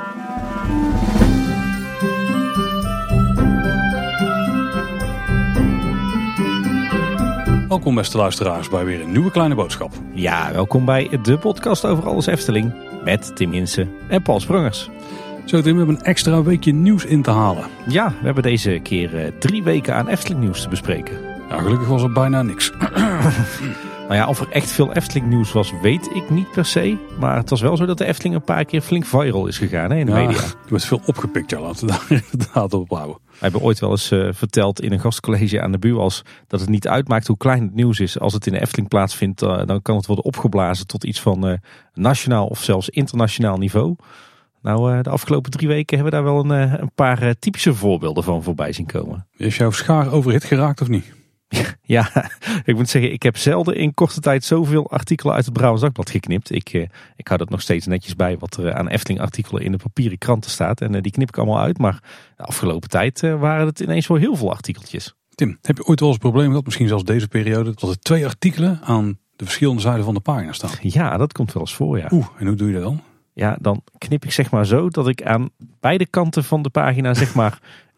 Welkom beste luisteraars bij weer een nieuwe kleine boodschap. Ja, welkom bij de podcast over alles Efteling met Tim Hinsen en Paul Sprangers. Zo Tim, we hebben een extra weekje nieuws in te halen. Ja, we hebben deze keer 3 weken aan Efteling nieuws te bespreken. Ja, gelukkig was er bijna niks. Nou ja, of er echt veel Efteling nieuws was, weet ik niet per se. Maar het was wel zo dat de Efteling een paar keer flink viral is gegaan in de media. Er werd veel opgepikt, ja, laten we daar inderdaad op houden. We hebben ooit wel eens verteld in een gastcollege aan de BUAS dat het niet uitmaakt hoe klein het nieuws is. Als het in de Efteling plaatsvindt, dan kan het worden opgeblazen tot iets van nationaal of zelfs internationaal niveau. Nou, de afgelopen 3 weken hebben we daar wel een paar typische voorbeelden van voorbij zien komen. Is jouw schaar overhit geraakt of niet? Ja, ik moet zeggen, ik heb zelden in korte tijd zoveel artikelen uit het Brabants Dagblad geknipt. Ik hou dat nog steeds netjes bij wat er aan Efteling artikelen in de papieren kranten staat. En die knip ik allemaal uit, maar de afgelopen tijd waren het ineens wel heel veel artikeltjes. Tim, heb je ooit wel eens een probleem gehad, misschien zelfs deze periode, dat er 2 artikelen aan de verschillende zijden van de pagina staan? Ja, dat komt wel eens voor, ja. En hoe doe je dat dan? Ja, dan knip ik zeg maar zo dat ik aan beide kanten van de pagina zeg maar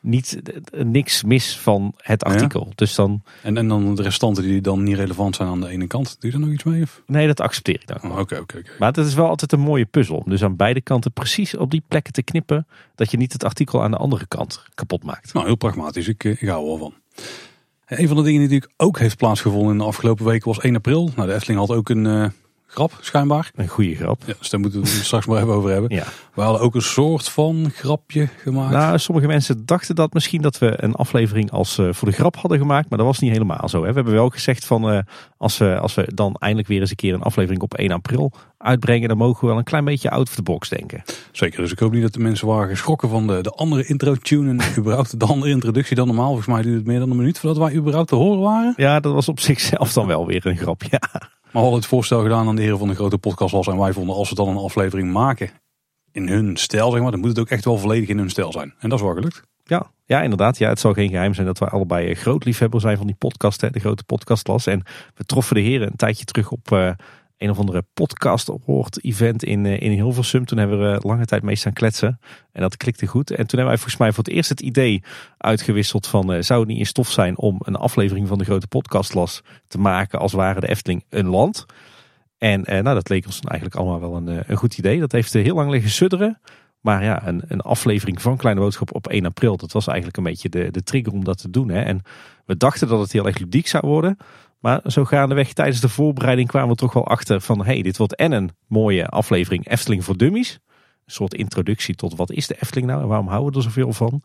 niks mis van het artikel. Ja. Dus dan... En dan de restanten die dan niet relevant zijn aan de ene kant, doe je daar nog iets mee? Of? Nee, dat accepteer ik dan. Oké. Maar het is wel altijd een mooie puzzel. Dus aan beide kanten precies op die plekken te knippen, dat je niet het artikel aan de andere kant kapot maakt. Nou, heel pragmatisch. Ik hou er wel van. Een van de dingen die natuurlijk ook heeft plaatsgevonden in de afgelopen weken was 1 april. Nou, de Efteling had ook een grap, schijnbaar. Een goede grap. Ja, dus daar moeten we het straks maar even over hebben. Ja. We hadden ook een soort van grapje gemaakt. Nou, sommige mensen dachten dat misschien dat we een aflevering als voor de grap hadden gemaakt. Maar dat was niet helemaal zo. Hè. We hebben wel gezegd van als we dan eindelijk weer eens een keer een aflevering op 1 april uitbrengen, dan mogen we wel een klein beetje out of the box denken. Zeker, dus ik hoop niet dat de mensen waren geschrokken van de andere intro-tune en überhaupt de andere introductie dan normaal. Volgens mij duurde het meer dan een minuut voordat wij überhaupt te horen waren. Ja, dat was op zichzelf dan wel weer een grap, ja. Maar we hadden het voorstel gedaan aan de heren van de grote podcast en wij vonden als we dan een aflevering maken in hun stijl, zeg maar, dan moet het ook echt wel volledig in hun stijl zijn. En dat is wel gelukt. Ja, inderdaad. Ja, het zal geen geheim zijn dat we allebei groot liefhebber zijn van die podcast, hè, de grote podcastlas. En we troffen de heren een tijdje terug op een of andere podcast award event in Hilversum. Toen hebben we lange tijd mee staan kletsen. En dat klikte goed. En toen hebben wij volgens mij voor het eerst het idee uitgewisseld van zou het niet in stof zijn om een aflevering van de grote podcastlas te maken als ware de Efteling een land. En dat leek ons eigenlijk allemaal wel een goed idee. Dat heeft heel lang liggen sudderen. Maar ja, een aflevering van Kleine Boodschap op 1 april, dat was eigenlijk een beetje de trigger om dat te doen. Hè. En we dachten dat het heel erg ludiek zou worden. Maar zo gaandeweg tijdens de voorbereiding kwamen we toch wel achter van dit wordt en een mooie aflevering Efteling voor Dummies. Een soort introductie tot wat is de Efteling nou en waarom houden we er zoveel van.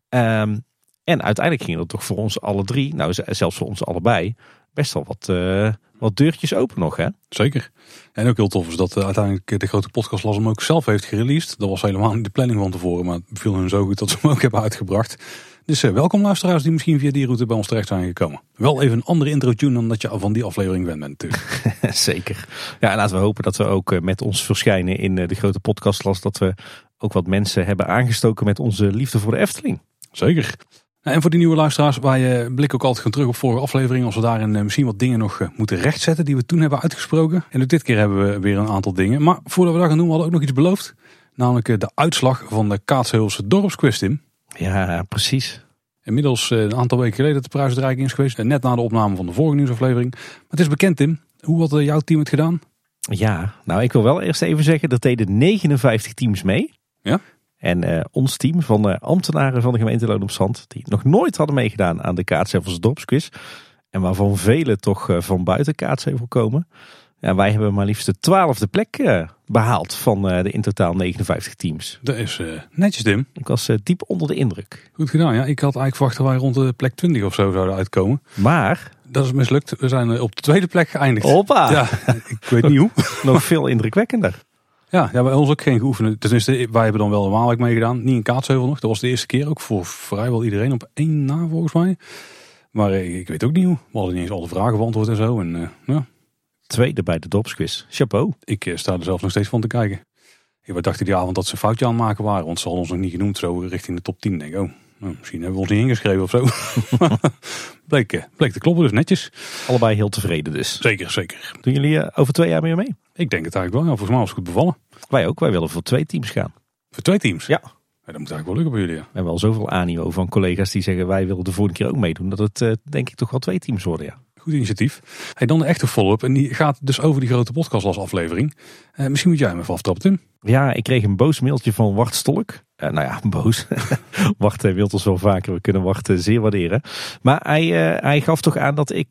En uiteindelijk gingen er toch voor ons alle 3, nou zelfs voor ons allebei, best wel wat deurtjes open nog, hè? Zeker. En ook heel tof is dat uiteindelijk de grote podcastlas hem ook zelf heeft gereleased. Dat was helemaal niet de planning van tevoren, maar het beviel hun zo goed dat ze hem ook hebben uitgebracht. Dus welkom luisteraars die misschien via die route bij ons terecht zijn gekomen. Wel even een andere intro-tune dan dat je van die aflevering gewend bent natuurlijk. Zeker. Ja, en laten we hopen dat we ook met ons verschijnen in de grote podcastlas, dat we ook wat mensen hebben aangestoken met onze liefde voor de Efteling. Zeker. En voor die nieuwe luisteraars, wij blikken ook altijd gewoon terug op vorige afleveringen. Als we daarin misschien wat dingen nog moeten rechtzetten die we toen hebben uitgesproken. En ook dit keer hebben we weer een aantal dingen. Maar voordat we dat gaan doen, we hadden ook nog iets beloofd. Namelijk de uitslag van de Kaatsheuvelse dorpsquiz, Tim. Ja, precies. Inmiddels een aantal weken geleden dat de prijsuitreiking is geweest. Net na de opname van de vorige nieuwsaflevering. Maar het is bekend, Tim. Hoe had jouw team het gedaan? Ja, nou ik wil wel eerst even zeggen, dat deden 59 teams mee. Ja? En ons team van ambtenaren van de gemeente Loon op Zand, die nog nooit hadden meegedaan aan de Kaatsheuvelse dorpsquiz. En waarvan velen toch van buiten Kaatsheuvel komen. Ja, wij hebben maar liefst de 12e plek behaald van de in totaal 59 teams. Dat is netjes, Tim. Ik was diep onder de indruk. Goed gedaan, ja. Ik had eigenlijk verwacht dat wij rond de plek 20 of zo zouden uitkomen. Maar dat is mislukt. We zijn op de 2e plek geëindigd. Hoppa! Ja, ik weet niet hoe. Nog veel indrukwekkender. Ja, bij ons ook geen geoefende. Tenminste, wij hebben dan wel een Waalwijk meegedaan. Niet in Kaatsheuvel nog. Dat was de eerste keer ook voor vrijwel iedereen op 1 na volgens mij. Maar ik weet ook niet hoe. We hadden niet eens alle vragen beantwoord en zo. En, ja. 2e bij de dorpsquiz. Chapeau. Ik sta er zelf nog steeds van te kijken. We dachten die avond dat ze een foutje aan het maken waren. Want ze hadden ons nog niet genoemd zo richting de top 10. Denk ik, nou, misschien hebben we ons niet ingeschreven of zo. bleek te kloppen, dus netjes. Allebei heel tevreden dus. Zeker. Doen jullie over 2 jaar meer mee? Ik denk het eigenlijk wel. Ja, volgens mij was het goed bevallen. Wij ook. Wij willen voor 2 teams gaan. Voor 2 teams? Ja. Dat moet eigenlijk wel lukken bij jullie. Ja. We hebben al zoveel animo van collega's die zeggen wij willen de volgende keer ook meedoen. Dat het denk ik toch wel 2 teams worden, ja. Goed initiatief. Hey, dan de echte follow-up. En die gaat dus over die grote podcastlasaflevering. Misschien moet jij hem even aftrappen, Tim. Ja, ik kreeg een boos mailtje van Wart Stolk. Boos. Wart wilt ons wel vaker. We kunnen Wart zeer waarderen. Maar hij gaf toch aan dat ik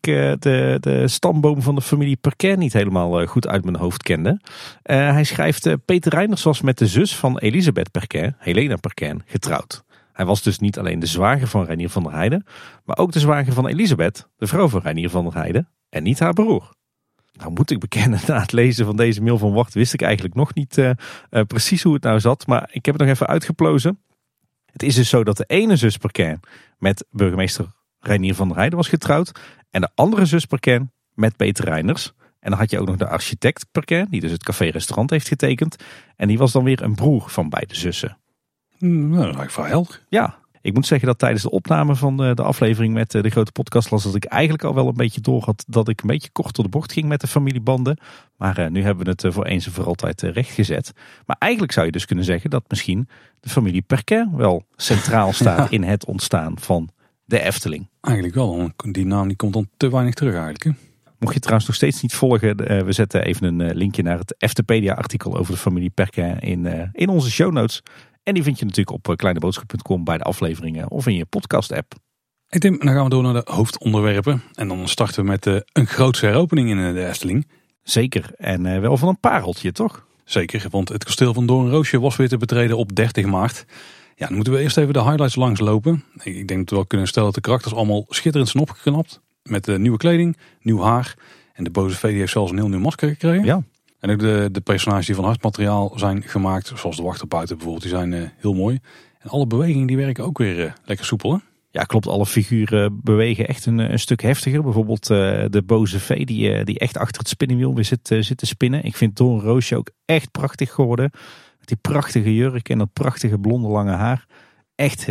de stamboom van de familie Perquin niet helemaal goed uit mijn hoofd kende. Hij schrijft, Peter Reiners was met de zus van Elisabeth Perquin, Helena Perquin, getrouwd. Hij was dus niet alleen de zwager van Reinier van der Heijden, maar ook de zwager van Elisabeth, de vrouw van Reinier van der Heijden, en niet haar broer. Nou moet ik bekennen, na het lezen van deze mail van Wart wist ik eigenlijk nog niet precies hoe het nou zat, maar ik heb het nog even uitgeplozen. Het is dus zo dat de ene zus Perquin met burgemeester Reinier van der Heijden was getrouwd en de andere zus Perquin met Peter Reiners. En dan had je ook nog de architect Perquin, die dus het café-restaurant heeft getekend. En die was dan weer een broer van beide zussen. Dat is vrij helder. Ja, ik moet zeggen dat tijdens de opname van de aflevering met de grote podcast las dat ik eigenlijk al wel een beetje door had dat ik een beetje kort door de bocht ging met de familiebanden. Maar nu hebben we het voor eens en voor altijd rechtgezet. Maar eigenlijk zou je dus kunnen zeggen dat misschien de familie Perquin wel centraal staat in het ontstaan van de Efteling. Eigenlijk wel, die naam die komt dan te weinig terug eigenlijk. Hè? Mocht je trouwens nog steeds niet volgen, we zetten even een linkje naar het Eftepedia-artikel over de familie Perquin in onze show notes. En die vind je natuurlijk op kleineboodschap.com bij de afleveringen of in je podcast-app. Hey Tim, dan gaan we door naar de hoofdonderwerpen. En dan starten we met een grootse heropening in de Efteling. Zeker, en wel van een pareltje, toch? Zeker, want het kasteel van Doornroosje was weer te betreden op 30 maart. Ja, dan moeten we eerst even de highlights langslopen. Ik denk dat we wel kunnen stellen dat de karakters allemaal schitterend zijn opgeknapt. Met nieuwe kleding, nieuw haar. En de boze vee heeft zelfs een heel nieuw masker gekregen. Ja. En ook de personages die van hartmateriaal zijn gemaakt, zoals de wachterbuiten bijvoorbeeld, die zijn heel mooi. En alle bewegingen die werken ook weer lekker soepel, hè? Ja, klopt. Alle figuren bewegen echt een stuk heftiger. Bijvoorbeeld de boze vee die echt achter het spinnenwiel weer zit te spinnen. Ik vind Doornroosje ook echt prachtig geworden. Met die prachtige jurk en dat prachtige blonde lange haar. Echt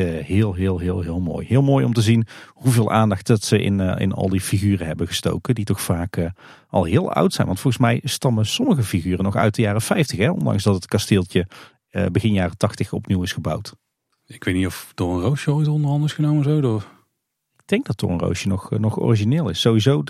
heel mooi. Heel mooi om te zien hoeveel aandacht dat ze in al die figuren hebben gestoken. Die toch vaak al heel oud zijn. Want volgens mij stammen sommige figuren nog uit de jaren 50. Hè? Ondanks dat het kasteeltje begin jaren 80 opnieuw is gebouwd. Ik weet niet of Doornroosje ooit onder handen is genomen zo door. Ik denk dat Doornroosje nog origineel is. Sowieso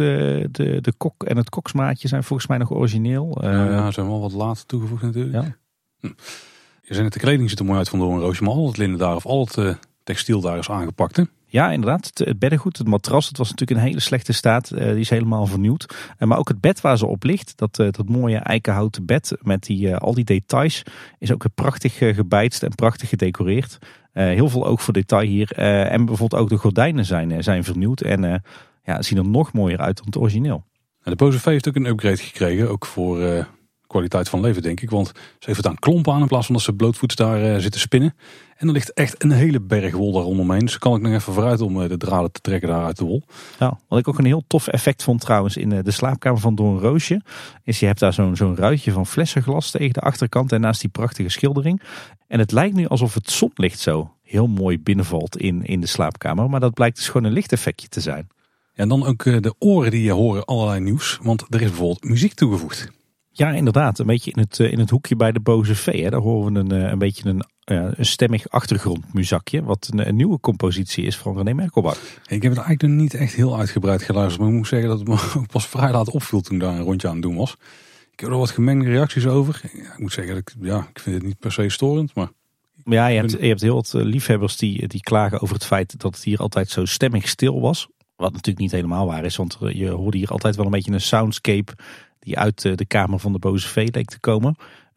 de kok en het koksmaatje zijn volgens mij nog origineel. Ja, zijn wel wat later toegevoegd natuurlijk. Ja. Je zei net, de kleding ziet er mooi uit van Doornroosje, maar al het linnen daar of al het textiel daar is aangepakt, hè? Ja, inderdaad. Het beddengoed, het matras, het was natuurlijk in een hele slechte staat. Die is helemaal vernieuwd. Maar ook het bed waar ze op ligt, dat mooie eikenhouten bed met al die details, is ook prachtig gebijtst en prachtig gedecoreerd. Heel veel oog voor detail hier. En bijvoorbeeld ook de gordijnen zijn vernieuwd en zien er nog mooier uit dan het origineel. De boze vee heeft ook een upgrade gekregen, ook voor kwaliteit van leven denk ik. Want ze heeft het aan klompen aan in plaats van dat ze blootvoets daar zitten spinnen. En er ligt echt een hele berg wol daar rondomheen. Dus kan ik nog even vooruit om de draden te trekken daar uit de wol. Ja, wat ik ook een heel tof effect vond trouwens in de slaapkamer van Doornroosje. Is je hebt daar zo'n ruitje van flessenglas tegen de achterkant en naast die prachtige schildering. En het lijkt nu alsof het zonlicht zo heel mooi binnenvalt in de slaapkamer. Maar dat blijkt dus gewoon een lichteffectje te zijn. En dan ook de oren die je horen allerlei nieuws. Want er is bijvoorbeeld muziek toegevoegd. Ja, inderdaad. Een beetje in het hoekje bij de boze vee. Hè. Daar horen we een beetje een stemmig achtergrondmuzakje. Wat een nieuwe compositie is van René Merkelbach. Ik heb het eigenlijk nog niet echt heel uitgebreid geluisterd. Maar ik moet zeggen dat het me ook pas vrij laat opviel toen ik daar een rondje aan het doen was. Ik heb er wat gemengde reacties over. Ja, ik moet zeggen, ik vind het niet per se storend. Maar ja, je hebt heel wat liefhebbers die klagen over het feit dat het hier altijd zo stemmig stil was. Wat natuurlijk niet helemaal waar is. Want je hoorde hier altijd wel een beetje een soundscape die uit de kamer van de boze vee leek te komen.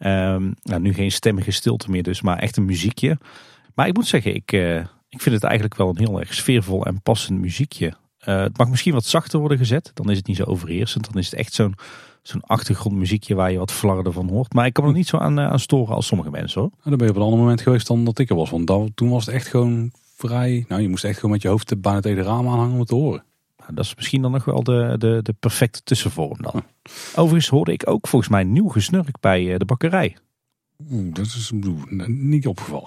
Nu geen stemmige stilte meer dus, maar echt een muziekje. Maar ik moet zeggen, ik vind het eigenlijk wel een heel erg sfeervol en passend muziekje. Het mag misschien wat zachter worden gezet. Dan is het niet zo overheersend. Dan is het echt zo'n achtergrondmuziekje waar je wat flarden van hoort. Maar ik kan er niet zo aan storen als sommige mensen, hoor. Dan ben je op een ander moment geweest dan dat ik er was. Want toen was het echt gewoon vrij. Nou, je moest echt gewoon met je hoofd bijna tegen de raam aanhangen om het te horen. Dat is misschien dan nog wel de perfecte tussenvorm dan. Overigens hoorde ik ook volgens mij nieuw gesnurk bij de bakkerij. Dat is niet opgevallen.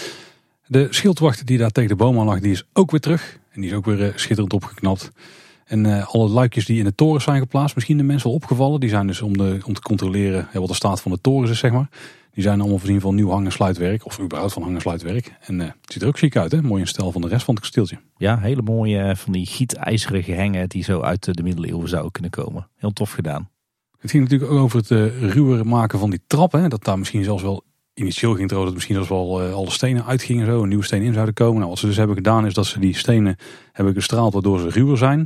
De schildwacht die daar tegen de boom aan lag, die is ook weer terug. En die is ook weer schitterend opgeknapt. En alle luikjes die in de toren zijn geplaatst, misschien de mensen wel opgevallen. Die zijn dus om te controleren wat de staat van de torens is, zeg maar. Die Die zijn allemaal voorzien van nieuw hang- en sluitwerk. Of überhaupt van hang- en sluitwerk. En het ziet er ook chic uit, hè? Mooi in stijl van de rest van het kasteeltje. Ja, hele mooie van die gietijzeren gehengen die zo uit de middeleeuwen zouden kunnen komen. Heel tof gedaan. Het ging natuurlijk ook over het ruwer maken van die trap. Hè? Dat daar misschien zelfs wel initieel ging trouwens dat misschien zelfs wel alle stenen uitgingen. Zo, een nieuwe steen in zouden komen. Nou, wat ze dus hebben gedaan is dat ze die stenen hebben gestraald waardoor ze ruwer zijn.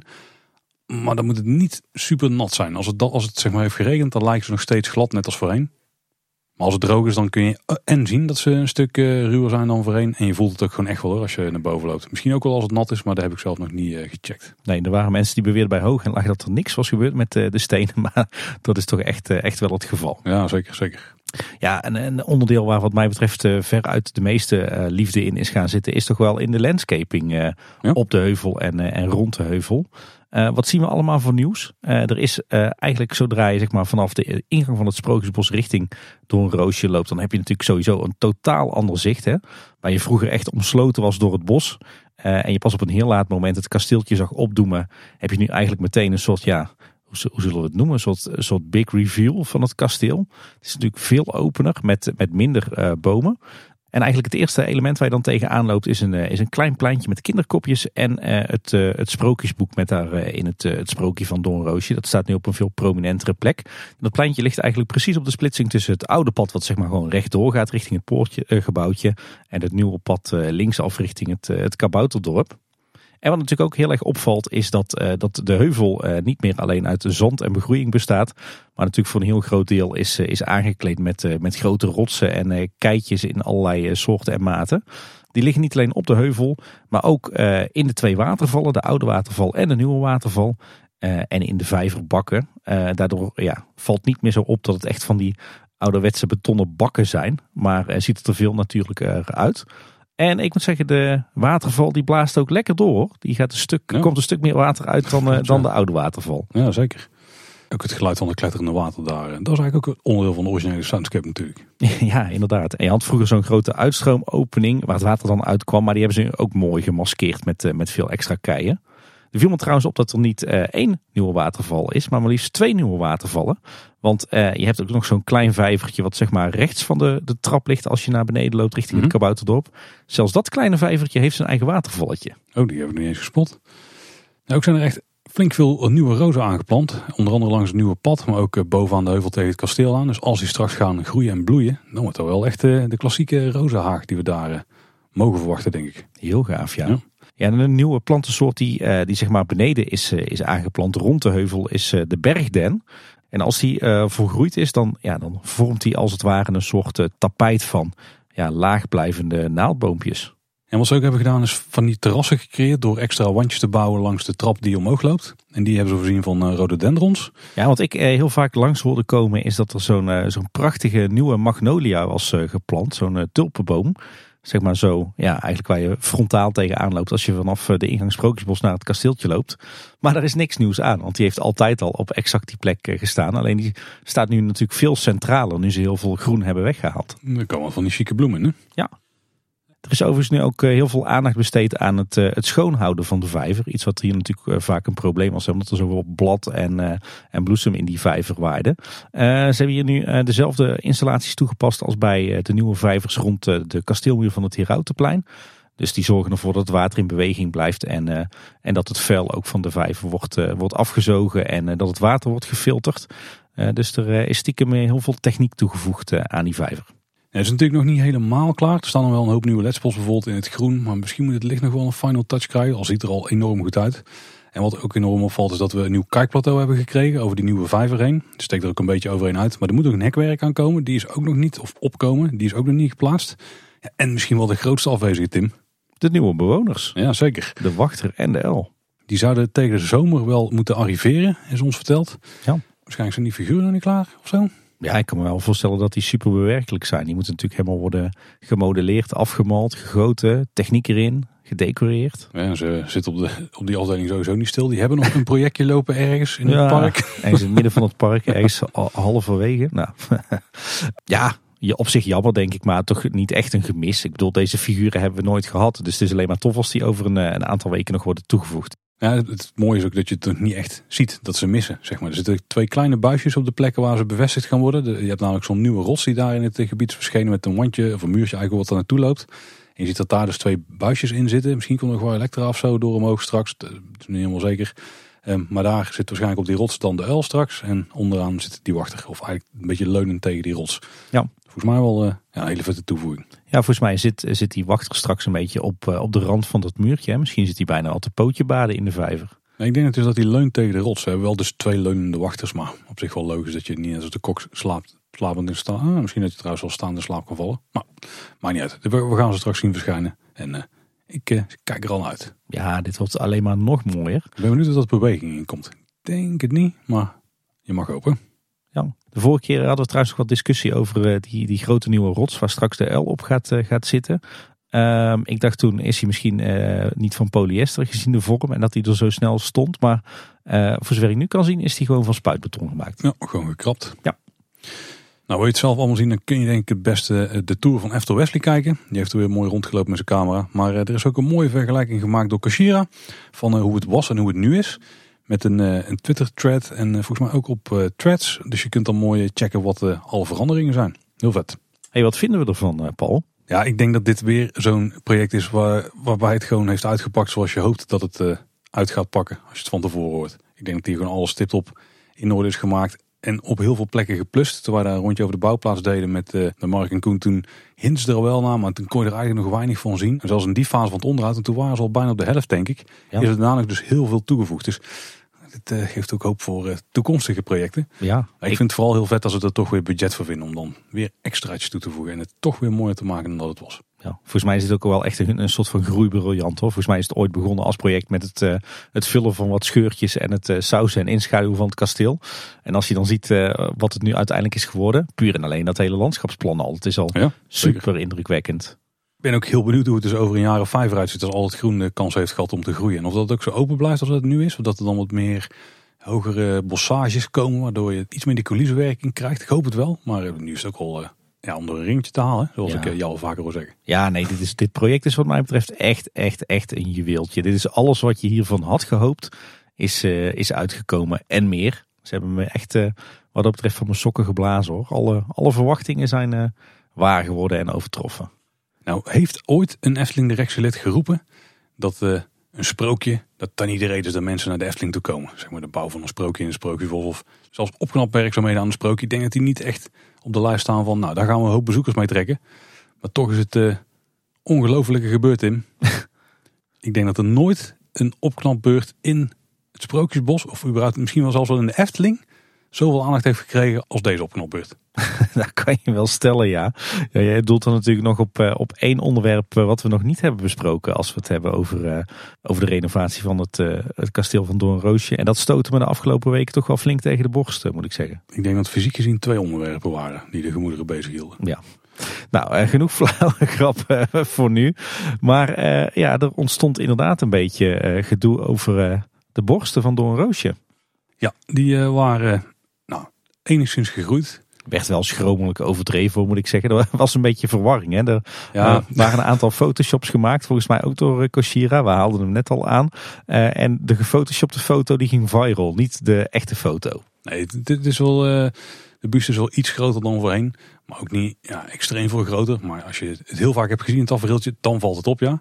Maar dan moet het niet super nat zijn. Als het zeg maar heeft geregend, dan lijken ze nog steeds glad, net als voorheen. Maar als het droog is, dan kun je en zien dat ze een stuk ruwer zijn dan voorheen. En je voelt het ook gewoon echt wel hoor, als je naar boven loopt. Misschien ook wel als het nat is, maar dat heb ik zelf nog niet gecheckt. Nee, er waren mensen die beweerden bij Hoog en Laag dat er niks was gebeurd met de stenen. Maar dat is toch echt wel het geval. Ja, zeker. Ja, en een onderdeel waar wat mij betreft veruit de meeste liefde in is gaan zitten, is toch wel in de landscaping op de heuvel en rond de heuvel. Wat zien we allemaal voor nieuws? Er is eigenlijk zodra je zeg maar, vanaf de ingang van het Sprookjesbos richting door een roosje loopt, dan heb je natuurlijk sowieso een totaal ander zicht. Hè? Waar je vroeger echt omsloten was door het bos. En je pas op een heel laat moment het kasteeltje zag opdoemen, heb je nu eigenlijk meteen een soort, ja, hoe zullen we het noemen? Een soort big reveal van het kasteel. Het is natuurlijk veel opener met minder bomen. En eigenlijk het eerste element waar je dan tegenaan loopt is een klein pleintje met kinderkopjes en het sprookjesboek met daarin het sprookje van Doornroosje. Dat staat nu op een veel prominentere plek. En dat pleintje ligt eigenlijk precies op de splitsing tussen het oude pad wat zeg maar gewoon rechtdoor gaat richting het gebouwtje en het nieuwe pad linksaf richting het Kabouterdorp. En wat natuurlijk ook heel erg opvalt is dat de heuvel niet meer alleen uit zand en begroeiing bestaat. Maar natuurlijk voor een heel groot deel is aangekleed met grote rotsen en keitjes in allerlei soorten en maten. Die liggen niet alleen op de heuvel, maar ook in de twee watervallen. De oude waterval en de nieuwe waterval. En in de vijverbakken. Daardoor valt niet meer zo op dat het echt van die ouderwetse betonnen bakken zijn. Maar ziet het er veel natuurlijker uit. En ik moet zeggen, de waterval die blaast ook lekker door. Die gaat komt een stuk meer water uit dan de oude waterval. Ja, zeker. Ook het geluid van het kletterende water daar. Dat is eigenlijk ook een onderdeel van de originele soundscape natuurlijk. Ja, inderdaad. En je had vroeger zo'n grote uitstroomopening waar het water dan uitkwam. Maar die hebben ze ook mooi gemaskeerd met veel extra keien. Er viel me trouwens op dat er niet één nieuwe waterval is, maar liefst 2 nieuwe watervallen. Want je hebt ook nog zo'n klein vijvertje wat zeg maar rechts van de trap ligt als je naar beneden loopt richting het Kabouterdorp. Zelfs dat kleine vijvertje heeft zijn eigen watervalletje. Oh, die heb ik niet eens gespot. Nou, ook zijn er echt flink veel nieuwe rozen aangeplant. Onder andere langs het nieuwe pad, maar ook bovenaan de heuvel tegen het kasteel aan. Dus als die straks gaan groeien en bloeien, dan wordt er wel echt de klassieke rozenhaag die we daar mogen verwachten, denk ik. Heel gaaf, ja. Ja, en een nieuwe plantensoort die zeg maar beneden is aangeplant rond de heuvel is de bergden. En als die volgroeid is, dan vormt die als het ware een soort tapijt van laagblijvende naaldboompjes. En wat ze ook hebben gedaan is van die terrassen gecreëerd door extra wandjes te bouwen langs de trap die omhoog loopt. En die hebben ze voorzien van rhododendrons. Ja, wat ik heel vaak langs hoorde komen is dat er zo'n prachtige nieuwe magnolia was geplant. Zo'n tulpenboom. Zeg maar zo, eigenlijk waar je frontaal tegenaan loopt als je vanaf de ingang Sprookjesbos naar het kasteeltje loopt. Maar daar is niks nieuws aan, want die heeft altijd al op exact die plek gestaan. Alleen die staat nu natuurlijk veel centraler, nu ze heel veel groen hebben weggehaald. Er komen van die chique bloemen, hè? Ja. Er is overigens nu ook heel veel aandacht besteed aan het schoonhouden van de vijver. Iets wat hier natuurlijk vaak een probleem was, omdat er zoveel blad en bloesem in die vijver waaide. Ze hebben hier nu dezelfde installaties toegepast als bij de nieuwe vijvers rond de kasteelmuur van het Herautenplein. Dus die zorgen ervoor dat het water in beweging blijft en dat het vuil ook van de vijver wordt afgezogen en dat het water wordt gefilterd. Dus er is stiekem heel veel techniek toegevoegd aan die vijver. Het is natuurlijk nog niet helemaal klaar. Er staan er wel een hoop nieuwe ledspots bijvoorbeeld in het groen. Maar misschien moet het licht nog wel een final touch krijgen. Al ziet het er al enorm goed uit. En wat ook enorm opvalt is dat we een nieuw kijkplateau hebben gekregen over die nieuwe vijver heen. Het steekt er ook een beetje overheen uit. Maar er moet ook een hekwerk aan komen. Die is ook nog niet, of opkomen. Die is ook nog niet geplaatst. Ja, en misschien wel de grootste afwezige, Tim. De nieuwe bewoners. Ja, zeker. De wachter en de uil. Die zouden tegen de zomer wel moeten arriveren, is ons verteld. Ja. Waarschijnlijk zijn die figuren nog niet klaar of zo. Ja, ik kan me wel voorstellen dat die super bewerkelijk zijn. Die moeten natuurlijk helemaal worden gemodelleerd, afgemald, gegoten, techniek erin, gedecoreerd. Ja, ze zitten op die afdeling sowieso niet stil. Die hebben nog een projectje lopen ergens in het park. Ergens in het midden van het park, ergens halverwege. Nou, ja, op zich jammer denk ik, maar toch niet echt een gemis. Ik bedoel, deze figuren hebben we nooit gehad. Dus het is alleen maar tof als die over een aantal weken nog worden toegevoegd. Ja, het mooie is ook dat je het niet echt ziet dat ze missen. Zeg maar. Er zitten 2 kleine buisjes op de plekken waar ze bevestigd gaan worden. Je hebt namelijk zo'n nieuwe rots die daar in het gebied is verschenen met een wandje of een muurtje eigenlijk wat er naartoe loopt. En je ziet dat daar dus 2 buisjes in zitten. Misschien komt er nog wel elektra of zo door omhoog straks. Dat is niet helemaal zeker. Maar daar zit waarschijnlijk op die rots dan de uil straks. En onderaan zit die wachter. Of eigenlijk een beetje leunend tegen die rots. Ja. Volgens mij wel een hele vette toevoeging. Ja, volgens mij zit die wachter straks een beetje op de rand van dat muurtje. Hè? Misschien zit hij bijna al te pootje baden in de vijver. Nee, ik denk dus dat hij leunt tegen de rots. We hebben wel dus 2 leunende wachters. Maar op zich wel logisch dat je niet als de kok slapend in staat. Misschien dat je trouwens wel staande in slaap kan vallen. Maar maakt niet uit. We gaan ze straks zien verschijnen. En ik kijk er al naar uit. Ja, dit wordt alleen maar nog mooier. Ik ben benieuwd of dat beweging in komt. Ik denk het niet, maar je mag hopen. Ja, de vorige keer hadden we trouwens nog wat discussie over die grote nieuwe rots waar straks de uil op gaat zitten. Ik dacht toen, is hij misschien niet van polyester gezien de vorm en dat hij er zo snel stond. Maar voor zover ik nu kan zien is hij gewoon van spuitbeton gemaakt. Ja, gewoon gekrapt. Ja. Nou, wil je het zelf allemaal zien, dan kun je denk ik het beste de Tour van Eftel Wesley kijken. Die heeft er weer mooi rondgelopen met zijn camera. Maar er is ook een mooie vergelijking gemaakt door Kashira van hoe het was en hoe het nu is. Met een Twitter-thread en volgens mij ook op threads. Dus je kunt dan mooi checken wat alle veranderingen zijn. Heel vet. Hey, wat vinden we ervan, Paul? Ja, ik denk dat dit weer zo'n project is waarbij het gewoon heeft uitgepakt zoals je hoopt dat het uit gaat pakken. Als je het van tevoren hoort. Ik denk dat hier gewoon alles tiptop in orde is gemaakt. En op heel veel plekken geplust. Terwijl we daar een rondje over de bouwplaats deden met de Mark en Koen. Toen hints er al wel naar, maar toen kon je er eigenlijk nog weinig van zien. En zelfs in die fase van het onderhoud, en toen waren ze al bijna op de helft denk ik. Ja. Is er namelijk dus heel veel toegevoegd. Dus het geeft ook hoop voor toekomstige projecten. Ja, ik vind het vooral heel vet als ze er toch weer budget voor vinden. Om dan weer extraatjes toe te voegen. En het toch weer mooier te maken dan dat het was. Ja, volgens mij is het ook wel echt een soort van groeibriljant hoor. Volgens mij is het ooit begonnen als project met het vullen van wat scheurtjes en het sausen en inschaduwen van het kasteel. En als je dan ziet wat het nu uiteindelijk is geworden, puur en alleen dat hele landschapsplan al. Het is al super indrukwekkend. Ik ben ook heel benieuwd hoe het dus over een jaar of 5 eruit ziet als al het groen de kans heeft gehad om te groeien. En of dat ook zo open blijft als het nu is. Of dat er dan wat meer hogere bossages komen waardoor je iets meer die coulissewerking krijgt. Ik hoop het wel, maar nu is het ook al om door een ringetje te halen, zoals ik jou al vaker wil zeggen. Ja, nee, dit project is wat mij betreft echt een juweeltje. Dit is alles wat je hiervan had gehoopt, is uitgekomen en meer. Ze hebben me echt wat dat betreft van mijn sokken geblazen hoor. Alle verwachtingen zijn waar geworden en overtroffen. Nou, heeft ooit een Efteling directielid geroepen dat een sprookje, dat dan niet de reden is dat mensen naar de Efteling toe komen. Zeg maar de bouw van een sprookje in een sprookjesbos of zelfs opknapwerkzaamheden aan een sprookje. Ik denk dat die niet echt op de lijst staan van, nou daar gaan we een hoop bezoekers mee trekken. Maar toch is het ongelofelijke gebeurd in. Ik denk dat er nooit een opknapbeurt in het Sprookjesbos, of überhaupt misschien wel zelfs wel in de Efteling, zoveel aandacht heeft gekregen als deze opknapbeurt. Dat kan je wel stellen, ja. Jij doelt dan natuurlijk nog op één onderwerp wat we nog niet hebben besproken als we het hebben over de renovatie van het kasteel van Doornroosje. En dat stoten me de afgelopen weken toch wel flink tegen de borst, moet ik zeggen. Ik denk dat fysiek gezien 2 onderwerpen waren die de gemoederen bezig hielden. Ja. Nou, genoeg flauwe grap voor nu. Maar er ontstond inderdaad een beetje gedoe over de borsten van Doornroosje. Ja, die waren enigszins gegroeid. Werd wel schromelijk overdreven, moet ik zeggen. Er was een beetje verwarring. Hè? Er waren een aantal photoshops gemaakt, volgens mij ook door Kashira. We haalden hem net al aan. En de gefotoshopte foto die ging viral, niet de echte foto. Nee, dit is wel, de buste is wel iets groter dan voorheen. Maar ook niet extreem veel groter. Maar als je het heel vaak hebt gezien in het tafereeltje, dan valt het op, ja.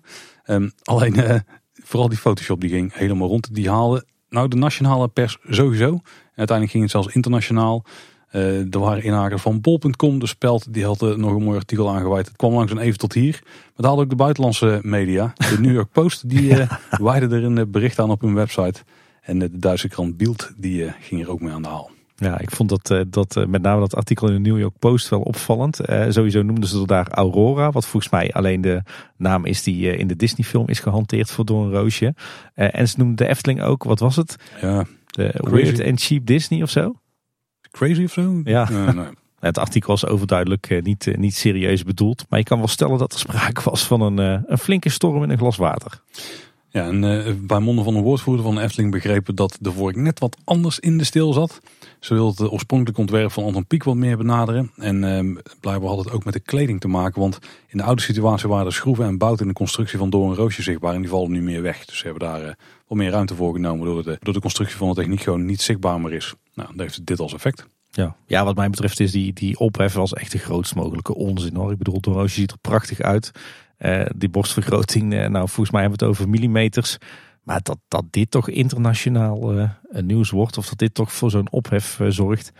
Alleen vooral die Photoshop die ging helemaal rond. Die haalde de nationale pers sowieso. En uiteindelijk ging het zelfs internationaal. Er waren inhakers van bol.com. De Speld die had nog een mooi artikel aangeweid. Het kwam langs even tot hier. Maar daar hadden ook de buitenlandse media. De New York Post die waaide er een bericht aan op hun website. En de Duitse krant Bild die ging er ook mee aan de haal. Ja, ik vond dat met name dat artikel in de New York Post wel opvallend. Sowieso noemden ze daar Aurora, wat volgens mij alleen de naam is die in de Disney film is gehanteerd voor Doornroosje. En ze noemden de Efteling ook, wat was het? Ja, de Weird and Cheap Disney of zo? Crazy of zo? Ja. Nee. Het artikel was overduidelijk niet serieus bedoeld. Maar je kan wel stellen dat er sprake was van een flinke storm in een glas water. Ja, en bij monden van een woordvoerder van de Efteling begrepen dat de vork net wat anders in de steel zat. Ze wilde het oorspronkelijke ontwerp van Anton Pieck wat meer benaderen. En blijkbaar had het ook met de kleding te maken. Want in de oude situatie waren er schroeven en bouten in de constructie van Doornroosje zichtbaar. En die vallen nu meer weg. Dus ze hebben daar wat meer ruimte voor genomen. Waardoor de constructie van de techniek gewoon niet zichtbaar meer is. Nou, dan heeft dit als effect. Ja, wat mij betreft is die ophef was echt de grootst mogelijke onzin, hoor. Ik bedoel, Doornroosje ziet er prachtig uit. Die borstvergroting, volgens mij hebben we het over millimeters. Maar dat dit toch internationaal nieuws wordt, of dat dit toch voor zo'n ophef zorgt,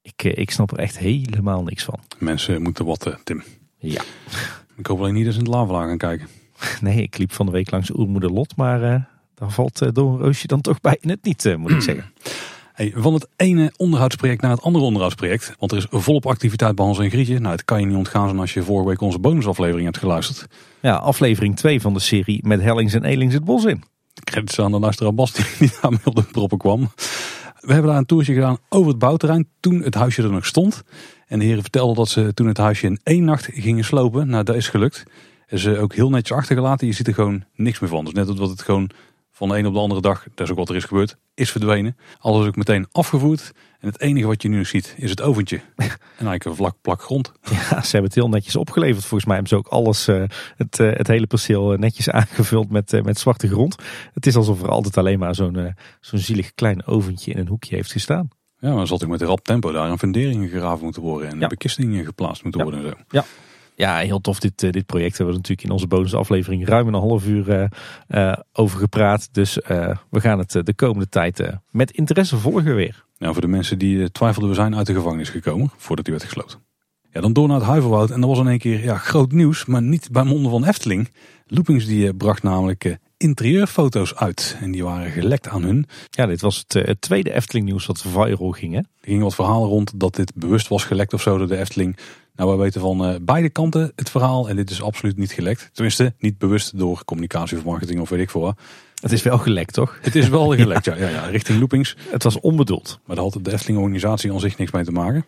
ik snap er echt helemaal niks van. Mensen moeten wat, Tim. Ja. Ik hoop alleen niet eens in het Lavelaar gaan kijken. Nee, ik liep van de week langs Oermoeder Lot, maar daar valt Doornroosje dan toch bij in het niet, moet ik zeggen. Hey, van het ene onderhoudsproject naar het andere onderhoudsproject. Want er is volop activiteit bij Hans en Grietje. Nou, het kan je niet ontgaan als je vorige week onze bonusaflevering hebt geluisterd. Ja, aflevering 2 van de serie met Hellings en Elings het bos in. Credits aan de luisteraar Bas die daarmee op de proppen kwam. We hebben daar een toertje gedaan over het bouwterrein toen het huisje er nog stond. En de heren vertelden dat ze toen het huisje in 1 nacht gingen slopen. Nou, dat is gelukt. En ze ook heel netjes achtergelaten. Je ziet er gewoon niks meer van. Dus net omdat het gewoon van de een op de andere dag, dat is ook wat er is gebeurd, is verdwenen. Alles is ook meteen afgevoerd. En het enige wat je nu nog ziet is het oventje. En eigenlijk een vlak plak grond. Ja, ze hebben het heel netjes opgeleverd. Volgens mij hebben ze ook alles, het hele perceel netjes aangevuld met zwarte grond. Het is alsof er altijd alleen maar zo'n zielig klein oventje in een hoekje heeft gestaan. Ja, maar dan zal ik met een rap tempo daar een funderingen gegraven moeten worden. En bekistingen geplaatst moeten worden en zo. Ja. Ja, heel tof dit project. Hebben we natuurlijk in onze bonusaflevering ruim een half uur over gepraat. Dus we gaan het de komende tijd met interesse volgen weer. Nou, voor de mensen die twijfelden, we zijn uit de gevangenis gekomen voordat die werd gesloten. Ja, dan door naar het Huiverwoud. En dat was in één keer groot nieuws, maar niet bij monden van Efteling. Loopings die bracht namelijk interieurfoto's uit. En die waren gelekt aan hun. Ja, dit was het tweede Efteling nieuws dat viral ging. Hè? Er gingen wat verhalen rond dat dit bewust was gelekt of zo door de Efteling. Nou, wij weten van beide kanten het verhaal. En dit is absoluut niet gelekt. Tenminste, niet bewust door communicatie of marketing of weet ik veel. Het is wel gelekt, toch? Het is wel gelekt, ja, richting Loopings. Het was onbedoeld. Maar daar had de Efteling-organisatie aan zich niks mee te maken.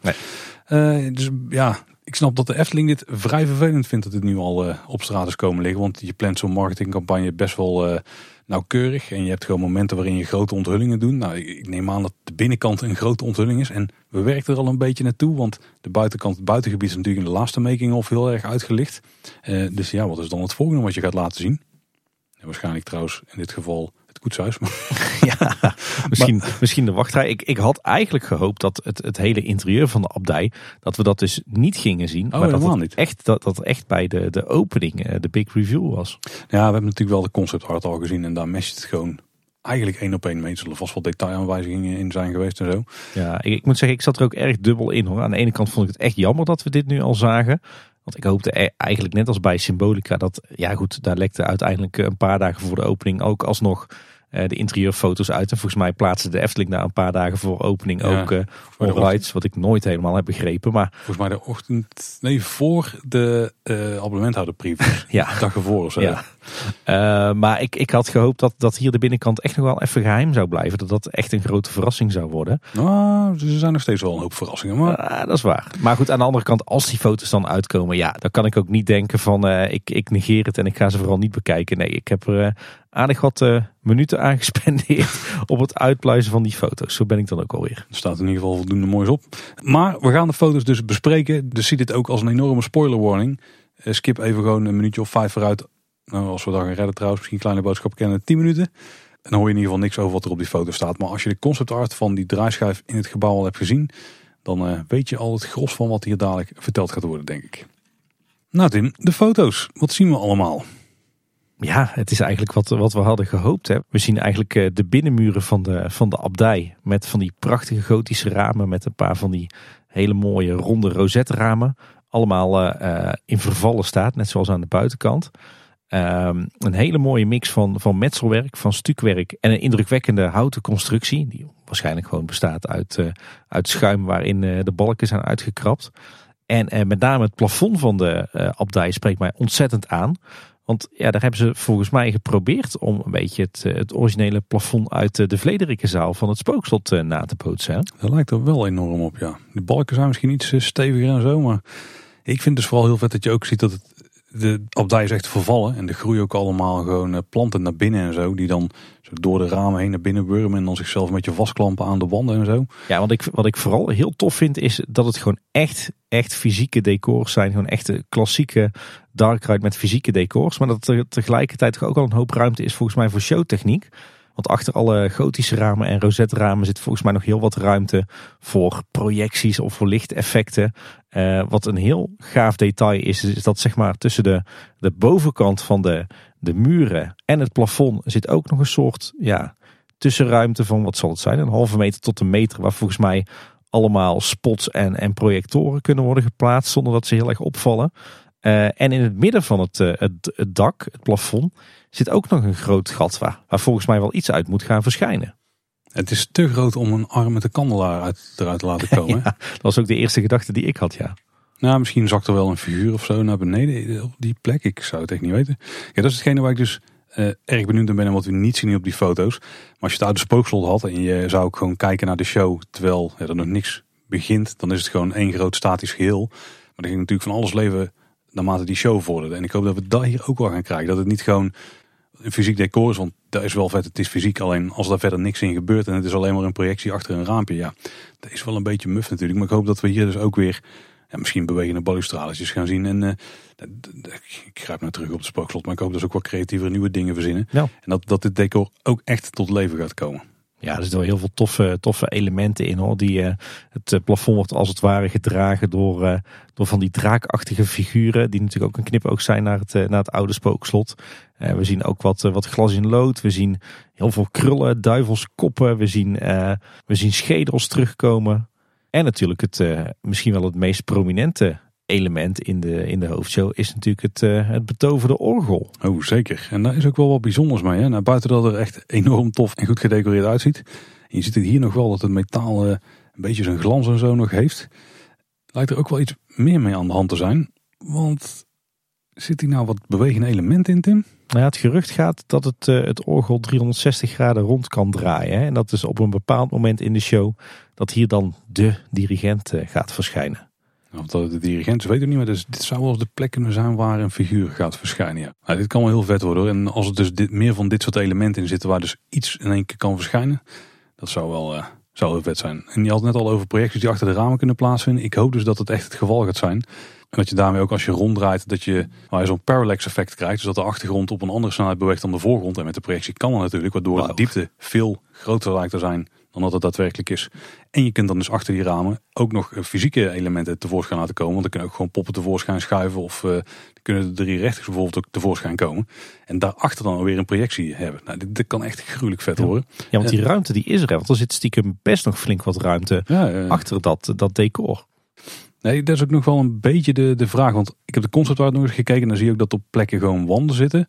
Nee. Dus ja, ik snap dat de Efteling dit vrij vervelend vindt dat het nu al op straat is komen liggen. Want je plant zo'n marketingcampagne best wel nauwkeurig. En je hebt gewoon momenten waarin je grote onthullingen doet. Nou, ik neem aan dat de binnenkant een grote onthulling is. En we werken er al een beetje naartoe. Want de buitenkant, het buitengebied is natuurlijk in de laatste making-of heel erg uitgelicht. Dus ja, wat is dan het volgende wat je gaat laten zien? En waarschijnlijk trouwens in dit geval het koetshuis. Ja, misschien de wachtrij. Ik had eigenlijk gehoopt dat het hele interieur van de abdij, dat we dat dus niet gingen zien. Maar dat echt bij de opening de big review was. Ja, we hebben natuurlijk wel de concept art al gezien. En daar matcht het gewoon eigenlijk 1 op 1 mee. Er zullen vast wel detailaanwijzingen in zijn geweest en zo. Ja, ik moet zeggen, ik zat er ook erg dubbel in, hoor. Aan de ene kant vond ik het echt jammer dat we dit nu al zagen. Want ik hoopte eigenlijk net als bij Symbolica dat, ja goed, daar lekte uiteindelijk een paar dagen voor de opening ook alsnog de interieurfoto's uit. En volgens mij plaatste de Efteling daar een paar dagen voor opening ook rides, wat ik nooit helemaal heb begrepen. Maar volgens mij de ochtend, voor de abonnementhouder previews. Ja. Dag ervoor of zo. Ja. Maar ik had gehoopt dat hier de binnenkant echt nog wel even geheim zou blijven. Dat dat echt een grote verrassing zou worden. Nou, er zijn nog steeds wel een hoop verrassingen. Maar dat is waar. Maar goed, aan de andere kant, als die foto's dan uitkomen, ja, dan kan ik ook niet denken van ik negeer het en ik ga ze vooral niet bekijken. Nee, ik heb er aardig wat minuten aan gespendeerd op het uitpluizen van die foto's. Zo ben ik dan ook alweer. Er staat in ieder geval voldoende moois op. Maar we gaan de foto's dus bespreken. Dus zie dit ook als een enorme spoiler warning. Skip even gewoon een minuutje of 5 vooruit. Nou, als we daar gaan redden trouwens, misschien een kleine boodschap kennen, 10 minuten. En dan hoor je in ieder geval niks over wat er op die foto staat. Maar als je de concept art van die draaischijf in het gebouw al hebt gezien, dan weet je al het gros van wat hier dadelijk verteld gaat worden, denk ik. Nou Tim, de foto's. Wat zien we allemaal? Ja, het is eigenlijk wat we hadden gehoopt. Hè. We zien eigenlijk de binnenmuren van de abdij met van die prachtige gotische ramen met een paar van die hele mooie ronde rozetramen. Allemaal in vervallen staat, net zoals aan de buitenkant. Een hele mooie mix van metselwerk, van stukwerk en een indrukwekkende houten constructie. Die waarschijnlijk gewoon bestaat uit schuim waarin de balken zijn uitgekrapt. En met name het plafond van de abdij spreekt mij ontzettend aan. Want ja, daar hebben ze volgens mij geprobeerd om een beetje het originele plafond uit de Vlederikkenzaal van het Spookslot na te bootsen. Hè? Dat lijkt er wel enorm op, ja. De balken zijn misschien iets steviger en zo, maar ik vind dus vooral heel vet dat je ook ziet dat de abdij is echt vervallen. En er groeien ook allemaal gewoon planten naar binnen en zo. Die dan zo door de ramen heen naar binnen wurmen. En dan zichzelf een beetje vastklampen aan de wanden en zo. Ja, wat ik vooral heel tof vind is dat het gewoon echt fysieke decors zijn. Gewoon echte klassieke Darkride met fysieke decors. Maar dat er tegelijkertijd toch ook al een hoop ruimte is volgens mij voor showtechniek. Want achter alle gotische ramen en rosetramen zit volgens mij nog heel wat ruimte voor projecties of voor lichteffecten. Wat een heel gaaf detail is dat zeg maar tussen de bovenkant van de muren en het plafond zit ook nog een soort tussenruimte van, wat zal het zijn, 1,5 meter tot 1 meter. Waar volgens mij allemaal spots en projectoren kunnen worden geplaatst zonder dat ze heel erg opvallen. En in het midden van het dak, het plafond, zit ook nog een groot gat waar volgens mij wel iets uit moet gaan verschijnen. Het is te groot om een arm met een kandelaar eruit te laten komen. Ja, dat was ook de eerste gedachte die ik had, ja. Nou, misschien zakt er wel een figuur of zo naar beneden op die plek. Ik zou het echt niet weten. Ja, dat is hetgene waar ik dus erg benieuwd naar ben en wat we niet zien op die foto's. Maar als je het oude spookslot had en je zou ook gewoon kijken naar de show terwijl er nog niks begint, dan is het gewoon één groot statisch geheel. Maar er ging natuurlijk van alles leven naarmate die show vorderde. En ik hoop dat we dat hier ook wel gaan krijgen. Dat het niet gewoon een fysiek decor is, want dat is wel vet, het is fysiek. Alleen als daar verder niks in gebeurt en het is alleen maar een projectie achter een raampje, ja, dat is wel een beetje muf natuurlijk. Maar ik hoop dat we hier dus ook weer misschien bewegende balustraletjes gaan zien. En ik grijp nou terug op het spookslot, maar ik hoop dus ook wel creatievere nieuwe dingen verzinnen. Ja. En dat dit decor ook echt tot leven gaat komen. Ja, er zitten wel heel veel toffe elementen in, hoor. Het plafond wordt als het ware gedragen door van die draakachtige figuren. Die natuurlijk ook een knipoog zijn naar het oude spookslot. We zien ook wat glas in lood. We zien heel veel krullen, duivelskoppen. We zien schedels terugkomen. En natuurlijk misschien wel het meest prominente element in de hoofdshow is natuurlijk het betoverde orgel. Oh, zeker. En daar is ook wel wat bijzonders mee. Hè? Nou, buiten dat er echt enorm tof en goed gedecoreerd uitziet. En je ziet het hier nog wel dat het metaal een beetje zijn glans en zo nog heeft. Lijkt er ook wel iets meer mee aan de hand te zijn. Want zit hier nou wat bewegende elementen in, Tim? Nou, het gerucht gaat dat het orgel 360 graden rond kan draaien. Hè? En dat is op een bepaald moment in de show dat hier dan de dirigent gaat verschijnen. Of dat de dirigent, weet ik niet, maar dus dit zou wel eens de plek kunnen zijn waar een figuur gaat verschijnen. Ja. Nou, dit kan wel heel vet worden, hoor. En als er dus meer van dit soort elementen in zitten waar dus iets in één keer kan verschijnen, dat zou wel heel vet zijn. En je had het net al over projecties die achter de ramen kunnen plaatsvinden. Ik hoop dus dat het echt het geval gaat zijn. En dat je daarmee ook als je ronddraait, dat je zo'n parallax effect krijgt. Dus dat de achtergrond op een andere snelheid beweegt dan de voorgrond. En met de projectie kan dat natuurlijk, waardoor de diepte veel groter lijkt te zijn dan dat het daadwerkelijk is. En je kunt dan dus achter die ramen ook nog fysieke elementen tevoorschijn laten komen. Want dan kunnen ook gewoon poppen tevoorschijn schuiven. Of kunnen de 3 rechters bijvoorbeeld ook tevoorschijn komen. En daarachter dan weer een projectie hebben. Nou, dit kan echt gruwelijk vet worden. Ja, want die ruimte die is er. Want er zit stiekem best nog flink wat ruimte achter dat decor. Nee, dat is ook nog wel een beetje de vraag. Want ik heb de concept art nog eens gekeken. En dan zie je ook dat op plekken gewoon wanden zitten.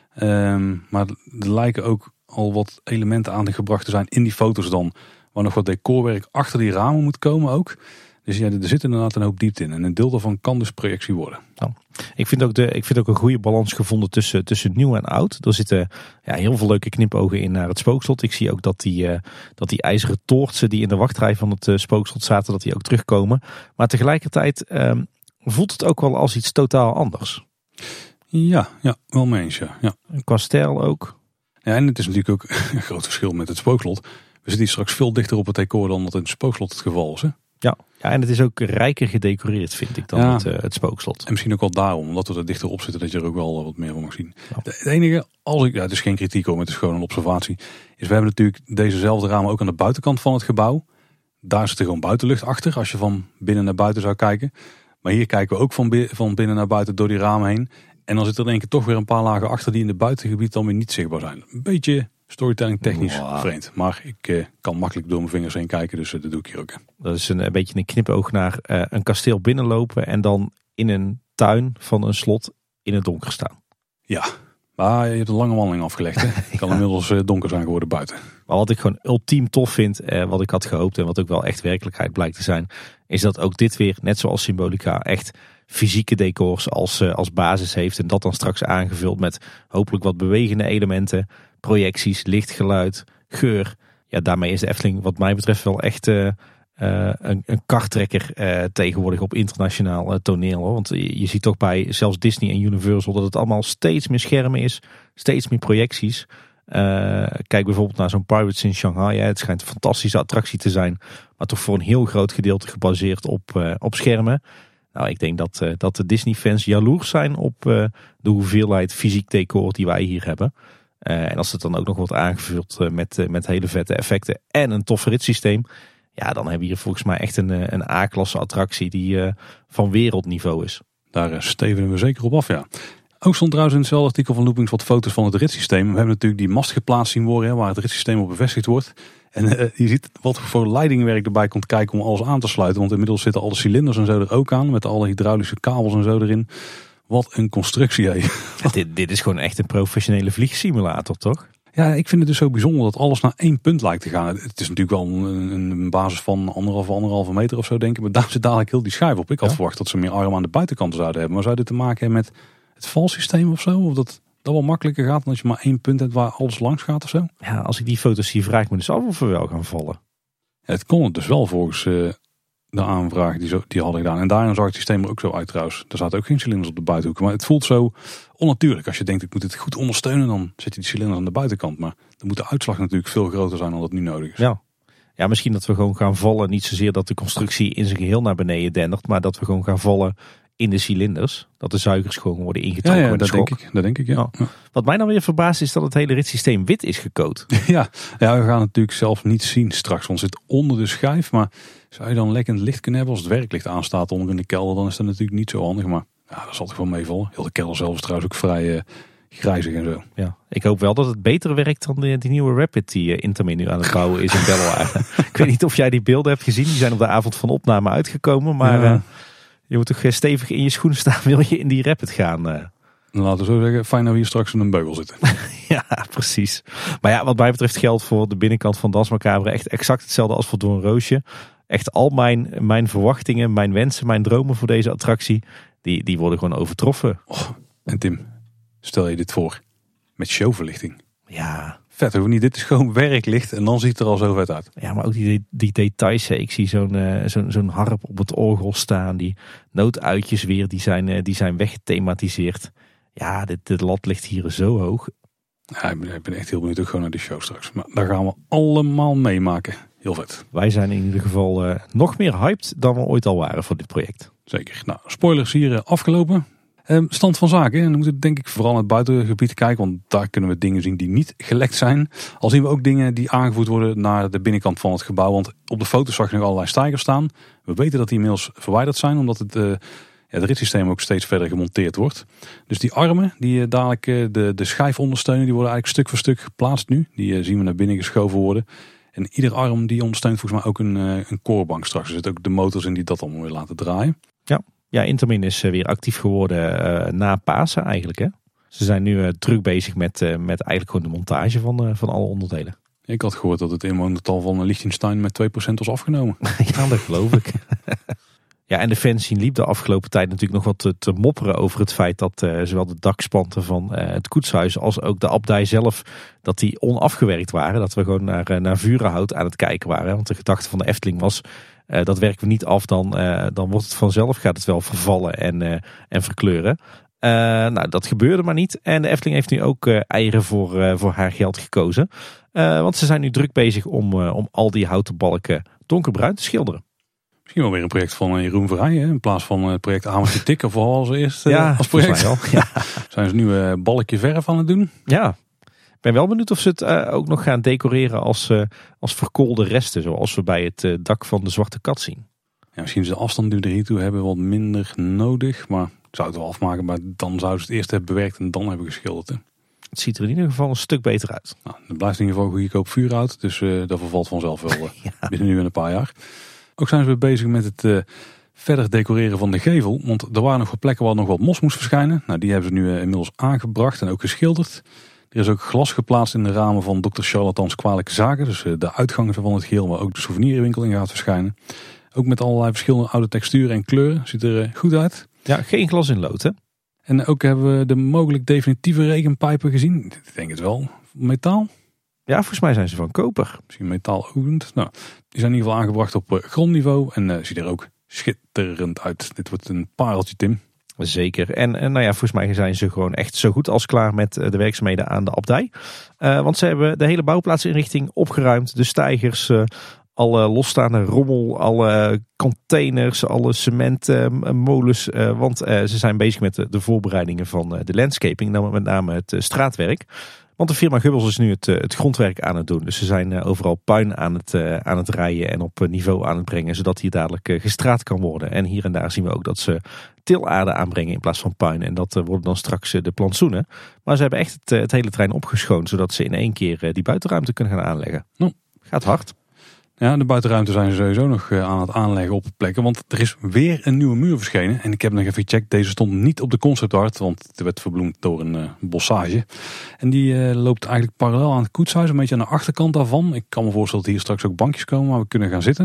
Maar er lijken ook al wat elementen aan te gebracht te zijn in die foto's dan. Waar nog wat decorwerk achter die ramen moet komen ook. Dus ja, er zit inderdaad een hoop diepte in. En een deel daarvan kan dus projectie worden. Nou, ik vind ook een goede balans gevonden tussen nieuw en oud. Er zitten heel veel leuke knipogen in naar het spookslot. Ik zie ook dat die ijzeren toortsen die in de wachtrij van het spookslot zaten, dat die ook terugkomen. Maar tegelijkertijd voelt het ook wel als iets totaal anders. Ja, wel mee eens, ja. Qua stijl ook. Ja, en het is natuurlijk ook een groot verschil met het spookslot. We zitten hier straks veel dichter op het decor dan dat in het spookslot het geval is. Hè? Ja, en het is ook rijker gedecoreerd, vind ik, dan het spookslot. En misschien ook wel daarom, omdat we er dichter op zitten, dat je er ook wel wat meer van mag zien. Ja. Het enige, het is geen kritiek hoor, het is gewoon een observatie, is we hebben natuurlijk dezezelfde ramen ook aan de buitenkant van het gebouw. Daar zit er gewoon buitenlucht achter, als je van binnen naar buiten zou kijken. Maar hier kijken we ook van binnen naar buiten door die ramen heen. En dan zit er in één keer toch weer een paar lagen achter die in het buitengebied dan weer niet zichtbaar zijn. Een beetje storytelling technisch vreemd. Maar ik kan makkelijk door mijn vingers heen kijken, dus dat doe ik hier ook. Dat is een beetje een knipoog naar een kasteel binnenlopen en dan in een tuin van een slot in het donker staan. Ja, maar je hebt een lange wandeling afgelegd. Hè? Het kan inmiddels donker zijn geworden buiten. Maar wat ik gewoon ultiem tof vind, wat ik had gehoopt en wat ook wel echt werkelijkheid blijkt te zijn, is dat ook dit weer, net zoals Symbolica, echt fysieke decors als basis heeft. En dat dan straks aangevuld met hopelijk wat bewegende elementen, projecties, licht, geluid, geur. Ja, daarmee is de Efteling wat mij betreft wel echt een karttrekker tegenwoordig op internationaal toneel. Hoor. Want je ziet toch bij zelfs Disney en Universal dat het allemaal steeds meer schermen is. Steeds meer projecties. Kijk bijvoorbeeld naar zo'n Pirates in Shanghai. Het schijnt een fantastische attractie te zijn. Maar toch voor een heel groot gedeelte gebaseerd op schermen. Nou, ik denk dat de Disney fans jaloers zijn op de hoeveelheid fysiek decor die wij hier hebben. En als het dan ook nog wordt aangevuld met hele vette effecten en een tof ritssysteem. Ja, dan hebben we hier volgens mij echt een A-klasse attractie die van wereldniveau is. Daar stevenen we zeker op af, ja. Ook stond trouwens in hetzelfde artikel van Loopings wat foto's van het ritssysteem. We hebben natuurlijk die mast geplaatst zien worden, waar het ritssysteem op bevestigd wordt. En je ziet wat voor leidingwerk erbij komt kijken om alles aan te sluiten. Want inmiddels zitten alle cilinders en zo er ook aan, met alle hydraulische kabels en zo erin. Wat een constructie, hé. Ja, dit is gewoon echt een professionele vliegsimulator, toch? Ja, ik vind het dus zo bijzonder dat alles naar één punt lijkt te gaan. Het is natuurlijk wel een basis van anderhalve meter of zo, denk ik. Maar daar zit dadelijk heel die schijf op. Ik had verwacht dat ze meer armen aan de buitenkant zouden hebben. Maar zou dit te maken hebben met het valsysteem of zo? Of dat wel makkelijker gaat dan als je maar één punt hebt waar alles langs gaat of zo? Ja, als ik die foto's zie, vraag ik me dus af of we wel gaan vallen. Ja, het kon het dus wel volgens de aanvraag die hadden gedaan. En daarin zag het systeem er ook zo uit trouwens. Er zaten ook geen cilinders op de buitenhoeken. Maar het voelt zo onnatuurlijk. Als je denkt, ik moet het goed ondersteunen, dan zet je die cilinders aan de buitenkant. Maar dan moet de uitslag natuurlijk veel groter zijn dan dat nu nodig is. Ja, misschien dat we gewoon gaan vallen. Niet zozeer dat de constructie in zijn geheel naar beneden dendert. Maar dat we gewoon gaan vallen in de cilinders. Dat de zuigers gewoon worden ingetrokken met de schok. Dat denk ik, ja. Wat mij dan weer verbaast is dat het hele ritssysteem wit is gecoat. Ja, we gaan het natuurlijk zelf niet zien straks. Want het zit onder de schijf. Maar zou je dan lekker licht kunnen hebben als het werklicht aanstaat onder in de kelder? Dan is dat natuurlijk niet zo handig. Maar ja, dat zal toch wel meevallen. Heel de kelder zelf is trouwens ook vrij grijzig en zo. Ja, ik hoop wel dat het beter werkt dan die nieuwe Rapid die Intamin nu aan het bouwen is in Bellewaarde. Ik weet niet of jij die beelden hebt gezien. Die zijn op de avond van opname uitgekomen. Maar je moet toch stevig in je schoenen staan, wil je in die Rapid gaan. Laten we zo zeggen, fijn dat we hier straks in een beugel zitten. Ja, precies. Maar ja, wat mij betreft geldt voor de binnenkant van Danse Macabre echt exact hetzelfde als voor Doornroosje. Echt al mijn verwachtingen, mijn wensen, mijn dromen voor deze attractie, die worden gewoon overtroffen. Oh, en Tim, stel je dit voor met showverlichting. Ja. Vet, hoor niet. Dit is gewoon werklicht en dan ziet het er al zo vet uit. Ja, maar ook die details. Hè. Ik zie zo'n harp op het orgel staan. Die nooduitjes weer, die zijn weggethematiseerd. Ja, de lat ligt hier zo hoog. Ja, ik ben echt heel benieuwd ook gewoon naar die show straks. Maar daar gaan we allemaal meemaken. Heel vet. Wij zijn in ieder geval nog meer hyped dan we ooit al waren voor dit project. Zeker. Nou, spoilers hier afgelopen. Stand van zaken. En dan moeten we denk ik vooral naar het buitengebied kijken. Want daar kunnen we dingen zien die niet gelekt zijn. Al zien we ook dingen die aangevoerd worden naar de binnenkant van het gebouw. Want op de foto's zag je nog allerlei stijgers staan. We weten dat die inmiddels verwijderd zijn. Omdat het ritssysteem ook steeds verder gemonteerd wordt. Dus die armen die dadelijk de schijf ondersteunen. Die worden eigenlijk stuk voor stuk geplaatst nu. Die zien we naar binnen geschoven worden. En ieder arm die ondersteunt volgens mij ook een corebank straks. Er zitten ook de motors in die dat allemaal weer laten draaien. Ja, Intamin is weer actief geworden na Pasen eigenlijk. Hè? Ze zijn nu druk bezig met eigenlijk gewoon de montage van alle onderdelen. Ik had gehoord dat het inwonertal van Liechtenstein met 2% was afgenomen. Ja, dat geloof ik. Ja, en de fans liep de afgelopen tijd natuurlijk nog wat te mopperen over het feit dat zowel de dakspanten van het koetshuis als ook de abdij zelf, dat die onafgewerkt waren. Dat we gewoon naar vurenhout aan het kijken waren. Want de gedachte van de Efteling was, dat werken we niet af, dan wordt het vanzelf, gaat het wel vervallen en verkleuren. Nou, dat gebeurde maar niet. En de Efteling heeft nu ook eieren voor haar geld gekozen. Want ze zijn nu druk bezig om al die houten balken donkerbruin te schilderen. Misschien wel weer een project van Jeroen Verheijen. In plaats van het project Amertje Tikken vooral als eerst als project. Wel. Ja. Zijn ze nu balkje verf aan het doen? Ja. Ik ben wel benieuwd of ze het ook nog gaan decoreren als verkoolde resten. Zoals we bij het dak van de Zwarte Kat zien. Ja, misschien is de afstand die we er hiertoe hebben wat minder nodig. Maar ik zou het wel afmaken. Maar dan zouden ze het eerst hebben bewerkt en dan hebben geschilderd. Hè. Het ziet er in ieder geval een stuk beter uit. Nou, er blijft in ieder geval goedkoop vuurhout. Dus dat vervalt vanzelf wel binnen nu en een paar jaar. Ook zijn ze weer bezig met het verder decoreren van de gevel. Want er waren nog wat plekken waar nog wat mos moest verschijnen. Nou, die hebben ze nu inmiddels aangebracht en ook geschilderd. Er is ook glas geplaatst in de ramen van Dr. Charlatans Kwalijke Zaken. Dus de uitgangen van het geheel waar ook de souvenirwinkel in gaat verschijnen. Ook met allerlei verschillende oude texturen en kleuren. Ziet er goed uit. Ja, geen glas in lood, hè? En ook hebben we de mogelijk definitieve regenpijpen gezien. Ik denk het wel. Metaal? Ja, volgens mij zijn ze van koper. Misschien metaaloogend. Nou, die zijn in ieder geval aangebracht op grondniveau. En ziet er ook schitterend uit. Dit wordt een pareltje, Tim. Zeker. En volgens mij zijn ze gewoon echt zo goed als klaar met de werkzaamheden aan de abdij. Want ze hebben de hele bouwplaatsinrichting opgeruimd. De steigers, alle losstaande rommel, alle containers, alle cementmolens. Want ze zijn bezig met de voorbereidingen van de landscaping. Met name het straatwerk. Want de firma Gubbels is nu het grondwerk aan het doen. Dus ze zijn overal puin aan het rijden en op niveau aan het brengen. Zodat hier dadelijk gestraat kan worden. En hier en daar zien we ook dat ze tilaarde aanbrengen in plaats van puin. En dat worden dan straks de plantsoenen. Maar ze hebben echt het hele terrein opgeschoond. Zodat ze in 1 keer die buitenruimte kunnen gaan aanleggen. Gaat hard. Ja, de buitenruimte zijn ze sowieso nog aan het aanleggen op plekken. Want er is weer een nieuwe muur verschenen. En ik heb nog even gecheckt. Deze stond niet op de conceptart. Want het werd verbloemd door een bossage. En die loopt eigenlijk parallel aan het koetshuis. Een beetje aan de achterkant daarvan. Ik kan me voorstellen dat hier straks ook bankjes komen waar we kunnen gaan zitten.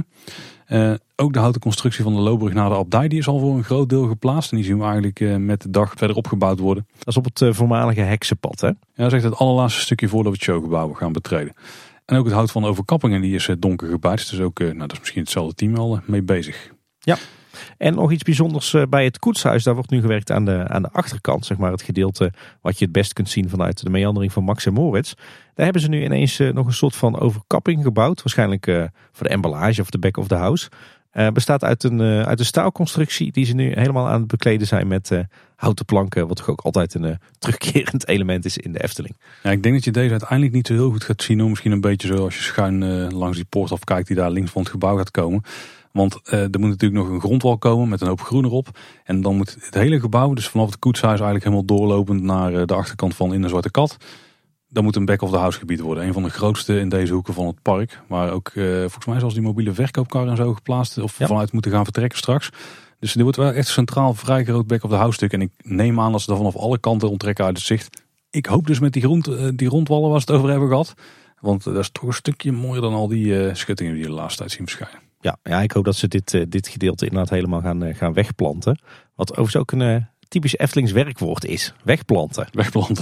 Ook de houten constructie van de loopbrug naar de abdij. Die is al voor een groot deel geplaatst. En die zien we eigenlijk met de dag verder opgebouwd worden. Dat is op het voormalige heksenpad, hè? Ja, dat is echt het allerlaatste stukje voordat we het showgebouw gaan betreden. En ook het hout van de overkappingen die is donker gebouwd. Dus ook, dat is misschien hetzelfde team al mee bezig. Ja, en nog iets bijzonders bij het koetshuis. Daar wordt nu gewerkt aan de achterkant. Zeg maar het gedeelte wat je het best kunt zien vanuit de meandering van Max en Moritz. Daar hebben ze nu ineens nog een soort van overkapping gebouwd. Waarschijnlijk voor de emballage of de back of the house. Bestaat uit een staalconstructie die ze nu helemaal aan het bekleden zijn met houten planken. Wat toch ook altijd een terugkerend element is in de Efteling. Ja, ik denk dat je deze uiteindelijk niet zo heel goed gaat zien. Misschien een beetje zo als je schuin langs die poort afkijkt die daar links van het gebouw gaat komen. Want er moet natuurlijk nog een grondwal komen met een hoop groen erop. En dan moet het hele gebouw, dus vanaf het koetshuis eigenlijk helemaal doorlopend naar de achterkant van In de Zwarte Kat. Dat moet een back-of-the-house gebied worden. Een van de grootste in deze hoeken van het park. Waar ook volgens mij zelfs die mobiele verkoopkar en zo geplaatst. Of vanuit moeten gaan vertrekken straks. Dus dit wordt wel echt centraal vrij groot back-of-the-house stuk. En ik neem aan dat ze dat vanaf alle kanten onttrekken uit het zicht. Ik hoop dus met die rondwallen waar ze het over hebben gehad. Want dat is toch een stukje mooier dan al die schuttingen die je de laatste tijd zien verschijnen. Ja, ik hoop dat ze dit gedeelte inderdaad helemaal gaan wegplanten. Wat overigens ook een typisch Eftelings werkwoord is. Wegplanten. Wegplanten.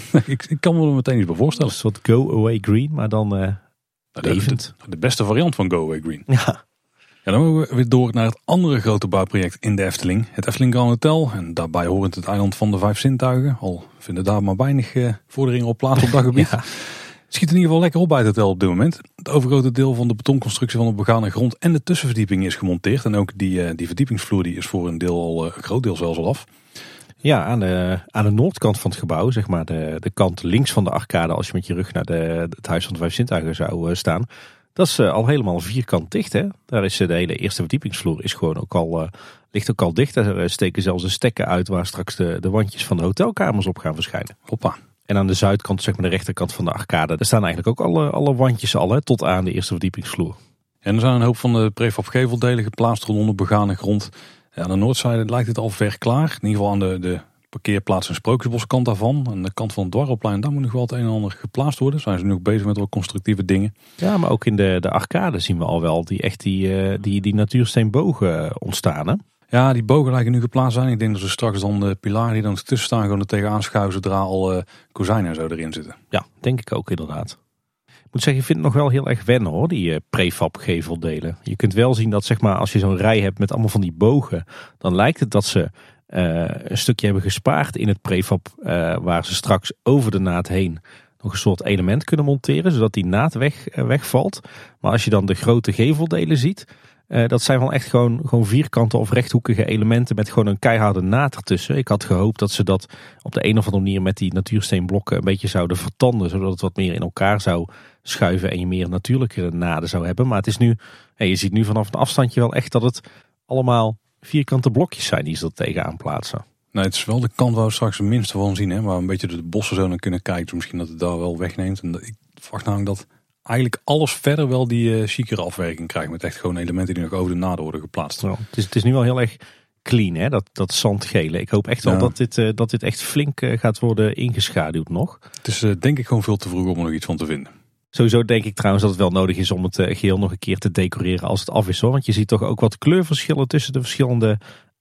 ik kan me er meteen iets bij voorstellen. Een soort go away green, maar dan levend. De beste variant van go away green. Ja. Ja, dan mogen we weer door naar het andere grote bouwproject in de Efteling. Het Efteling Grand Hotel. En daarbij horend het eiland van de 5 zintuigen. Al vinden daar maar weinig vorderingen op plaats op dat gebied. Ja. Het schiet in ieder geval lekker op bij het hotel op dit moment. Het overgrote deel van de betonconstructie van de begane grond en de tussenverdieping is gemonteerd. En ook die verdiepingsvloer die is voor een deel al, een groot deel zelfs al af. Ja, aan de noordkant van het gebouw, zeg maar de kant links van de arcade, als je met je rug naar het Huis van de 5 zintuigen zou staan. Dat is al helemaal vierkant dicht, hè. Daar is de hele eerste verdiepingsvloer is gewoon ligt ook al dicht. Daar steken zelfs de stekken uit waar straks de wandjes van de hotelkamers op gaan verschijnen. Hoppa. En aan de zuidkant, zeg maar de rechterkant van de arcade, daar staan eigenlijk ook alle wandjes al, hè, tot aan de eerste verdiepingsvloer. En er zijn een hoop van de prefab geveldelen geplaatst rondom begane grond. Ja, aan de noordzijde lijkt het al ver klaar. In ieder geval aan de parkeerplaats en Sprookjesboskant daarvan. Aan de kant van het Dwarrelplein, daar moet nog wel het een en ander geplaatst worden. Zijn ze nu ook bezig met wat constructieve dingen. Ja, maar ook in de arcade zien we al wel die natuursteenbogen ontstaan, hè? Ja, die bogen lijken nu geplaatst zijn. Ik denk dat ze straks dan de pilaren die dan tussen staan gewoon er tegenaan schuiven zodra al kozijnen en zo erin zitten. Ja, denk ik ook inderdaad. Ik moet zeggen, ik vind het nog wel heel erg wennen hoor, die prefab geveldelen. Je kunt wel zien dat zeg maar als je zo'n rij hebt met allemaal van die bogen, dan lijkt het dat ze een stukje hebben gespaard in het prefab waar ze straks over de naad heen nog een soort element kunnen monteren, zodat die naad wegvalt. Maar als je dan de grote geveldelen ziet, dat zijn wel echt gewoon vierkante of rechthoekige elementen met gewoon een keiharde naad ertussen. Ik had gehoopt dat ze dat op de een of andere manier met die natuursteenblokken een beetje zouden vertanden, zodat het wat meer in elkaar zou schuiven en je meer natuurlijke naden zou hebben. Maar het is nu, je ziet nu vanaf een afstandje wel echt dat het allemaal vierkante blokjes zijn die ze er tegenaan plaatsen. Nee, het is wel de kant waar we straks het minste van zien, hè, waar we een beetje door de bossen zo naar kunnen kijken. Dus misschien dat het daar wel wegneemt. En ik verwacht namelijk dat eigenlijk alles verder wel die chicere afwerking krijgt. Met echt gewoon elementen die nog over de naden worden geplaatst. Nou, het is nu wel heel erg clean, hè? Dat zandgele. Ik hoop echt wel dat dit echt flink gaat worden ingeschaduwd nog. Het is denk ik gewoon veel te vroeg om er nog iets van te vinden. Sowieso denk ik trouwens dat het wel nodig is om het geheel nog een keer te decoreren als het af is, hoor. Want je ziet toch ook wat kleurverschillen tussen de verschillende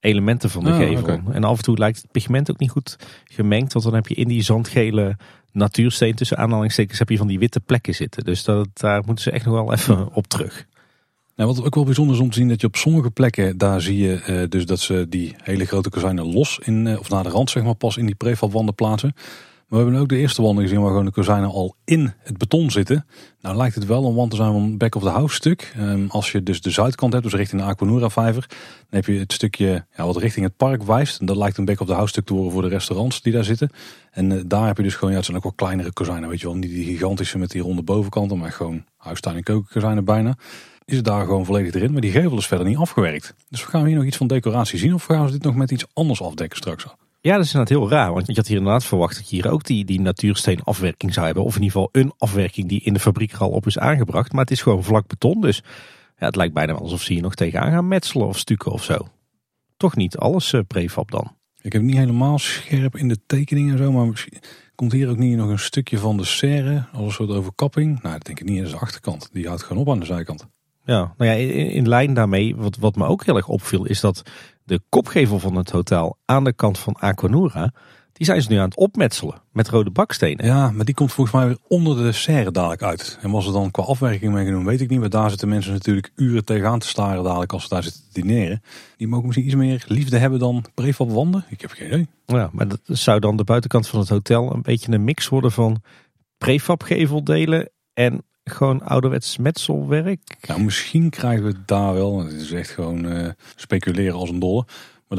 elementen van de gevel. Okay. En af en toe lijkt het pigment ook niet goed gemengd. Want dan heb je in die zandgele natuursteen tussen aanhalingstekens heb je van die witte plekken zitten. Dus daar moeten ze echt nog wel even op terug. Nou, wat ook wel bijzonder is om te zien dat je op sommige plekken, daar zie je dus dat ze die hele grote kozijnen los of naar de rand zeg maar pas in die prefabwanden plaatsen. Maar we hebben ook de eerste wanden gezien waar gewoon de kozijnen al in het beton zitten. Nou lijkt het wel een wand te zijn van back of the house stuk. Als je dus de zuidkant hebt, dus richting de Aquanura vijver, dan heb je het stukje wat richting het park wijst. En dat lijkt een back of the house stuk te worden voor de restaurants die daar zitten. En daar heb je dus gewoon, het zijn ook wel kleinere kozijnen, weet je wel. Niet die gigantische met die ronde bovenkanten, maar gewoon huistuin- en keukenkozijnen bijna. Is het daar gewoon volledig erin, maar die gevel is verder niet afgewerkt. Dus gaan we hier nog iets van decoratie zien of gaan we dit nog met iets anders afdekken straks al? Ja, dat is inderdaad heel raar. Want je had hier inderdaad verwacht dat je hier ook die natuursteenafwerking zou hebben. Of in ieder geval een afwerking die in de fabriek er al op is aangebracht. Maar het is gewoon vlak beton. Dus ja, het lijkt bijna alsof ze hier nog tegenaan gaan metselen of stukken of zo. Toch niet alles prefab dan. Ik heb het niet helemaal scherp in de tekening en zo. Maar misschien komt hier ook niet nog een stukje van de serre als een soort overkapping. Nou, dat denk ik niet. Dat is de achterkant. Die houdt gewoon op aan de zijkant. Ja, nou ja, in lijn daarmee, wat me ook heel erg opviel, is dat de kopgevel van het hotel aan de kant van Aquanura, die zijn ze nu aan het opmetselen met rode bakstenen. Ja, maar die komt volgens mij weer onder de serre dadelijk uit. En was er dan qua afwerking mee genoemd, weet ik niet. Maar daar zitten mensen natuurlijk uren tegenaan te staren dadelijk als ze daar zitten te dineren. Die mogen misschien iets meer liefde hebben dan prefab wanden. Ik heb geen idee. Ja, maar dat zou dan de buitenkant van het hotel een beetje een mix worden van prefab geveldelen en gewoon ouderwets metselwerk. Nou, misschien krijgen we het daar wel. Het is echt gewoon speculeren als een dolle. Maar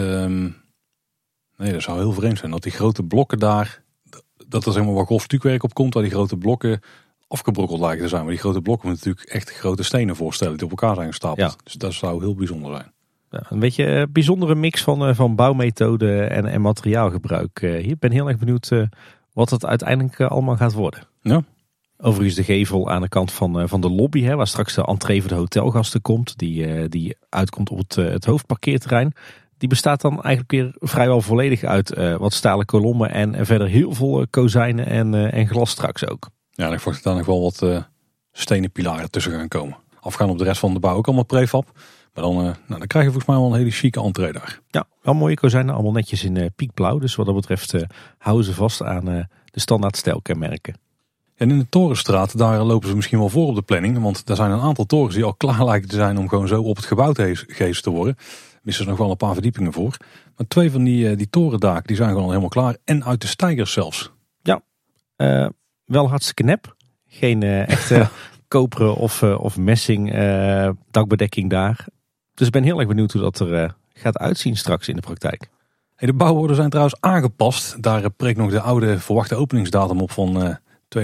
dat zou heel vreemd zijn. Dat die grote blokken daar, dat er zeg maar wat grof stukwerk op komt, waar die grote blokken afgebrokkeld lijken te zijn. Maar die grote blokken moeten natuurlijk echt grote stenen voorstellen die op elkaar zijn gestapeld. Ja. Dus dat zou heel bijzonder zijn. Ja, een beetje bijzondere mix van bouwmethode en materiaalgebruik. Ik ben heel erg benieuwd wat het uiteindelijk allemaal gaat worden. Ja. Overigens de gevel aan de kant van de lobby, waar straks de entree voor de hotelgasten komt. Die uitkomt op het hoofdparkeerterrein. Die bestaat dan eigenlijk weer vrijwel volledig uit wat stalen kolommen en verder heel veel kozijnen en glas straks ook. Ja, en ik verwacht dat daar nog wel wat stenen pilaren tussen gaan komen. Afgaan op de rest van de bouw ook allemaal prefab. Maar dan krijg je volgens mij wel een hele chique entree daar. Ja, wel mooie kozijnen, allemaal netjes in piekblauw. Dus wat dat betreft houden ze vast aan de standaard stijlkenmerken. En in de Torenstraat, daar lopen ze misschien wel voor op de planning. Want daar zijn een aantal torens die al klaar lijken te zijn om gewoon zo op het gebouw te geest te worden. Missen er nog wel een paar verdiepingen voor. Maar 2 van die torendaken die zijn gewoon al helemaal klaar. En uit de steigers zelfs. Ja, wel hartstikke nep. Geen echte koperen of messing dakbedekking daar. Dus ik ben heel erg benieuwd hoe dat er gaat uitzien straks in de praktijk. Hey, de bouwwoorden zijn trouwens aangepast. Daar preekt nog de oude verwachte openingsdatum op van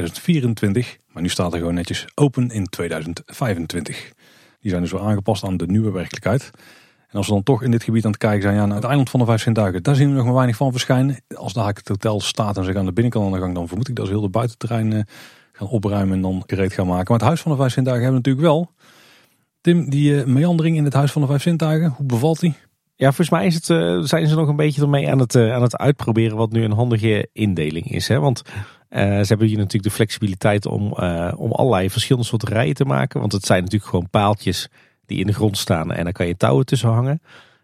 2024. Maar nu staat er gewoon netjes open in 2025. Die zijn dus wel aangepast aan de nieuwe werkelijkheid. En als we dan toch in dit gebied aan het kijken zijn, naar het eiland van de 5 Zintuigen, daar zien we nog maar weinig van verschijnen. Als daar het hotel staat en zich aan de binnenkant aan de gang, dan vermoed ik dat ze heel de buitenterrein gaan opruimen en dan gereed gaan maken. Maar het huis van de 5 Zintuigen hebben we natuurlijk wel. Tim, die meandering in het huis van de 5 Zintuigen, hoe bevalt die? Ja, volgens mij zijn ze nog een beetje ermee aan het uitproberen wat nu een handige indeling is. Hè? Want ze hebben hier natuurlijk de flexibiliteit om allerlei verschillende soorten rijen te maken. Want het zijn natuurlijk gewoon paaltjes die in de grond staan en daar kan je touwen tussen hangen.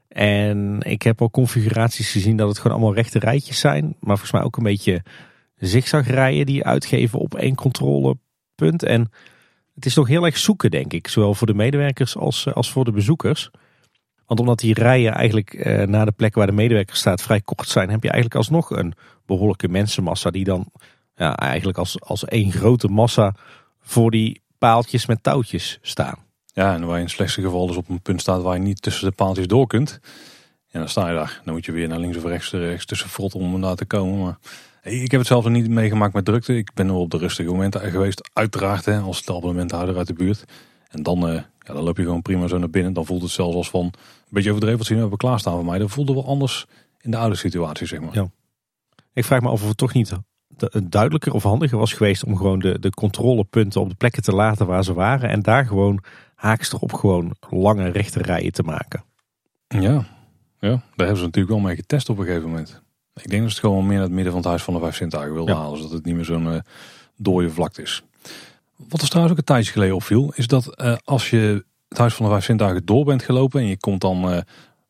En ik heb al configuraties gezien dat het gewoon allemaal rechte rijtjes zijn. Maar volgens mij ook een beetje zigzagrijen die uitgeven op 1 controlepunt. En het is toch heel erg zoeken, denk ik. Zowel voor de medewerkers als voor de bezoekers. Want omdat die rijen eigenlijk naar de plek waar de medewerker staat vrij kort zijn, heb je eigenlijk alsnog een behoorlijke mensenmassa die dan eigenlijk als 1 grote massa voor die paaltjes met touwtjes staan. Ja, en waar je in het slechtste geval dus op een punt staat waar je niet tussen de paaltjes door kunt. En dan sta je daar. Dan moet je weer naar links of rechts tussen frotten om daar te komen. Maar ik heb het zelf nog niet meegemaakt met drukte. Ik ben er op de rustige momenten geweest. Uiteraard als de abonnementhouder uit de buurt. En dan loop je gewoon prima zo naar binnen. Dan voelt het zelfs als van een beetje overdreven wat ze nu hebben klaarstaan voor mij. Dat voelde wel anders in de oude situatie, zeg maar. Ja. Ik vraag me af of het toch niet duidelijker of handiger was geweest om gewoon de controlepunten op de plekken te laten waar ze waren. En daar gewoon haaks erop gewoon lange rechte rijen te maken. Ja, daar hebben ze natuurlijk wel mee getest op een gegeven moment. Ik denk dat ze het gewoon meer naar het midden van het huis van de 5 Zintuigen wilden halen. Zodat het niet meer zo'n dooie vlakte is. Wat er trouwens ook een tijdje geleden opviel, is dat als je het huis van de 5 Zintuigen door bent gelopen en je komt dan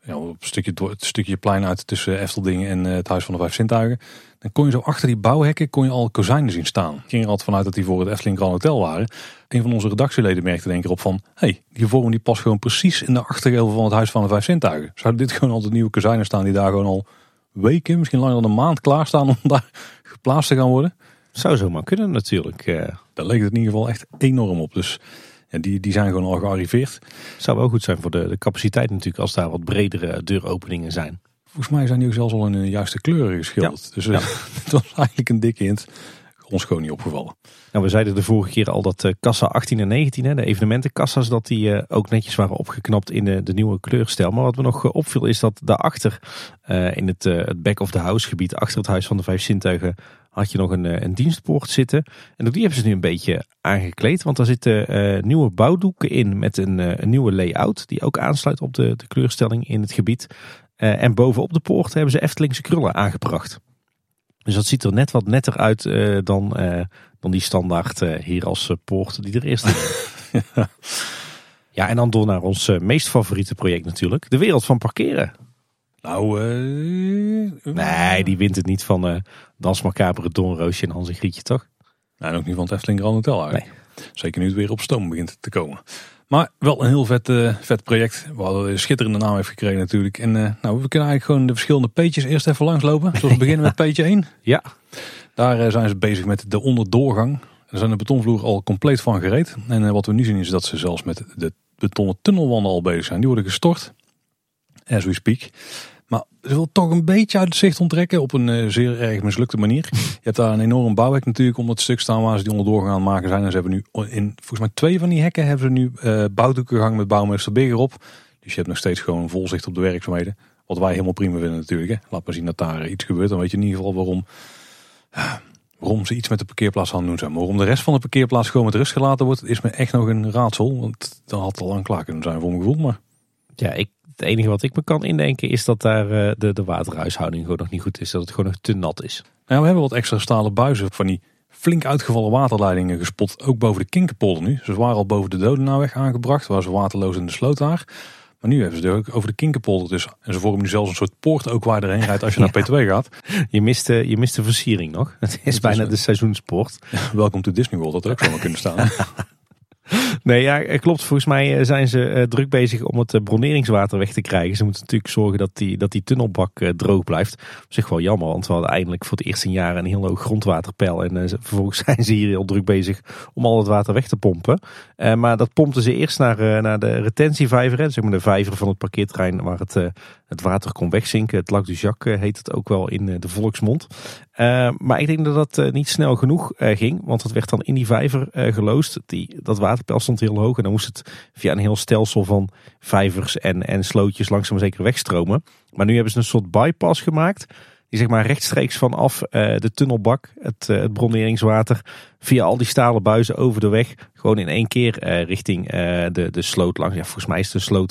op het stukje plein uit tussen Eftelding en het Huis van de Vijf Zintuigen. Dan kon je zo achter die bouwhekken al kozijnen zien staan. Ik ging er altijd vanuit dat die voor het Efteling Grand Hotel waren. Een van onze redactieleden merkte denk ik op van... die vorm die past gewoon precies in de achtergevel van het Huis van de Vijf Zintuigen. Zouden dit gewoon altijd nieuwe kozijnen staan die daar gewoon al weken, misschien langer dan een maand klaarstaan om daar geplaatst te gaan worden? Zou zomaar kunnen natuurlijk. Daar leek het in ieder geval echt enorm op. Dus ja, die zijn gewoon al gearriveerd. Zou wel goed zijn voor de capaciteit natuurlijk als daar wat bredere deuropeningen zijn. Volgens mij zijn die ook zelfs al in de juiste kleuren geschilderd. Ja. Dus het was eigenlijk een dikke hint. Ons gewoon niet opgevallen. Nou, we zeiden de vorige keer al dat kassa 18 en 19, de evenementenkassa's, dat die ook netjes waren opgeknapt in de nieuwe kleurstijl. Maar wat me nog opviel is dat daarachter in het back of the house gebied, achter het Huis van de Vijf Zintuigen, had je nog een dienstpoort zitten. En ook die hebben ze nu een beetje aangekleed. Want daar zitten nieuwe bouwdoeken in met een nieuwe layout. Die ook aansluit op de kleurstelling in het gebied. En bovenop de poort hebben ze Eftelingse krullen aangebracht. Dus dat ziet er net wat netter uit dan die standaard hier als poort die er eerst in. Ja, en dan door naar ons meest favoriete project natuurlijk. De wereld van parkeren. Nou, nee, die wint het niet van Dans Macabre, Doornroosje en Hans en Grietje, toch? Nou, en ook niet van het Efteling Grand Hotel eigenlijk. Nee. Zeker nu het weer op stoom begint te komen. Maar wel een heel vet project. We hadden een schitterende naam heeft gekregen natuurlijk. En we kunnen eigenlijk gewoon de verschillende peetjes eerst even langslopen. Zoals we beginnen met peetje 1. Ja. Daar zijn ze bezig met de onderdoorgang. Er zijn de betonvloer al compleet van gereed. En wat we nu zien is dat ze zelfs met de betonnen tunnelwanden al bezig zijn. Die worden gestort. As we speak. Maar ze wil toch een beetje uit het zicht onttrekken op een zeer erg mislukte manier. Je hebt daar een enorm bouwhek natuurlijk om dat stuk staan waar ze die onderdoorgang aan het maken zijn. En ze hebben nu volgens mij 2 van die hekken hebben ze nu bouwdoeken gehangen met bouwmeester Big erop. Dus je hebt nog steeds gewoon vol zicht op de werkzaamheden. Wat wij helemaal prima vinden natuurlijk. Hè. Laat maar zien dat daar iets gebeurt. Dan weet je in ieder geval waarom ze iets met de parkeerplaats aan het doen zijn. Maar waarom de rest van de parkeerplaats gewoon met rust gelaten wordt, is me echt nog een raadsel. Want dat had al lang klaar kunnen zijn voor mijn gevoel. Maar Ja, het enige wat ik me kan indenken is dat daar de waterhuishouding gewoon nog niet goed is. Dat het gewoon nog te nat is. Nou, we hebben wat extra stalen buizen van die flink uitgevallen waterleidingen gespot. Ook boven de Kinkerpolder nu. Ze waren al boven de Dodenauweg aangebracht. Waar ze waterloos in de sloot daar. Maar nu hebben ze er ook over de Kinkerpolder dus. En ze vormen nu zelfs een soort poort ook waar je erheen rijdt als je naar P2 gaat. Je mist de versiering nog. Het is bijna de seizoenspoort. Ja, welkom to Disney World, dat er ook zomaar kunnen staan. Nee, ja, klopt. Volgens mij zijn ze druk bezig om het broneringswater weg te krijgen. Ze moeten natuurlijk zorgen dat die tunnelbak droog blijft. Op zich wel jammer, want we hadden eindelijk voor het eerst in jaren een heel hoog grondwaterpeil. En vervolgens zijn ze hier heel druk bezig om al het water weg te pompen. Maar dat pompten ze eerst naar de retentievijver. Zeg maar de vijver van het parkeerterrein waar het water kon wegzinken. Het Lac du Jacques heet het ook wel in de volksmond. Maar ik denk dat dat niet snel genoeg ging. Want het werd dan in die vijver geloosd. Dat waterpeil stond heel hoog. En dan moest het via een heel stelsel van vijvers en slootjes langzaam zeker wegstromen. Maar nu hebben ze een soort bypass gemaakt. Die zeg maar rechtstreeks vanaf de tunnelbak, het broneringswater, via al die stalen buizen over de weg. Gewoon in één keer richting de sloot langs. Ja, volgens mij is de sloot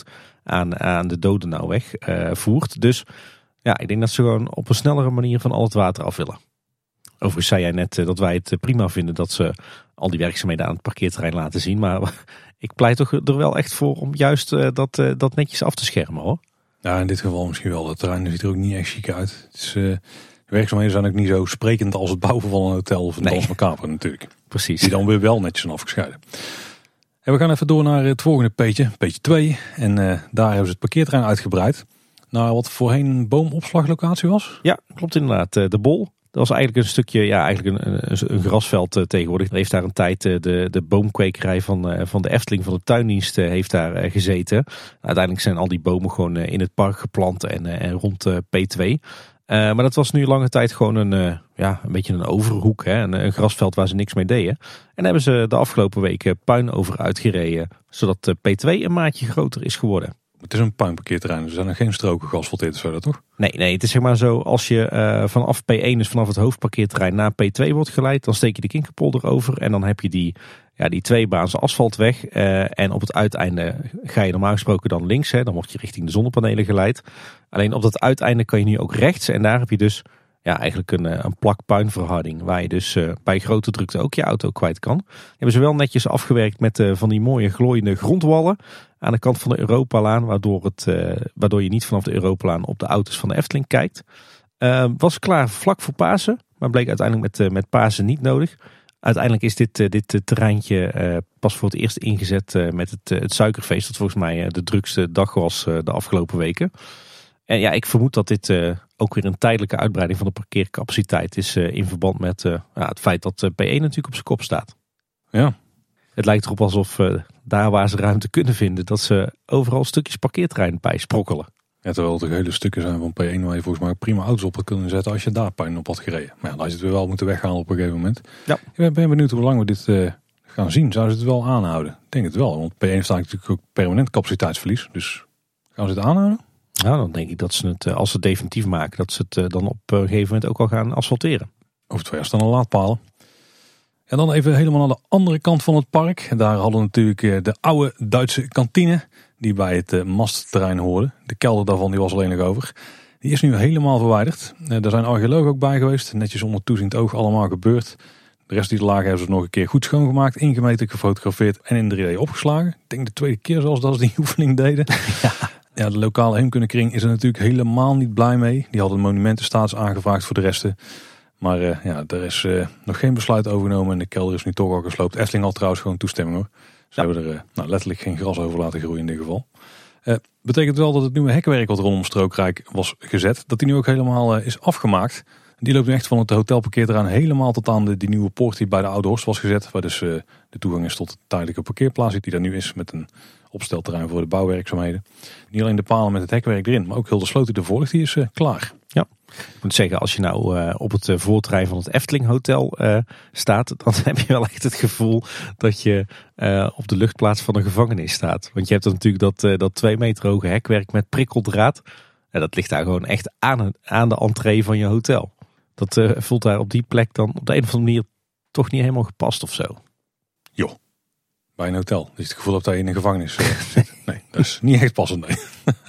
aan de Dodenauweg voert. Dus ja, ik denk dat ze gewoon op een snellere manier van al het water af willen. Overigens zei jij net dat wij het prima vinden dat ze al die werkzaamheden aan het parkeerterrein laten zien. Maar ik pleit toch er wel echt voor om juist dat netjes af te schermen, hoor. Ja, in dit geval misschien wel. Het terrein ziet er ook niet echt chic uit. De werkzaamheden zijn ook niet zo sprekend als het bouwen van een hotel of een Dans Macabre natuurlijk. Precies. Die dan weer wel netjes zijn afgescheiden. En we gaan even door naar het volgende peetje 2. En daar hebben ze het parkeerterrein uitgebreid. Naar wat voorheen een boomopslaglocatie was. Ja, klopt inderdaad. De Bol. Dat was eigenlijk een stukje, een grasveld tegenwoordig. Er heeft daar een tijd de boomkwekerij van de Efteling, van de tuindienst, heeft daar gezeten. Uiteindelijk zijn al die bomen gewoon in het park geplant en rond P2. Maar dat was nu lange tijd gewoon een beetje een overhoek. Hè? Een grasveld waar ze niks mee deden. En daar hebben ze de afgelopen weken puin over uitgereden. Zodat P2 een maatje groter is geworden. Het is een puinparkeerterrein, er zijn er geen stroken geasfalteerd of zo, dat toch? Nee, het is zeg maar zo, als je vanaf P1, dus vanaf het hoofdparkeerterrein naar P2 wordt geleid, dan steek je de Kinkerpolder over en dan heb je die tweebaanse asfaltweg. En op het uiteinde ga je normaal gesproken dan links, hè, dan word je richting de zonnepanelen geleid. Alleen op dat uiteinde kan je nu ook rechts en daar heb je dus eigenlijk een plak puinverharding. Waar je dus bij grote drukte ook je auto kwijt kan. Die hebben ze wel netjes afgewerkt met van die mooie glooiende grondwallen. Aan de kant van de Europalaan. Waardoor je niet vanaf de Europalaan op de auto's van de Efteling kijkt. Was klaar vlak voor Pasen. Maar bleek uiteindelijk met Pasen niet nodig. Uiteindelijk is dit terreintje pas voor het eerst ingezet met het suikerfeest. Dat volgens mij de drukste dag was de afgelopen weken. En ja, ik vermoed dat dit ook weer een tijdelijke uitbreiding van de parkeercapaciteit is. In verband met het feit dat P1 natuurlijk op zijn kop staat. Ja. Het lijkt erop alsof daar waar ze ruimte kunnen vinden, dat ze overal stukjes parkeerterrein bij sprokkelen. Ja, terwijl er hele stukken zijn van P1 waar je volgens mij prima auto's op had kunnen zetten als je daar puin op had gereden. Maar ja, dan had je het weer wel moeten weghalen op een gegeven moment. Ja. Ik ben benieuwd hoe lang we dit gaan zien. Zouden ze het wel aanhouden? Ik denk het wel, want P1 heeft natuurlijk ook permanent capaciteitsverlies. Dus gaan ze het aanhouden? Nou, dan denk ik dat ze het, als ze het definitief maken, dat ze het dan op een gegeven moment ook al gaan asfalteren. Over 2 jaar staan al laadpalen. En dan even helemaal aan de andere kant van het park. En daar hadden we natuurlijk de oude Duitse kantine die bij het mastterrein hoorde. De kelder daarvan die was alleen nog over. Die is nu helemaal verwijderd. Daar zijn archeologen ook bij geweest. Netjes onder toeziend oog allemaal gebeurd. De rest die er lagen hebben ze nog een keer goed schoongemaakt, ingemeten, gefotografeerd en in 3D opgeslagen. Ik denk de tweede keer zelfs dat ze die oefening deden. Ja, de lokale heemkundekring is er natuurlijk helemaal niet blij mee. Die hadden de monumentenstatus aangevraagd voor de resten. Maar er is nog geen besluit overgenomen en de kelder is nu toch al gesloopt. Efteling had trouwens gewoon toestemming hoor. Ze hebben er letterlijk geen gras over laten groeien in dit geval. Betekent wel dat het nieuwe hekwerk wat rondom Strookrijk was gezet, dat die nu ook helemaal is afgemaakt. Die loopt nu echt van het hotelparkeerterrein helemaal tot aan die nieuwe poort die bij de Oude Horst was gezet. Waar dus de toegang is tot de tijdelijke parkeerplaats die daar nu is met een opstelterrein voor de bouwwerkzaamheden. Niet alleen de palen met het hekwerk erin, maar ook heel de sloot die ervoor ligt, die is klaar. Ja, ik moet zeggen, als je nou op het voorterrein van het Efteling Hotel staat, dan heb je wel echt het gevoel dat je op de luchtplaats van een gevangenis staat. Want je hebt dan natuurlijk dat 2 meter hoge hekwerk met prikkeldraad. En dat ligt daar gewoon echt aan de entree van je hotel. Dat voelt daar op die plek dan op de een of andere manier toch niet helemaal gepast of zo. Joh, bij een hotel. Dus het gevoel dat je in een gevangenis zit. Nee, dat is niet echt passend. Nee.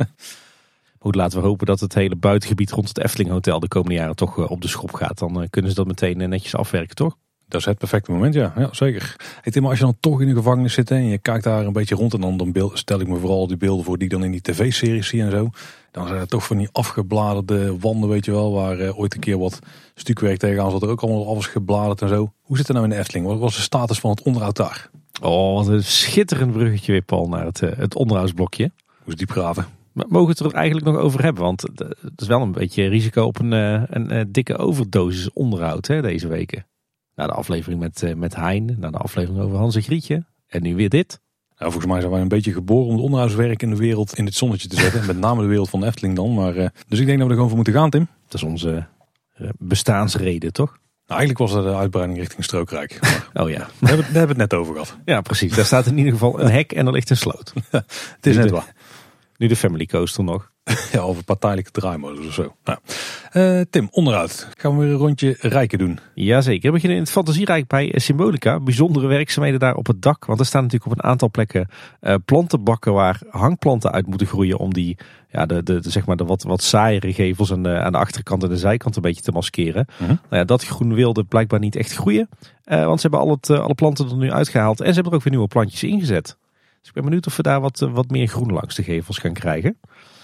Goed, laten we hopen dat het hele buitengebied rond het Efteling Hotel de komende jaren toch op de schop gaat. Dan kunnen ze dat meteen netjes afwerken, toch? Dat is het perfecte moment, ja zeker. Hey Tim, als je dan toch in de gevangenis zit en je kijkt daar een beetje rond en dan stel ik me vooral die beelden voor die dan in die tv-series zie en zo. Dan zijn er toch van die afgebladerde wanden, weet je wel, waar ooit een keer wat stukwerk tegenaan zat. Er ook allemaal alles gebladerd en zo. Hoe zit het nou in de Efteling? Wat was de status van het onderhoud daar? Oh, wat een schitterend bruggetje weer, Paul, naar het onderhoudsblokje. Hoe is diep graven? Maar mogen we het er eigenlijk nog over hebben? Want het is wel een beetje risico op een dikke overdosis onderhoud deze weken. Na de aflevering met Hein, na de aflevering over Hans en Grietje. En nu weer dit. Nou, volgens mij zijn wij een beetje geboren om het onderhoudswerk in de wereld in het zonnetje te zetten. Met name de wereld van de Efteling dan. Maar, dus ik denk dat we er gewoon voor moeten gaan, Tim. Dat is onze bestaansreden, toch? Nou, eigenlijk was dat de uitbreiding richting Strookrijk. Maar oh ja. Daar hebben we het net over gehad. Ja, precies. Daar staat in ieder geval een hek en er ligt een sloot. Het is net waar. Nu de Family Coaster nog. Ja, over een paar tijdelijke draaimodus of zo. Nou, Tim, onderuit. Gaan we weer een rondje rijken doen. Jazeker. We beginnen in het Fantasierijk bij Symbolica. Bijzondere werkzaamheden daar op het dak. Want er staan natuurlijk op een aantal plekken plantenbakken waar hangplanten uit moeten groeien. Om die, zeg maar de wat saaiere gevels aan de achterkant en de zijkant een beetje te maskeren. Nou ja, dat groen wilde blijkbaar niet echt groeien. Want ze hebben alle planten er nu uitgehaald. En ze hebben er ook weer nieuwe plantjes ingezet. Dus ik ben benieuwd of we daar wat meer groen langs de gevels gaan krijgen.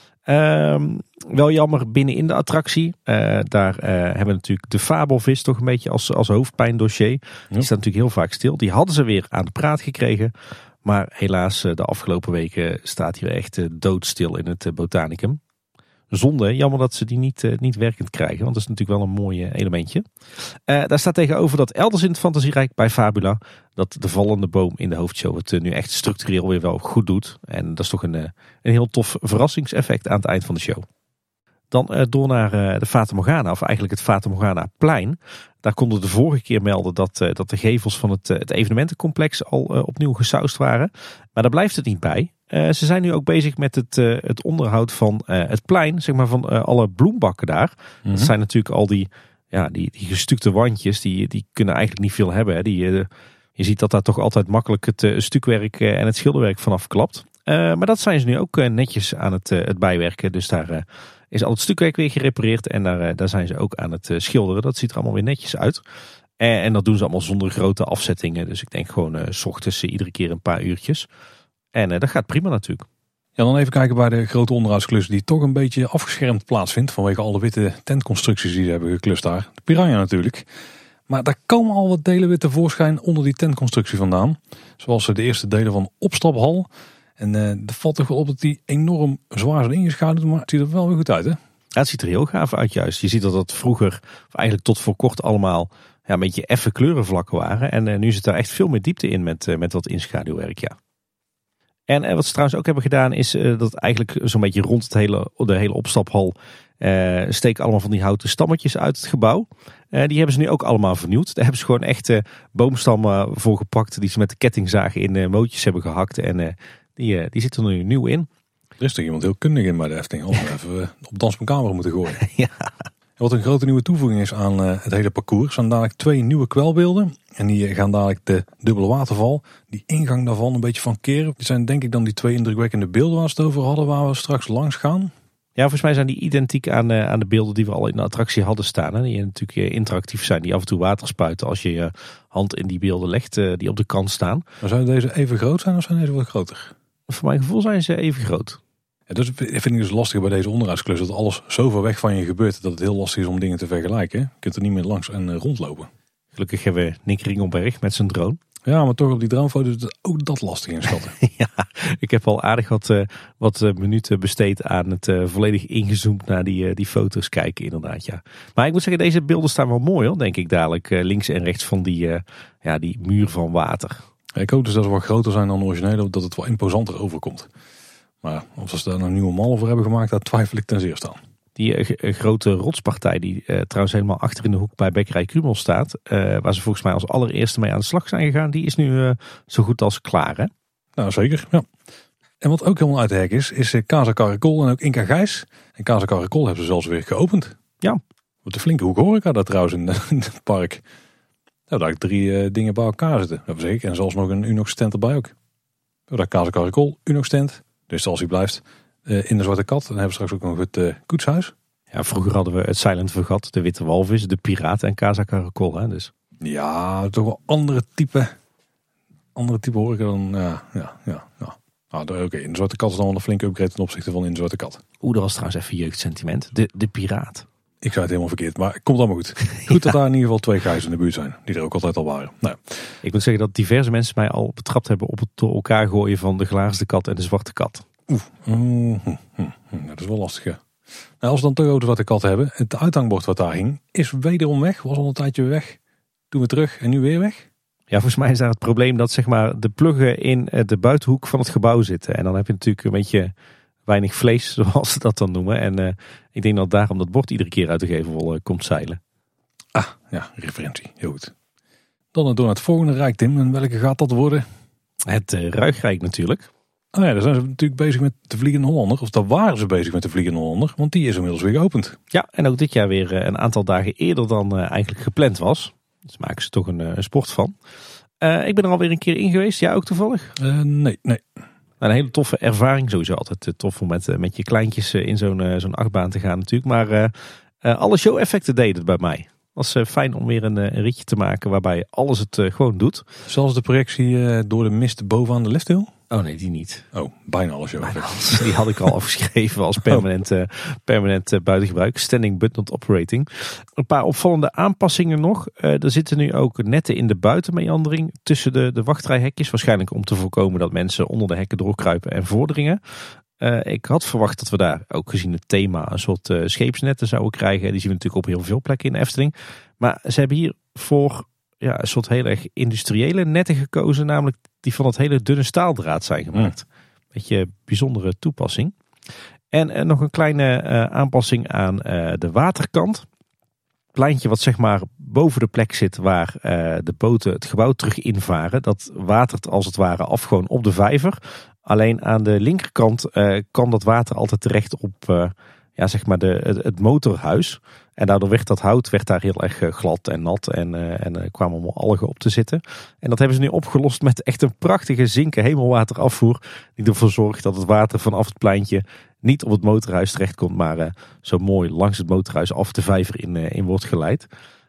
Wel jammer binnenin de attractie. Daar hebben we natuurlijk de fabelvis toch een beetje als hoofdpijndossier. Die staat natuurlijk heel vaak stil. Die hadden ze weer aan de praat gekregen. Maar helaas de afgelopen weken staat hij echt doodstil in het Botanicum. Zonde, jammer dat ze die niet werkend krijgen. Want dat is natuurlijk wel een mooi elementje. Daar staat tegenover dat elders in het Fantasierijk bij Fabula, dat de vallende boom in de hoofdshow het nu echt structureel weer wel goed doet. En dat is toch een heel tof verrassingseffect aan het eind van de show. Dan door naar de Fata Morgana, of eigenlijk het Fata Morgana plein. Daar konden we de vorige keer melden dat de gevels van het evenementencomplex al opnieuw gesausd waren. Maar daar blijft het niet bij. Ze zijn nu ook bezig met het onderhoud van het plein, zeg maar van alle bloembakken daar. Dat zijn natuurlijk al die gestukte wandjes, die kunnen eigenlijk niet veel hebben. Hè. Je ziet dat daar toch altijd makkelijk het stukwerk en het schilderwerk vanaf klapt. Maar dat zijn ze nu ook netjes aan het bijwerken. Dus daar is al het stukwerk weer gerepareerd. En daar zijn ze ook aan het schilderen. Dat ziet er allemaal weer netjes uit. En dat doen ze allemaal zonder grote afzettingen. Dus ik denk gewoon 's ochtends iedere keer een paar uurtjes. En dat gaat prima natuurlijk. Ja, dan even kijken bij de grote onderhoudsklus die toch een beetje afgeschermd plaatsvindt. Vanwege alle witte tentconstructies die ze hebben geklust daar. De Piranha natuurlijk. Maar daar komen al wat delen weer tevoorschijn onder die tentconstructie vandaan. Zoals de eerste delen van de opstaphal. En er valt toch wel op dat die enorm zwaar zijn ingeschaduwd. Maar het ziet er wel weer goed uit, hè? Ja, het ziet er heel gaaf uit juist. Je ziet dat het vroeger, of eigenlijk tot voor kort allemaal een beetje effen kleurenvlakken waren. En nu zit daar echt veel meer diepte in met wat inschaduwwerk, ja. En wat ze trouwens ook hebben gedaan is dat eigenlijk zo'n beetje rond de hele opstaphal steken allemaal van die houten stammetjes uit het gebouw. Die hebben ze nu ook allemaal vernieuwd. Daar hebben ze gewoon echt boomstammen voor gepakt die ze met de kettingzagen in mootjes hebben gehakt. En die zitten er nu nieuw in. Er is toch iemand heel kundig in bij de Efteling. Als we even op dans mijn kamer moeten gooien. Ja. Wat een grote nieuwe toevoeging is aan het hele parcours. Zijn dadelijk 2 nieuwe kwelbeelden. En die gaan dadelijk de dubbele waterval, die ingang daarvan een beetje van keren. Dit zijn denk ik dan die 2 indrukwekkende beelden waar we het over hadden, waar we straks langs gaan. Ja, volgens mij zijn die identiek aan de beelden die we al in de attractie hadden staan. Hè? Die natuurlijk interactief zijn, die af en toe water spuiten als je je hand in die beelden legt die op de kant staan. Maar zouden deze even groot zijn of zijn deze wat groter? Voor mijn gevoel zijn ze even groot. Ja, dat vind ik dus lastig bij deze onderhoudsklus. Dat alles zo ver weg van je gebeurt dat het heel lastig is om dingen te vergelijken. Je kunt er niet meer langs en rondlopen. Gelukkig hebben we Nick Ringelberg met zijn drone. Ja, maar toch op die dronefoto is het ook dat lastig inschatten. Ja, ik heb al aardig wat minuten besteed aan het volledig ingezoomd naar die foto's kijken inderdaad. Ja. Maar ik moet zeggen, deze beelden staan wel mooi hoor, denk ik dadelijk. Links en rechts van die muur van water. Ik hoop dus dat ze wat groter zijn dan de originele, dat het wel imposanter overkomt. Maar of ze daar nou nieuwe mallen voor hebben gemaakt, daar twijfel ik ten zeerste aan. Die grote rotspartij die trouwens helemaal achter in de hoek bij Bekkerij Krumel staat. Waar ze volgens mij als allereerste mee aan de slag zijn gegaan. Die is nu zo goed als klaar, hè? Nou, zeker. Ja. En wat ook helemaal uit de hek is Casa Caracol en ook Inca Gijs. En Casa Caracol hebben ze zelfs weer geopend. Ja. Wat een flinke horeca daar trouwens in het park. Nou, daar 3 dingen bij elkaar zitten. Dat zeker. En zelfs nog een Unox stand erbij ook. Daar Casa Caracol, Unox stand. Dus als hij blijft in de Zwarte Kat. Dan hebben we straks ook nog het koetshuis. Ja, vroeger hadden we het Silent Fregat, de Witte Walvis, de Piraat en Casa Caracol. Hè, dus. Ja, toch wel andere type horeca dan... Ja. Oké, in de Zwarte Kat is dan wel een flinke upgrade ten opzichte van in de Zwarte Kat. Dat was trouwens even jeugdsentiment. De Piraat. Ik zei het helemaal verkeerd, maar het komt allemaal goed. Goed dat daar in ieder geval 2 Gijs in de buurt zijn. Die er ook altijd al waren. Nou. Ik moet zeggen dat diverse mensen mij al betrapt hebben op het door elkaar gooien van de glazen kat en de zwarte kat. Dat is wel lastig, hè. Nou, als we dan toch over de Zwarte Kat hebben. Het uithangbord wat daar hing is wederom weg. Was al een tijdje weg. Toen we terug en nu weer weg. Ja, volgens mij is daar het probleem dat zeg maar de pluggen in de buitenhoek van het gebouw zitten. En dan heb je natuurlijk een beetje weinig vlees, zoals ze dat dan noemen. En ik denk dat daarom dat bord iedere keer uit de gevel komt zeilen. Ah, ja, referentie. Heel goed. Dan door naar het volgende rijk, Tim. En welke gaat dat worden? Het Ruigrijk natuurlijk. Oh ja, daar zijn ze natuurlijk bezig met de Vliegende Hollander. Of daar waren ze bezig met de Vliegende Hollander. Want die is inmiddels weer geopend. Ja, en ook dit jaar weer een aantal dagen eerder dan eigenlijk gepland was. Dus maken ze toch een sport van. Ik ben er alweer een keer in geweest. Ja, ook toevallig? Nee. Een hele toffe ervaring. Sowieso altijd tof om met je kleintjes in zo'n achtbaan te gaan natuurlijk. Maar alle show-effecten deden het bij mij. Het was fijn om weer een ritje te maken waarbij alles het gewoon doet. Zelfs de projectie door de mist bovenaan de lifthill? Oh nee, die niet. Oh, bijna alles show-effecten. Die had ik al afgeschreven als permanent buitengebruik. Standing but not operating. Een paar opvallende aanpassingen nog. Er zitten nu ook netten in de buitenmeandering tussen de wachtrijhekjes. Waarschijnlijk om te voorkomen dat mensen onder de hekken doorkruipen en voordringen. Ik had verwacht dat we daar, ook gezien het thema, een soort scheepsnetten zouden krijgen. Die zien we natuurlijk op heel veel plekken in de Efteling. Maar ze hebben hier voor een soort heel erg industriële netten gekozen. Namelijk die van dat hele dunne staaldraad zijn gemaakt. Beetje bijzondere toepassing. En nog een kleine aanpassing aan de waterkant. Pleintje wat zeg maar boven de plek zit waar de boten het gebouw terug invaren. Dat watert als het ware af gewoon op de vijver. Alleen aan de linkerkant kan dat water altijd terecht op zeg maar het motorhuis. En daardoor werd dat hout daar heel erg glad en nat en er kwamen allemaal algen op te zitten. En dat hebben ze nu opgelost met echt een prachtige zinken hemelwaterafvoer. Die ervoor zorgt dat het water vanaf het pleintje niet op het motorhuis terechtkomt, maar zo mooi langs het motorhuis af de vijver in wordt geleid.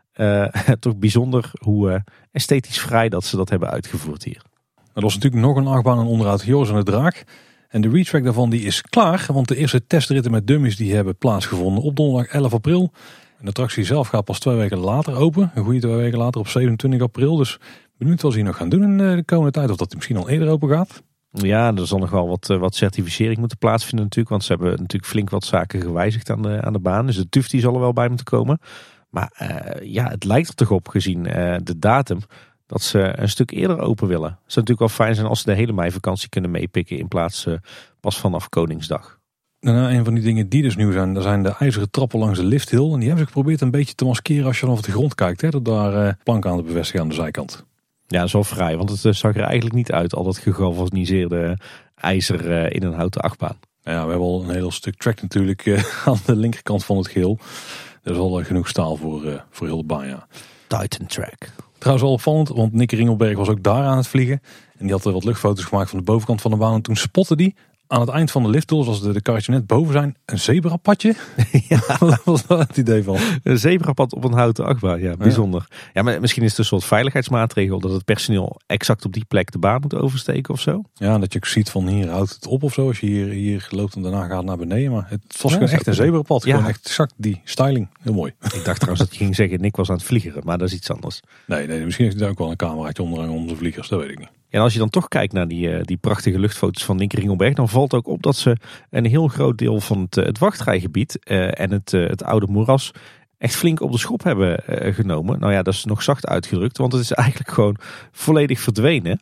Toch bijzonder hoe esthetisch vrij dat ze dat hebben uitgevoerd hier. Er was natuurlijk nog een achtbaan aan onderhoud, Joris en de Draak. En de retrack daarvan die is klaar, want de eerste testritten met dummies die hebben plaatsgevonden op donderdag 11 april. En de attractie zelf gaat pas 2 weken later open, een goede 2 weken later op 27 april. Dus benieuwd wat ze hier nog gaan doen in de komende tijd, of dat misschien al eerder open gaat. Ja, er zal nog wel wat certificering moeten plaatsvinden natuurlijk, want ze hebben natuurlijk flink wat zaken gewijzigd aan de baan. Dus de TÜV die zal er wel bij moeten komen. Maar het lijkt er toch op, gezien de datum, dat ze een stuk eerder open willen. Het zou natuurlijk wel fijn zijn als ze de hele meivakantie kunnen meepikken in plaats pas vanaf Koningsdag. Nou, een van die dingen die dus nieuw zijn, dat zijn de ijzeren trappen langs de lifthill. En die hebben ze geprobeerd een beetje te maskeren als je vanaf de grond kijkt. Hè, dat daar planken aan te bevestigen aan de zijkant. Ja, dat is wel vrij, want het zag er eigenlijk niet uit, al dat gegalvaniseerde ijzer in een houten achtbaan. Nou ja, we hebben al een heel stuk track natuurlijk aan de linkerkant van het geel. Er is al genoeg staal voor heel de baan, ja. Titan Track. Trouwens wel opvallend, want Nicky Ringelberg was ook daar aan het vliegen. En die had wat luchtfoto's gemaakt van de bovenkant van de baan. En toen spotte die aan het eind van de lifthill, zoals de karretjes net boven zijn, een zebrapadje. Ja, dat was wel het idee van. Een zebrapad op een houten achtbaan, ja, bijzonder. Ja, maar misschien is het een soort veiligheidsmaatregel dat het personeel exact op die plek de baan moet oversteken of zo. Ja, dat je ook ziet van hier houdt het op of zo, als je hier loopt en daarna gaat naar beneden. Maar het was gewoon echt een zebrapad, gewoon echt exact die styling. Heel mooi. Ik dacht trouwens dat je ging zeggen, Nick was aan het vliegeren, maar dat is iets anders. Nee, misschien heeft hij daar ook wel een cameraatje onderhangen om de vliegers, dat weet ik niet. En als je dan toch kijkt naar die prachtige luchtfoto's van Nicky Ringelberg, dan valt ook op dat ze een heel groot deel van het wachtrijgebied en het oude moeras echt flink op de schop hebben genomen. Nou ja, dat is nog zacht uitgedrukt, want het is eigenlijk gewoon volledig verdwenen.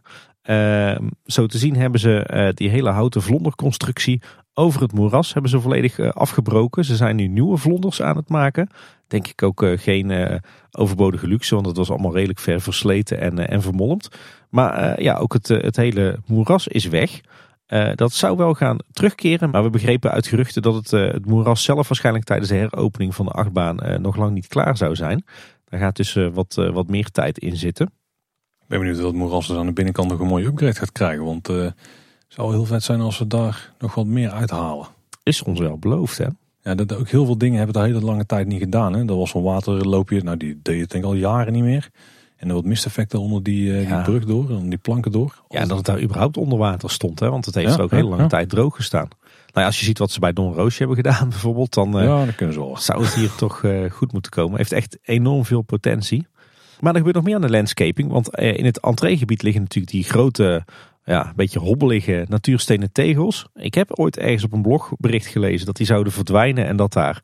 Zo te zien hebben ze die hele houten vlonderconstructie over het moeras hebben ze volledig afgebroken. Ze zijn nu nieuwe vlonders aan het maken. Denk ik ook geen overbodige luxe, want het was allemaal redelijk ver versleten en vermolmd. Maar ook het hele moeras is weg. Dat zou wel gaan terugkeren, maar we begrepen uit geruchten dat het moeras zelf waarschijnlijk tijdens de heropening van de achtbaan nog lang niet klaar zou zijn. Daar gaat dus wat meer tijd in zitten. Ik ben benieuwd of het moeras dus aan de binnenkant nog een mooie upgrade gaat krijgen, want het zou heel vet zijn als we daar nog wat meer uithalen. Is ons wel beloofd, hè? Ja, dat ook heel veel dingen hebben daar hele lange tijd niet gedaan. Hè. Dat was zo'n waterloopje, nou die deed het denk ik al jaren niet meer. En er wat misteffecten onder die brug door, onder die planken door. Ja, en dat het daar überhaupt onder water stond, hè? Want het heeft er ook hele lange tijd droog gestaan. Nou ja, als je ziet wat ze bij Don Roosje hebben gedaan bijvoorbeeld, dan kunnen ze wel. Zou het hier toch goed moeten komen. Heeft echt enorm veel potentie. Maar er gebeurt nog meer aan de landscaping, want in het entreegebied liggen natuurlijk die grote, een beetje hobbelige natuurstenen tegels. Ik heb ooit ergens op een blogbericht gelezen dat die zouden verdwijnen en dat daar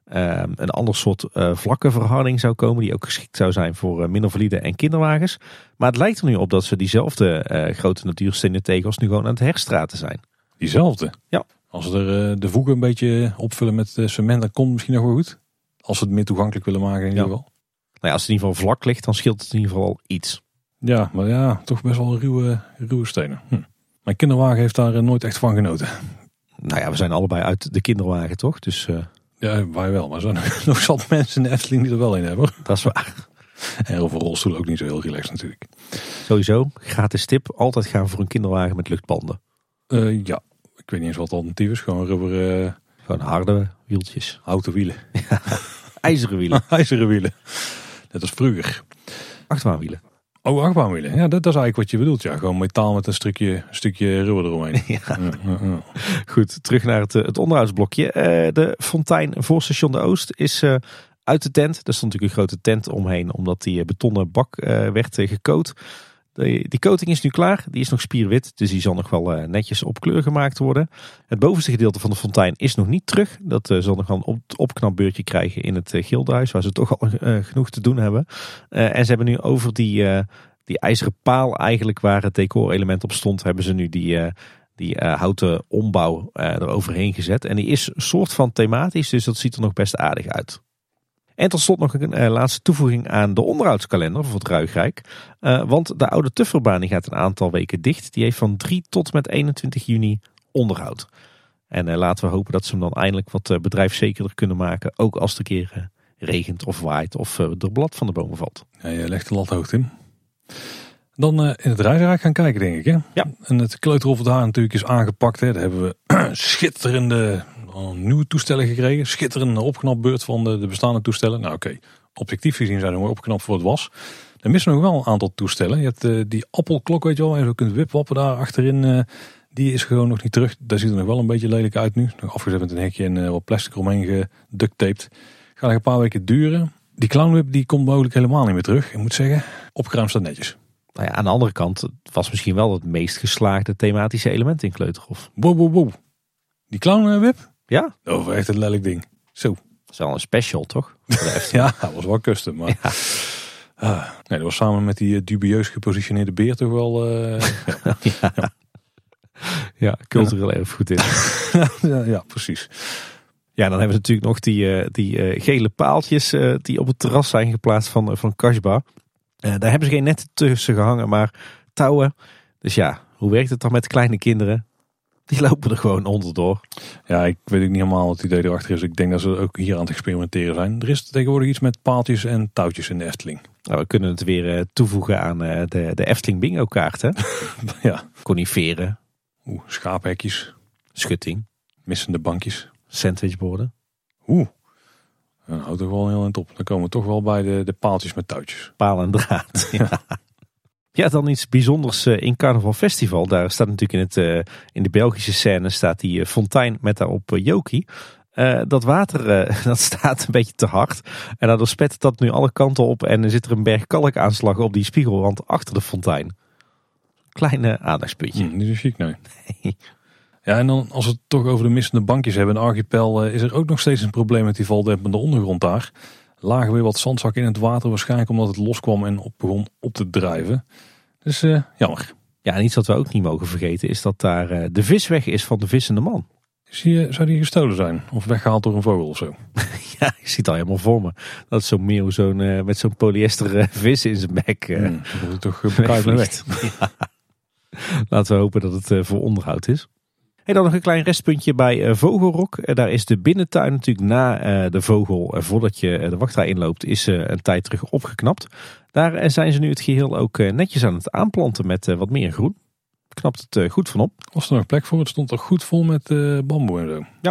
een ander soort vlakke verharding zou komen die ook geschikt zou zijn voor minder valide en kinderwagens. Maar het lijkt er nu op dat ze diezelfde grote natuurstenen tegels nu gewoon aan het herstraten zijn. Diezelfde? Ja. Als we er de voegen een beetje opvullen met cement, dan komt het misschien nog wel goed. Als we het meer toegankelijk willen maken in ieder geval. Nou ja, als het in ieder geval vlak ligt, dan scheelt het in ieder geval al iets. Ja, maar ja, toch best wel ruwe stenen. Mijn kinderwagen heeft daar nooit echt van genoten. Nou ja, we zijn allebei uit de kinderwagen, toch? Dus, ja, wij wel. Maar er zijn nog zat mensen in de Efteling die er wel in hebben. Dat is waar. En over rolstoel ook niet zo heel relaxed natuurlijk. Sowieso, gratis tip. Altijd gaan voor een kinderwagen met luchtbanden. Ja, ik weet niet eens wat het alternatief is. Gewoon rubber... Gewoon harde wieltjes. Houten wielen. Ja, ijzeren wielen. IJzeren wielen. Net als vroeger. Achtbaanwielen. Oh, achtbaanwielen. Ja, dat is eigenlijk wat je bedoelt. Ja, gewoon metaal met een stukje rubber eromheen. Ja. Ja. Goed, terug naar het onderhoudsblokje. De fontein voor Station de Oost is uit de tent. Er stond natuurlijk een grote tent omheen, omdat die betonnen bak werd gecoat. Die coating is nu klaar. Die is nog spierwit, dus die zal nog wel netjes op kleur gemaakt worden. Het bovenste gedeelte van de fontein is nog niet terug. Dat zal nog wel een opknapbeurtje krijgen in het Gildenhuis, waar ze toch al genoeg te doen hebben. En ze hebben nu over die ijzeren paal eigenlijk waar het decorelement op stond, hebben ze nu die houten ombouw eroverheen gezet. En die is soort van thematisch, dus dat ziet er nog best aardig uit. En tot slot nog een laatste toevoeging aan de onderhoudskalender voor het Ruigrijk. Want de oude Tufferbaan die gaat een aantal weken dicht. Die heeft van 3 tot met 21 juni onderhoud. En laten we hopen dat ze hem dan eindelijk wat bedrijfszekerder kunnen maken. Ook als het een keer regent of waait of er blad van de bomen valt. Ja, je legt de lat hoog, Tim. Dan in het Reizenrijk gaan kijken, denk ik. Hè? Ja. En het kleuterhof daar natuurlijk is aangepakt. Hè. Daar hebben we schitterende nieuwe toestellen gekregen. Schitterende opknapbeurt van de bestaande toestellen. Nou oké, objectief gezien zijn ze mooi opgeknapt voor het was. Er missen nog wel een aantal toestellen. Je hebt die appelklok, weet je wel, waar je zo kunt wipwappen daar achterin. Die is gewoon nog niet terug. Daar ziet er nog wel een beetje lelijk uit nu. Nog afgezet met een hekje en wat plastic omheen geducttaped. Gaat een paar weken duren. Die clownwhip die komt mogelijk helemaal niet meer terug. Ik moet zeggen, opgeruimd staat netjes. Nou ja, aan de andere kant, het was misschien wel het meest geslaagde thematische element in Kleuterhof. Wow. Die clownwhip? Ja? Oh, echt een lelijk ding. Zo. Dat is wel een special, toch? Ja, dat was wel custom. Maar... Ja. Nee, dat was samen met die dubieus gepositioneerde beer toch wel... Ja, cultureel erfgoed in. ja, precies. Ja, dan hebben we natuurlijk nog die gele paaltjes die op het terras zijn geplaatst van Kasbah. Daar hebben ze geen netten tussen gehangen, maar touwen. Dus ja, hoe werkt het dan met kleine kinderen? Die lopen er gewoon onderdoor. Ja, ik weet ook niet helemaal wat het idee erachter is. Ik denk dat ze ook hier aan het experimenteren zijn. Er is tegenwoordig iets met paaltjes en touwtjes in de Efteling. Nou, we kunnen het weer toevoegen aan de Efteling bingo kaart. Hè? Ja. Coniferen. Schaaphekjes. Schutting. Missende bankjes. Sandwichborden. Dan houdt er wel heel eind op. Dan komen we toch wel bij de paaltjes met touwtjes. Paal en draad. Ja, dan iets bijzonders in Carnaval Festival. Daar staat natuurlijk in de Belgische scène staat die fontein met daarop Jokie. Dat water dat staat een beetje te hard. En daardoor spettert dat nu alle kanten op. En er zit er een berg kalkaanslag op die spiegelwand achter de fontein. Kleine aandachtspuntje. Niet zo chic, nee. Ja, en dan als we het toch over de missende bankjes hebben. In de Archipel is er ook nog steeds een probleem met die valdempende ondergrond daar. Lagen weer wat zandzakken in het water. Waarschijnlijk omdat het loskwam en begon op te drijven. Dus jammer. Ja, en iets wat we ook niet mogen vergeten is dat daar de visweg is van de vissende man. Zou die gestolen zijn? Of weggehaald door een vogel of zo? Ja, ik zie het al helemaal voor me. Dat is zo'n meeuw met zo'n polyester vis in zijn bek. Dat wordt toch bekijken weg. Ja. Laten we hopen dat het voor onderhoud is. En dan nog een klein restpuntje bij Vogelrok. Daar is de binnentuin natuurlijk na de vogel, voordat je de wachtrij inloopt, is een tijd terug opgeknapt. Daar zijn ze nu het geheel ook netjes aan het aanplanten met wat meer groen. Knapt het goed van op. Was er nog plek voor? Het stond er goed vol met bamboe en zo. Ja.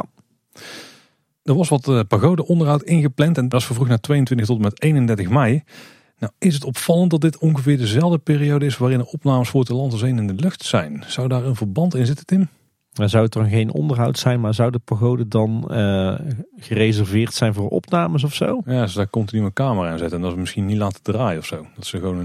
Er was wat pagode onderhoud ingepland en dat is vervroegd naar 22 tot en met 31 mei. Nou is het opvallend dat dit ongeveer dezelfde periode is waarin de opnames voor het land als één in de lucht zijn. Zou daar een verband in zitten, Tim? Dan zou het dan geen onderhoud zijn, maar zou de pagode dan gereserveerd zijn voor opnames of zo? Ja, ze daar continu een camera in zetten en dat ze misschien niet laten draaien of zo. Dat ze gewoon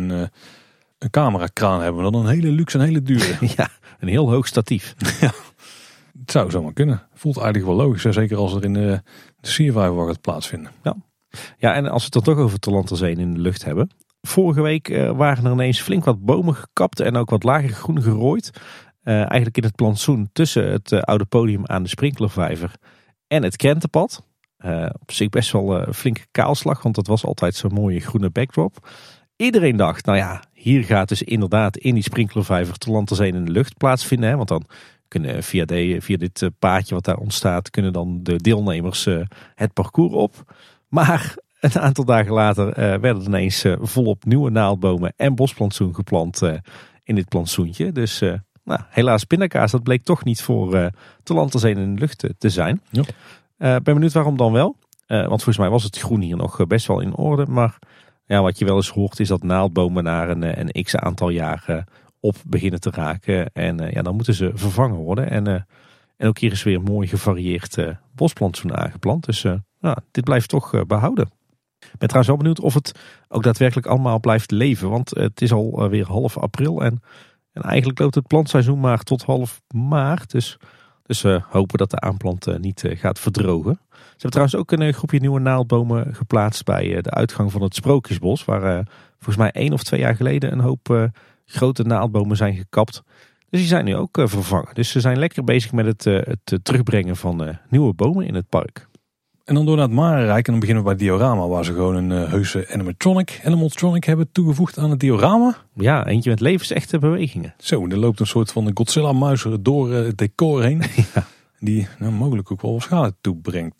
een camerakraan hebben, maar dan een hele luxe en hele dure. Ja, een heel hoog statief. Ja, het zou zomaar kunnen. Voelt eigenlijk wel logisch, hè? Zeker als er in de siervijver gaat plaatsvinden. Ja, en als we het dan toch over het Land als één in de lucht hebben. Vorige week waren er ineens flink wat bomen gekapt en ook wat lager groen gerooid. Eigenlijk in het plantsoen tussen het oude podium aan de Sprinklervijver en het Krentenpad. Op zich best wel een flinke kaalslag, want dat was altijd zo'n mooie groene backdrop. Iedereen dacht, nou ja, hier gaat dus inderdaad in die Sprinklervijver het Land als één in de lucht plaatsvinden. Hè, want dan kunnen via dit paadje wat daar ontstaat, kunnen dan de deelnemers het parcours op. Maar een aantal dagen later werden er ineens volop nieuwe naaldbomen en bosplantsoen geplant in dit plantsoentje. Dus helaas pindakaas, dat bleek toch niet voor het Land als één in de lucht te zijn. Ja. Ben benieuwd waarom dan wel. Want volgens mij was het groen hier nog best wel in orde. Maar ja, wat je wel eens hoort is dat naaldbomen na een x aantal jaar op beginnen te raken. En dan moeten ze vervangen worden. En ook hier is weer mooi gevarieerd bosplantsoen aangeplant. Dus dit blijft toch behouden. Ik ben trouwens wel benieuwd of het ook daadwerkelijk allemaal blijft leven. Want het is alweer half april en eigenlijk loopt het plantseizoen maar tot half maart. Dus we hopen dat de aanplant niet gaat verdrogen. Ze hebben trouwens ook een groepje nieuwe naaldbomen geplaatst bij de uitgang van het Sprookjesbos. Waar volgens mij 1 of 2 jaar geleden een hoop grote naaldbomen zijn gekapt. Dus die zijn nu ook vervangen. Dus ze zijn lekker bezig met het terugbrengen van nieuwe bomen in het park. En dan door naar het Marenrijk en dan beginnen we bij Diorama, waar ze gewoon een heuse animatronic hebben toegevoegd aan het diorama. Ja, eentje met levensechte bewegingen. Zo, er loopt een soort van Godzilla-muis door het decor heen. Ja. Die mogelijk ook wel wat schade toebrengt.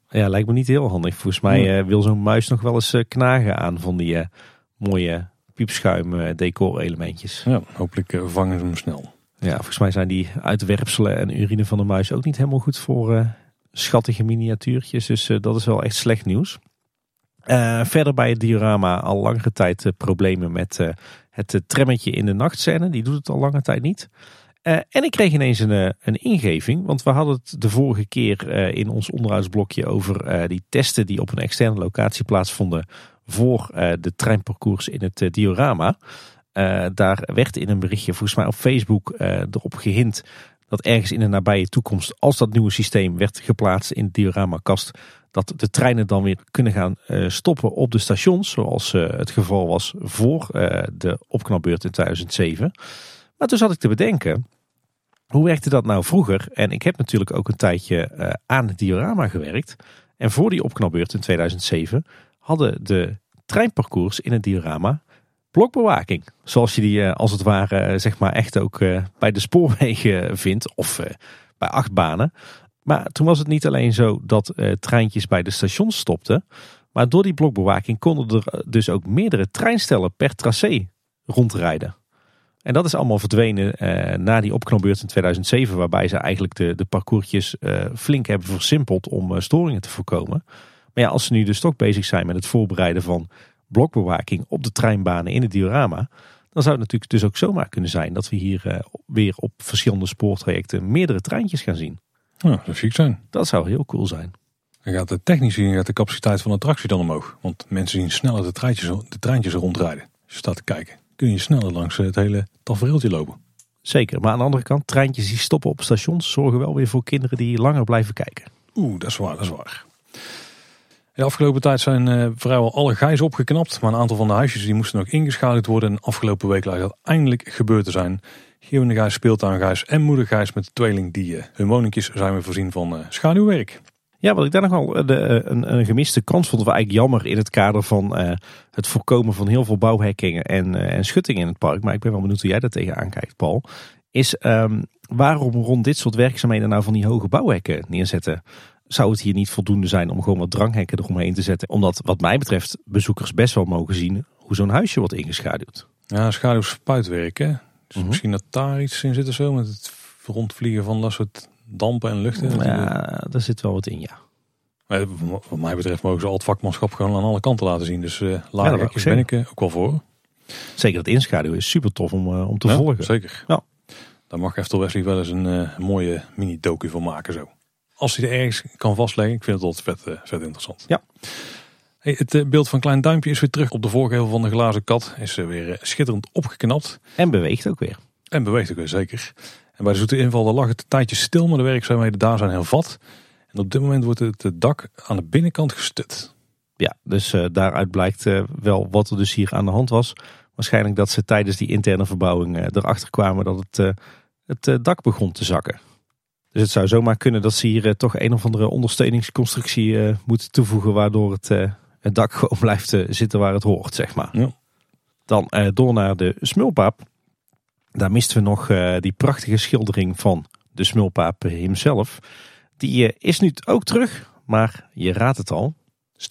Ja, lijkt me niet heel handig. Volgens mij wil zo'n muis nog wel eens knagen aan van die mooie piepschuim decor-elementjes. Ja, hopelijk vangen ze hem snel. Ja, volgens mij zijn die uitwerpselen en urine van de muis ook niet helemaal goed voor schattige miniatuurtjes. Dus dat is wel echt slecht nieuws. Verder bij het diorama al langere tijd problemen met het trammetje in de nachtscène. Die doet het al lange tijd niet. En ik kreeg ineens een ingeving. Want we hadden het de vorige keer in ons onderhoudsblokje over die testen die op een externe locatie plaatsvonden voor de treinparcours in het diorama. Daar werd in een berichtje volgens mij op Facebook erop gehint dat ergens in de nabije toekomst, als dat nieuwe systeem werd geplaatst in de dioramakast, dat de treinen dan weer kunnen gaan stoppen op de stations, zoals het geval was voor de opknapbeurt in 2007. Maar toen zat ik te bedenken, hoe werkte dat nou vroeger? En ik heb natuurlijk ook een tijdje aan het diorama gewerkt. En voor die opknapbeurt in 2007 hadden de treinparcours in het diorama blokbewaking. Zoals je die als het ware zeg maar echt ook bij de spoorwegen vindt of bij achtbanen. Maar toen was het niet alleen zo dat treintjes bij de stations stopten. Maar door die blokbewaking konden er dus ook meerdere treinstellen per tracé rondrijden. En dat is allemaal verdwenen na die opknapbeurt in 2007. Waarbij ze eigenlijk de parcoursjes flink hebben versimpeld om storingen te voorkomen. Maar ja, als ze nu dus toch bezig zijn met het voorbereiden van blokbewaking op de treinbanen in het diorama, dan zou het natuurlijk dus ook zomaar kunnen zijn dat we hier weer op verschillende spoortrajecten meerdere treintjes gaan zien. Ja, dat zou chic zijn. Dat zou heel cool zijn. Dan gaat de technisch gezien gaat de capaciteit van de attractie dan omhoog. Want mensen zien sneller de treintjes rondrijden. Als je staat te kijken, kun je sneller langs het hele tafereeltje lopen. Zeker, maar aan de andere kant, treintjes die stoppen op stations zorgen wel weer voor kinderen die langer blijven kijken. Dat is waar, dat is waar. De afgelopen tijd zijn vrijwel alle gijzen opgeknapt. Maar een aantal van de huisjes die moesten nog ingeschaduwd worden. En afgelopen week lijkt dat eindelijk gebeurd te zijn. Geeuwende Gijs, Speeltuingijs en Moeder Gijs met de tweeling die hun woningjes zijn weer voorzien van schaduwwerk. Ja, wat ik daar nog wel een gemiste kans vond, was eigenlijk jammer in het kader van het voorkomen van heel veel bouwhekkingen en schuttingen in het park. Maar ik ben wel benieuwd hoe jij daar tegenaan kijkt, Paul. Is waarom rond dit soort werkzaamheden nou van die hoge bouwhekken neerzetten? Zou het hier niet voldoende zijn om gewoon wat dranghekken eromheen te zetten? Omdat wat mij betreft bezoekers best wel mogen zien hoe zo'n huisje wordt ingeschaduwd. Ja, schaduwspuitwerk hè. Dus misschien dat daar iets in zit of zo. Met het rondvliegen van dat soort dampen en luchten. Ja, daar zit wel wat in, ja. Maar wat mij betreft mogen ze al het vakmanschap gewoon aan alle kanten laten zien. Dus lage hekjes ben ik ook wel voor. Zeker dat inschaduwen is super tof om te volgen. Zeker. Ja. Daar mag Eftel Wesley wel eens een mooie mini-docu van maken zo. Als hij er ergens kan vastleggen. Ik vind het altijd vet interessant. Ja. Hey, het beeld van Klein Duimpje is weer terug op de voorgevel van de glazen kat. Is weer schitterend opgeknapt. En beweegt ook weer. En beweegt ook weer, zeker. En bij de zoete inval daar lag het een tijdje stil. Maar de werkzaamheden daar zijn hervat. En op dit moment wordt het dak aan de binnenkant gestut. Ja, dus daaruit blijkt wel wat er dus hier aan de hand was. Waarschijnlijk dat ze tijdens die interne verbouwing erachter kwamen dat het dak begon te zakken. Dus het zou zomaar kunnen dat ze hier toch een of andere ondersteuningsconstructie moeten toevoegen. Waardoor het dak gewoon blijft zitten waar het hoort, zeg maar. Ja. Dan door naar de smulpaap. Daar misten we nog die prachtige schildering van de smulpaap hemzelf. Die is nu ook terug, maar je raadt het al.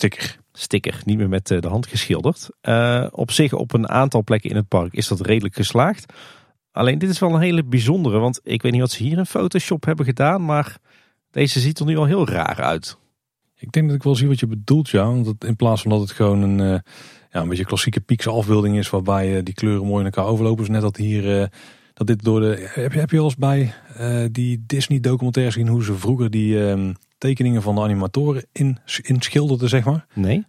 Sticker, niet meer met de hand geschilderd. Op zich op een aantal plekken in het park is dat redelijk geslaagd. Alleen dit is wel een hele bijzondere, want ik weet niet wat ze hier in Photoshop hebben gedaan, maar deze ziet er nu al heel raar uit. Ik denk dat ik wel zie wat je bedoelt, ja. Want in plaats van dat het gewoon een beetje klassieke Piekse afbeelding is, waarbij die kleuren mooi in elkaar overlopen, is net dat hier dat dit door de. Heb je al eens bij die Disney documentaires gezien hoe ze vroeger die tekeningen van de animatoren inschilderden, zeg maar? Nee.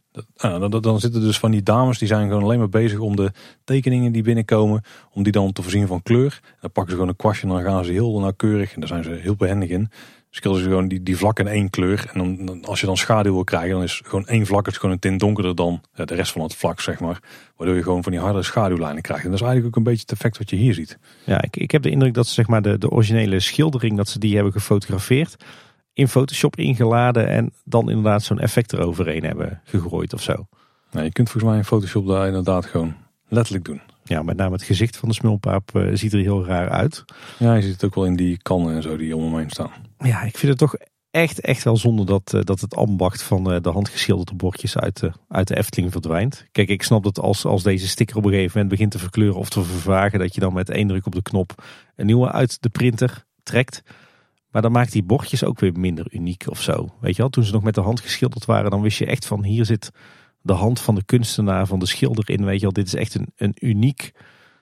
Dan zitten dus van die dames, die zijn gewoon alleen maar bezig om de tekeningen die binnenkomen, om die dan te voorzien van kleur. Dan pakken ze gewoon een kwastje en dan gaan ze heel nauwkeurig, en daar zijn ze heel behendig in, schilderen ze gewoon die vlakken in één kleur. En dan, als je dan schaduw wil krijgen, dan is gewoon één vlak, het is gewoon een tint donkerder dan de rest van het vlak, zeg maar. Waardoor je gewoon van die harde schaduwlijnen krijgt. En dat is eigenlijk ook een beetje het effect wat je hier ziet. Ja, ik heb de indruk dat ze zeg maar de originele schildering, dat ze die hebben gefotografeerd, in Photoshop ingeladen en dan inderdaad zo'n effect eroverheen hebben gegooid of zo. Nou, je kunt volgens mij in Photoshop daar inderdaad gewoon letterlijk doen. Ja, met name het gezicht van de smulpaap ziet er heel raar uit. Ja, je ziet het ook wel in die kannen en zo die om hem heen staan. Ja, ik vind het toch echt wel zonde dat het ambacht van de handgeschilderde bordjes uit de Efteling verdwijnt. Kijk, ik snap dat als deze sticker op een gegeven moment begint te verkleuren of te vervagen, dat je dan met 1 druk op de knop een nieuwe uit de printer trekt. Maar dan maakt die bordjes ook weer minder uniek of zo. Weet je wel, toen ze nog met de hand geschilderd waren, dan wist je echt van hier zit de hand van de kunstenaar, van de schilder in. Weet je wel, dit is echt een uniek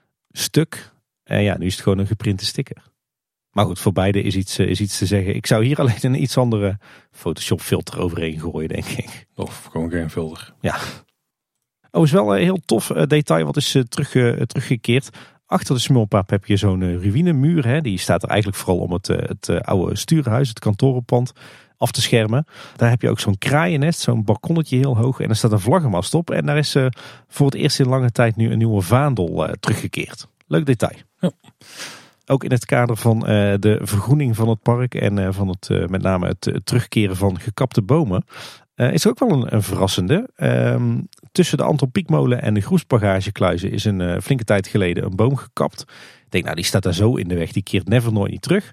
stuk. En ja, nu is het gewoon een geprinte sticker. Maar goed, voor beide is iets te zeggen. Ik zou hier alleen een iets andere Photoshop filter overheen gooien, denk ik. Of gewoon geen filter. Ja. Oh, is wel een heel tof detail wat is teruggekeerd. Achter de smulpaap heb je zo'n ruïnemuur. Hè. Die staat er eigenlijk vooral om het oude stuurhuis, het kantorenpand, af te schermen. Daar heb je ook zo'n kraaiennest, zo'n balkonnetje heel hoog. En er staat een vlaggenmast op. En daar is voor het eerst in lange tijd nu een nieuwe vaandel teruggekeerd. Leuk detail. Ja. Ook in het kader van de vergroening van het park en van met name het terugkeren van gekapte bomen, is er ook wel een verrassende. Tussen de Anton Pieckmolen en de Groesbagagekluizen is een flinke tijd geleden een boom gekapt. Ik denk, nou, die staat daar zo in de weg, die keert never nooit niet terug.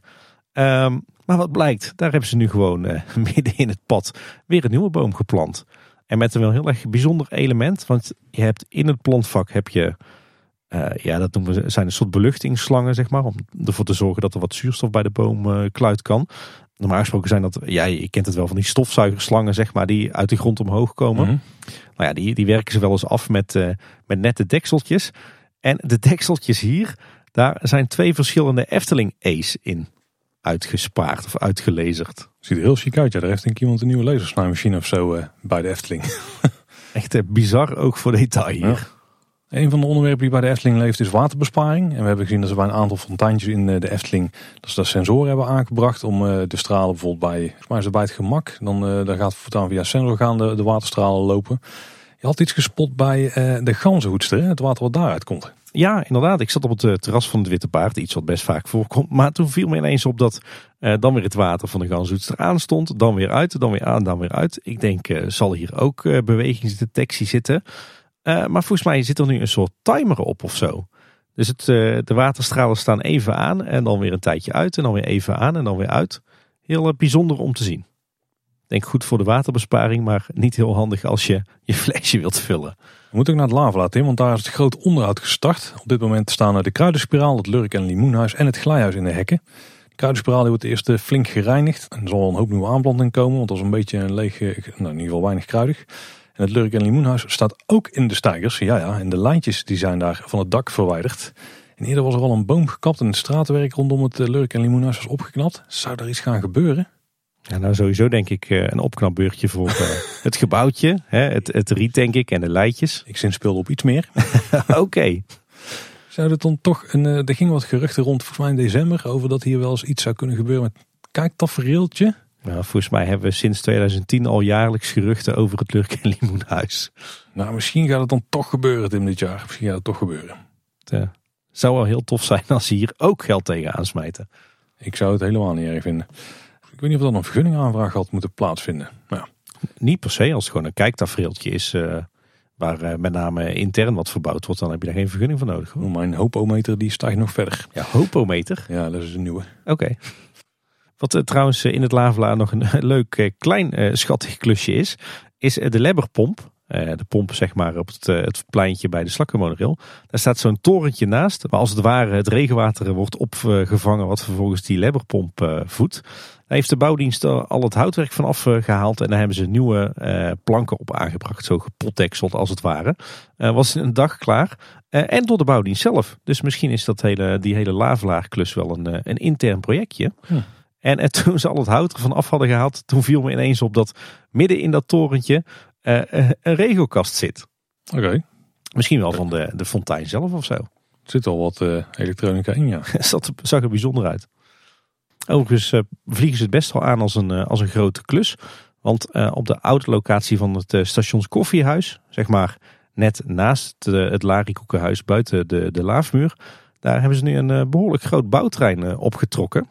Maar wat blijkt, daar hebben ze nu gewoon midden in het pad weer een nieuwe boom geplant. En met een wel heel erg bijzonder element, want je hebt in het plantvak heb je dat noemen we, zijn een soort beluchtingsslangen, zeg maar, om ervoor te zorgen dat er wat zuurstof bij de boom kluit kan. Normaal gesproken zijn dat, je kent het wel van die stofzuigerslangen, zeg maar, die uit de grond omhoog komen. Mm-hmm. Maar ja, die werken ze wel eens af met nette dekseltjes. En de dekseltjes hier, daar zijn 2 verschillende Efteling A's in uitgespaard of uitgelezerd. Ziet er heel chic uit. Ja, daar heeft denk ik iemand een nieuwe lasersnijmachine of zo bij de Efteling. Echt bizar ook voor detail hier. Ja. Een van de onderwerpen die bij de Efteling leeft is waterbesparing. En we hebben gezien dat ze bij een aantal fonteintjes in de Efteling dat ze daar sensoren hebben aangebracht om de stralen bijvoorbeeld bij het gemak. Dan gaat voortaan via sensor gaan de waterstralen lopen. Je had iets gespot bij de ganzenhoedster, het water wat daaruit komt. Ja, inderdaad. Ik zat op het terras van het Witte Paard, iets wat best vaak voorkomt. Maar toen viel me ineens op dat dan weer het water van de ganzenhoedster aanstond. Dan weer uit, dan weer aan, dan weer uit. Ik denk, zal hier ook bewegingsdetectie zitten? Maar volgens mij zit er nu een soort timer op of zo. Dus de waterstralen staan even aan en dan weer een tijdje uit en dan weer even aan en dan weer uit. Heel bijzonder om te zien. Ik denk goed voor de waterbesparing, maar niet heel handig als je je flesje wilt vullen. We moeten ook naar het Lavelaar in, want daar is het groot onderhoud gestart. Op dit moment staan de Kruidenspiraal, het Lurk- en Limoenhuis en het Glijhuis in de hekken. De Kruidenspiraal wordt eerst flink gereinigd en er zal wel een hoop nieuwe aanplanting komen, want dat was een beetje een leeg, in ieder geval weinig kruidig. En het Lurk- en Limoenhuis staat ook in de steigers. Ja, en de lijntjes die zijn daar van het dak verwijderd. En eerder was er al een boom gekapt en het straatwerk rondom het Lurk- en Limoenhuis was opgeknapt. Zou er iets gaan gebeuren? Ja, nou sowieso denk ik een opknapbeurtje voor het gebouwtje. Het riet denk ik en de leidjes. Ik zinspeelde op iets meer. Oké. Zou het dan toch, er ging wat geruchten rond volgens mij in december over dat hier wel eens iets zou kunnen gebeuren met kijktafereeltje. Nou, volgens mij hebben we sinds 2010 al jaarlijks geruchten over het Lurk- en Limoenhuis. Nou, misschien gaat het dan toch gebeuren, Tim, dit jaar. Misschien gaat het toch gebeuren. Het zou wel heel tof zijn als ze hier ook geld tegen aansmijten. Ik zou het helemaal niet erg vinden. Ik weet niet of er dan een vergunningaanvraag had moeten plaatsvinden. Maar ja. Niet per se, als het gewoon een kijktafereeltje is waar met name intern wat verbouwd wordt, dan heb je daar geen vergunning voor nodig. Hoor. Mijn hopometer die stijgt nog verder. Ja, hopometer? Ja, dat is een nieuwe. Oké. Wat trouwens in het Lavelaar nog een leuk klein schattig klusje is de Lebberpomp. De pomp zeg maar op het pleintje bij de Slakkenmonorail. Daar staat zo'n torentje naast, waar als het ware het regenwater wordt opgevangen wat vervolgens die Lebberpomp voedt. Daar heeft de bouwdienst al het houtwerk van afgehaald en daar hebben ze nieuwe planken op aangebracht. Zo gepotdekseld als het ware. Was in een dag klaar. En door de bouwdienst zelf. Dus misschien is die hele Lavelaar-klus wel een intern projectje. En toen ze al het hout ervan af hadden gehaald, toen viel me ineens op dat midden in dat torentje een regelkast zit. Oké. Misschien wel van de fontein zelf of zo. Er zit al wat elektronica in, ja. Dat zag er bijzonder uit. Overigens vliegen ze het best wel aan als een grote klus. Want op de oude locatie van het stations Koffiehuis, zeg maar net naast het Larikoekenhuis buiten de laafmuur, daar hebben ze nu een behoorlijk groot bouwterrein opgetrokken.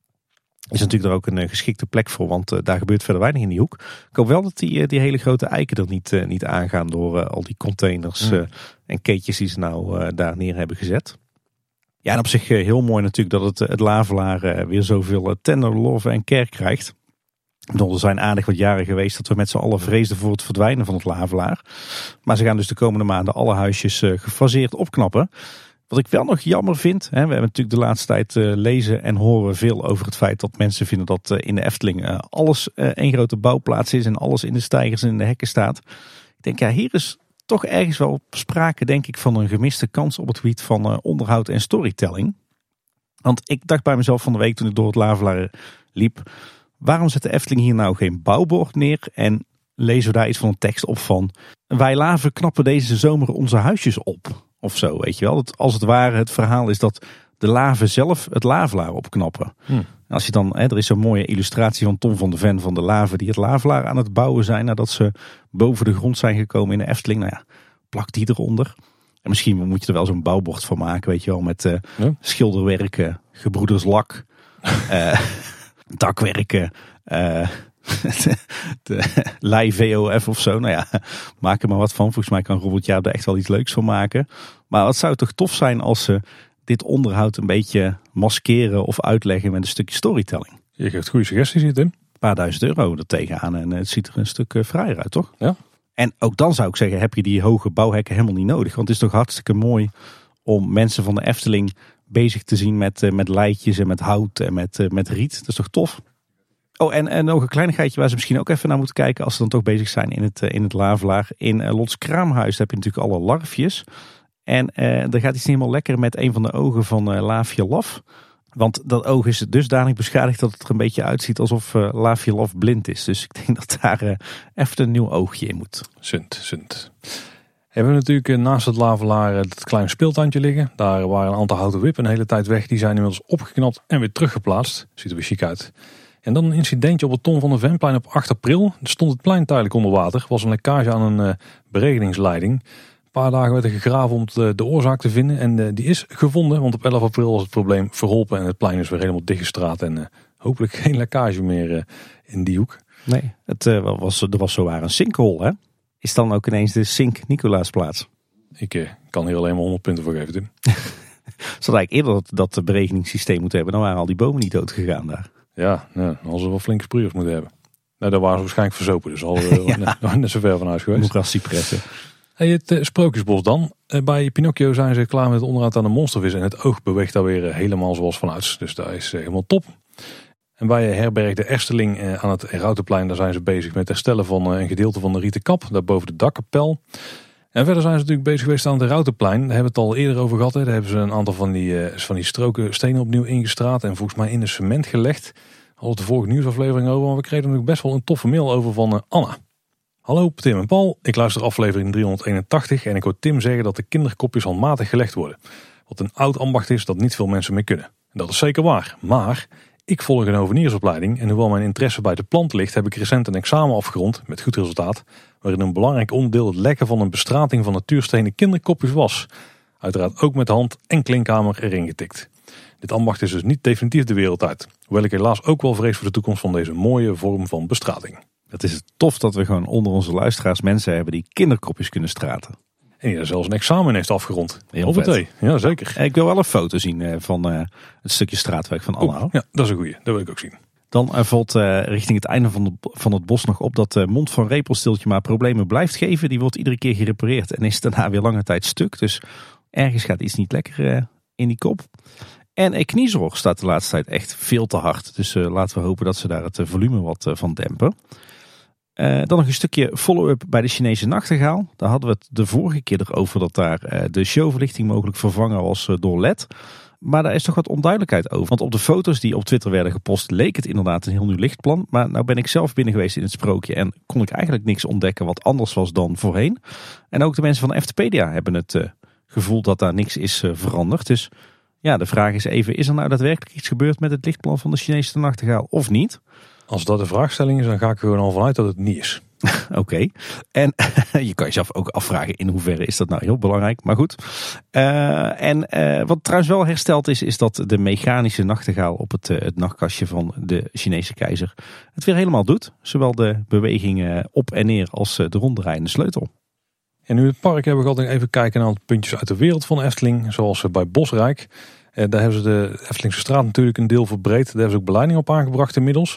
Is natuurlijk er ook een geschikte plek voor, want daar gebeurt verder weinig in die hoek. Ik hoop wel dat die hele grote eiken er niet aangaan door al die containers en keetjes die ze nou daar neer hebben gezet. Ja, en op zich heel mooi natuurlijk dat het Lavelaar weer zoveel tender, love en care krijgt. Er zijn aardig wat jaren geweest dat we met z'n allen vreesden voor het verdwijnen van het Lavelaar. Maar ze gaan dus de komende maanden alle huisjes gefaseerd opknappen. Wat ik wel nog jammer vind, we hebben natuurlijk de laatste tijd lezen en horen veel over het feit dat mensen vinden dat in de Efteling alles één grote bouwplaats is en alles in de steigers en in de hekken staat. Ik denk, hier is toch ergens wel sprake, denk ik, van een gemiste kans op het gebied van onderhoud en storytelling. Want ik dacht bij mezelf van de week toen ik door het Lavelaar liep, waarom zet de Efteling hier nou geen bouwbord neer en lezen we daar iets van een tekst op van wij Laven knappen deze zomer onze huisjes op of zo, weet je wel. Dat als het ware het verhaal is dat de Laven zelf het Lavelaar opknappen. Als je dan, er is zo'n mooie illustratie van Tom van de Ven van de Laven die het Lavelaar aan het bouwen zijn nadat ze boven de grond zijn gekomen in de Efteling. Nou ja, plak die eronder. En misschien moet je er wel zo'n bouwbord van maken, weet je wel, met schilderwerken, gebroeders lak, dakwerken, de Lei VOF of zo. Nou ja, maak er maar wat van. Volgens mij kan Robert Jaap er echt wel iets leuks van maken. Maar het zou toch tof zijn als ze dit onderhoud een beetje maskeren of uitleggen met een stukje storytelling. Je geeft goede suggesties hier, Tim. Een paar €1000 er tegenaan en het ziet er een stuk fraaier uit, toch? Ja. En ook dan zou ik zeggen, heb je die hoge bouwhekken helemaal niet nodig. Want het is toch hartstikke mooi om mensen van de Efteling bezig te zien met leidjes en met hout en met riet. Dat is toch tof? Oh, en nog een kleinigheidje waar ze misschien ook even naar moeten kijken als ze dan toch bezig zijn in het Lavelaar. In Lots Kraamhuis heb je natuurlijk alle larfjes. En er gaat iets niet helemaal lekker met een van de ogen van Laafje Laf. Want dat oog is dusdanig beschadigd dat het er een beetje uitziet alsof Laafje Laf blind is. Dus ik denk dat daar even een nieuw oogje in moet. Sunt. Hebben we natuurlijk naast het Lavelaar het kleine speeltuintje liggen. Daar waren een aantal houten wippen een hele tijd weg. Die zijn inmiddels opgeknapt en weer teruggeplaatst. Ziet er weer chic uit. En dan een incidentje op het Tom van de Venplein op 8 april. Er stond het plein tijdelijk onder water. Er was een lekkage aan een beregeningsleiding. Een paar dagen werd er gegraven om de oorzaak te vinden. En die is gevonden, want op 11 april was het probleem verholpen. En het plein is weer helemaal dichtgestraat. En hopelijk geen lekkage meer in die hoek. Nee, er was zowaar een sinkhole, hè? Is dan ook ineens de Sint-Nicolaasplaats? Ik kan hier alleen maar 100 punten voor geven, Tim. Ze hadden eigenlijk eerder dat beregeningssysteem moeten hebben. Dan waren al die bomen niet dood gegaan daar. Ja, dan hadden ze wel flinke sproeiers moeten hebben. Nou, daar waren ze waarschijnlijk verzopen. Dus al net zo ver van huis geweest. Moerascypressen. Hey, het Sprookjesbos dan. Bij Pinocchio zijn ze klaar met het onderhoud aan de monstervis. En het oog beweegt daar weer helemaal zoals vanuit. Dus dat is helemaal top. En bij herberg de Ersteling aan het Routenplein. Daar zijn ze bezig met het herstellen van een gedeelte van de rieten kap. Daar boven de dakkapel. En verder zijn ze natuurlijk bezig geweest aan het Routenplein. Daar hebben we het al eerder over gehad. Daar hebben ze een aantal van die stroken stenen opnieuw ingestraat. En volgens mij in de cement gelegd. Al de vorige nieuwsaflevering over. Maar we kregen natuurlijk best wel een toffe mail over van Anna. Hallo Tim en Paul. Ik luister aflevering 381. En ik hoor Tim zeggen dat de kinderkopjes handmatig gelegd worden. Wat een oud ambacht is dat niet veel mensen mee kunnen. En dat is zeker waar. Maar ik volg een hoveniersopleiding. En hoewel mijn interesse bij de plant ligt, heb ik recent een examen afgerond. Met goed resultaat. Waarin een belangrijk onderdeel het lekken van een bestrating van natuurstenen kinderkopjes was. Uiteraard ook met de hand en klinkhamer erin getikt. Dit ambacht is dus niet definitief de wereld uit. Hoewel ik helaas ook wel vrees voor de toekomst van deze mooie vorm van bestrating. Het is tof dat we gewoon onder onze luisteraars mensen hebben die kinderkopjes kunnen straten. En die er zelfs een examen heeft afgerond. Heel vet. Ja, zeker. Ik wil wel een foto zien van het stukje straatwerk van Anna. Ja, dat is een goeie. Dat wil ik ook zien. Dan valt richting het einde van het bos nog op dat de mond van Repelsteeltje maar problemen blijft geven. Die wordt iedere keer gerepareerd en is daarna weer lange tijd stuk. Dus ergens gaat iets niet lekker in die kop. En Kniezorg staat de laatste tijd echt veel te hard. Dus laten we hopen dat ze daar het volume wat van dempen. Dan nog een stukje follow-up bij de Chinese nachtegaal. Daar hadden we het de vorige keer erover dat daar de showverlichting mogelijk vervangen was door LED. Maar daar is toch wat onduidelijkheid over. Want op de foto's die op Twitter werden gepost leek het inderdaad een heel nieuw lichtplan. Maar nou ben ik zelf binnen geweest in het sprookje en kon ik eigenlijk niks ontdekken wat anders was dan voorheen. En ook de mensen van Eftepedia hebben het gevoel dat daar niks is veranderd. Dus ja, de vraag is even, is er nou daadwerkelijk iets gebeurd met het lichtplan van de Chinese nachtegaal of niet? Als dat de vraagstelling is, dan ga ik er gewoon al vanuit dat het niet is. Oké. En je kan jezelf ook afvragen in hoeverre is dat nou heel belangrijk. Maar goed. Wat trouwens wel hersteld is dat de mechanische nachtegaal op het nachtkastje van de Chinese keizer het weer helemaal doet. Zowel de bewegingen op en neer als de ronddraaiende sleutel. En nu het park hebben we gehad even kijken naar puntjes uit de wereld van Efteling. Zoals bij Bosrijk. Daar hebben ze de Eftelingse straat natuurlijk een deel verbreed. Daar hebben ze ook beleiding op aangebracht inmiddels.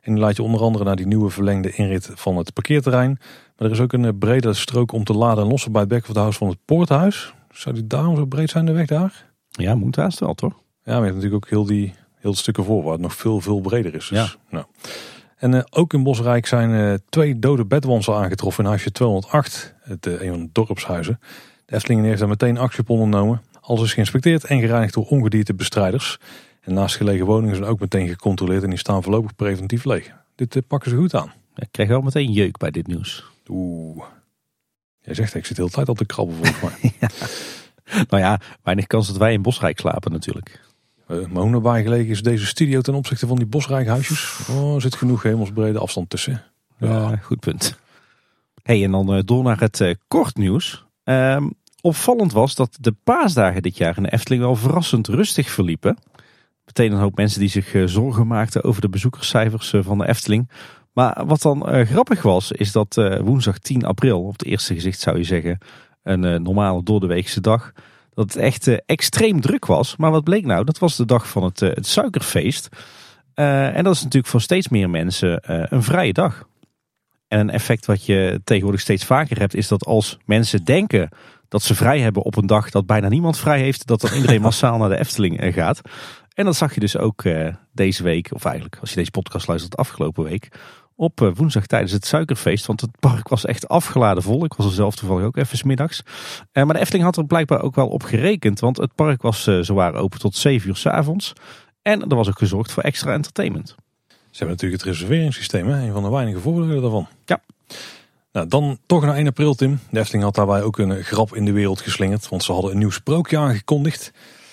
En die leidt je onder andere naar die nieuwe verlengde inrit van het parkeerterrein. Maar er is ook een brede strook om te laden en lossen bij het back of the house van het poorthuis. Zou die daarom zo breed zijn, de weg daar? Ja, moet haast wel, toch? Ja, maar je hebt natuurlijk ook heel het stuk ervoor waar het nog veel breder is. Dus, Ja. Nou. En ook in Bosrijk zijn 2 dode bedwansen aangetroffen in huisje 208. Een van de dorpshuizen. De Eftelingen heeft daar meteen actie op ondernomen. Alles is geïnspecteerd en gereinigd door ongediertebestrijders. En naastgelegen woningen zijn ook meteen gecontroleerd en die staan voorlopig preventief leeg. Dit pakken ze goed aan. Ik krijg wel meteen jeuk bij dit nieuws. Oeh. Jij zegt, ik zit de hele tijd op te krabben volgens mij. Ja. Nou ja, weinig kans dat wij in Bosrijk slapen natuurlijk. Maar hoe nabij gelegen is deze studio ten opzichte van die Bosrijk-huisjes? Er zit genoeg hemelsbrede afstand tussen. Ja, goed punt. Hey, en dan door naar het kort nieuws. Opvallend was dat de paasdagen dit jaar in de Efteling wel verrassend rustig verliepen. Meteen een hoop mensen die zich zorgen maakten over de bezoekerscijfers van de Efteling. Maar wat dan grappig was, is dat woensdag 10 april, op het eerste gezicht zou je zeggen, een normale doordeweekse dag, dat het echt extreem druk was. Maar wat bleek nou? Dat was de dag van het suikerfeest. En dat is natuurlijk voor steeds meer mensen een vrije dag. En een effect wat je tegenwoordig steeds vaker hebt, is dat als mensen denken dat ze vrij hebben op een dag dat bijna niemand vrij heeft, dat dan iedereen massaal naar de Efteling gaat. En dat zag je dus ook deze week, of eigenlijk als je deze podcast luistert afgelopen week, op woensdag tijdens het suikerfeest. Want het park was echt afgeladen vol. Ik was er zelf toevallig ook even 's middags. Maar de Efteling had er blijkbaar ook wel op gerekend. Want het park was zowaar open tot 7 uur 's avonds. En er was ook gezorgd voor extra entertainment. Ze hebben natuurlijk het reserveringssysteem, hè? Een van de weinige voordelen daarvan. Ja. Nou, dan toch naar 1 april, Tim. De Efteling had daarbij ook een grap in de wereld geslingerd. Want ze hadden een nieuw sprookje aangekondigd.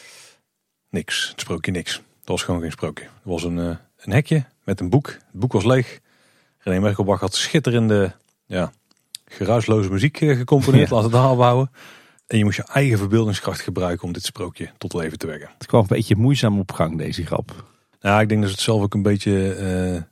Niks. Het sprookje niks. Dat was gewoon geen sprookje. Er was een hekje met een boek. Het boek was leeg. René Merkelbach had schitterende, geruisloze muziek gecomponeerd. Ja. Laten we het daarop houden. En je moest je eigen verbeeldingskracht gebruiken om dit sprookje tot leven te wekken. Het kwam een beetje moeizaam op gang, deze grap. Nou, ik denk dat ze het zelf ook een beetje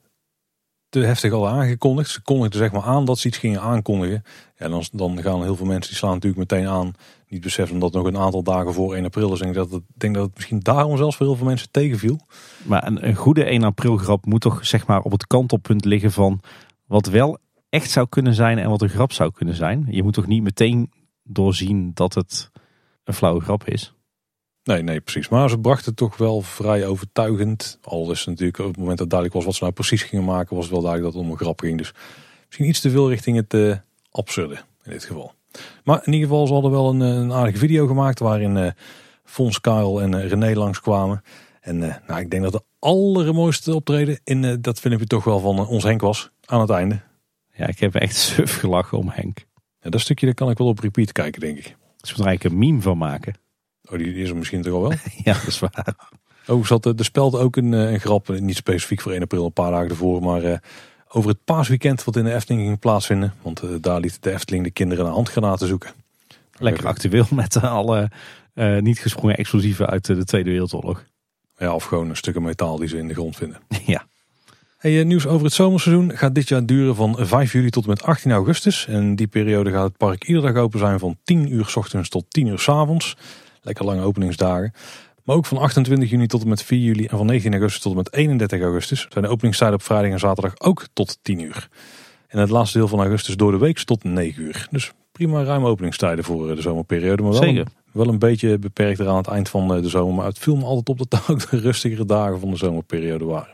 te heftig al aangekondigd. Ze kondigden zeg maar aan dat ze iets gingen aankondigen. Ja, dan gaan heel veel mensen, die slaan natuurlijk meteen aan. Niet beseffen dat het nog een aantal dagen voor 1 april is. En ik denk dat het misschien daarom zelfs voor heel veel mensen tegenviel. Maar een goede 1 april grap moet toch zeg maar op het kantelpunt liggen van wat wel echt zou kunnen zijn en wat een grap zou kunnen zijn. Je moet toch niet meteen doorzien dat het een flauwe grap is. Nee, precies. Maar ze brachten het toch wel vrij overtuigend. Al is het natuurlijk op het moment dat duidelijk was wat ze nou precies gingen maken, was het wel duidelijk dat het om een grap ging. Dus misschien iets te veel richting het absurde in dit geval. Maar in ieder geval, ze hadden wel een aardige video gemaakt waarin Fons, Karel en René langskwamen. En ik denk dat de allermooiste optreden in dat filmpje toch wel van ons Henk was aan het einde. Ja, ik heb echt suf gelachen om Henk. Ja, dat stukje daar kan ik wel op repeat kijken, denk ik. Dus we moeten er eigenlijk een meme van maken. Oh, die is er misschien toch al wel? Ja, dat is waar. Oh, zat er speelde ook een grap, niet specifiek voor 1 april, een paar dagen ervoor, maar over het paasweekend wat in de Efteling ging plaatsvinden. Want daar liet de Efteling de kinderen naar handgranaten zoeken. Lekker actueel met alle niet gesprongen explosieven uit de Tweede Wereldoorlog. Ja, of gewoon stukken metaal die ze in de grond vinden. Ja. Hey, nieuws over het zomerseizoen gaat dit jaar duren van 5 juli tot en met 18 augustus. En in die periode gaat het park iedere dag open zijn van 10 uur 's ochtends tot 10 uur 's avonds. Lekker lange openingsdagen. Maar ook van 28 juni tot en met 4 juli en van 19 augustus tot en met 31 augustus zijn de openingstijden op vrijdag en zaterdag ook tot 10 uur. En het laatste deel van augustus door de week tot 9 uur. Dus prima ruime openingstijden voor de zomerperiode. Maar wel een beetje beperkt aan het eind van de zomer. Maar het viel me altijd op dat het ook de rustigere dagen van de zomerperiode waren.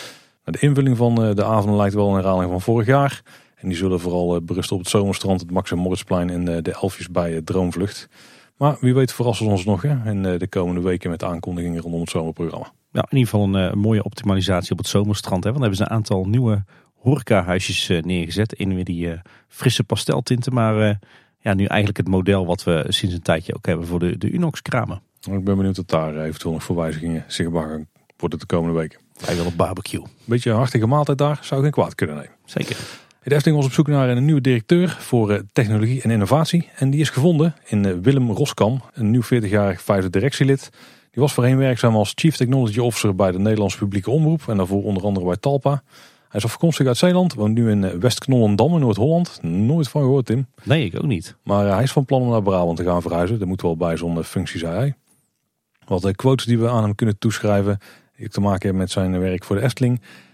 De invulling van de avonden lijkt wel een herhaling van vorig jaar. En die zullen vooral berusten op het zomerstrand, het Max en Moritzplein en de Elfjes bij Droomvlucht. Maar wie weet verrassen ze ons nog in de komende weken met aankondigingen rondom het zomerprogramma. Nou, in ieder geval een mooie optimalisatie op het zomerstrand. Want dan hebben ze een aantal nieuwe horecahuisjes neergezet in weer die frisse pasteltinten. Maar nu eigenlijk het model wat we sinds een tijdje ook hebben voor de Unox kramen. Ik ben benieuwd of daar eventueel nog voor wijzigingen zichtbaar gaan worden de komende weken. Wij wel op barbecue. Beetje een hartige maaltijd daar, zou geen kwaad kunnen nemen. Zeker. De Efteling was op zoek naar een nieuwe directeur voor technologie en innovatie. En die is gevonden in Willem Roskam, een nieuw 40-jarig vijfde directielid. Die was voorheen werkzaam als Chief Technology Officer bij de Nederlandse Publieke Omroep. En daarvoor onder andere bij Talpa. Hij is afkomstig uit Zeeland, woont nu in West-Knollendam in Noord-Holland. Nooit van gehoord, Tim. Nee, ik ook niet. Maar hij is van plan om naar Brabant te gaan verhuizen. Dat moet wel bij zo'n functie, zei hij. Wat quotes die we aan hem kunnen toeschrijven, die te maken hebben met zijn werk voor de Efteling.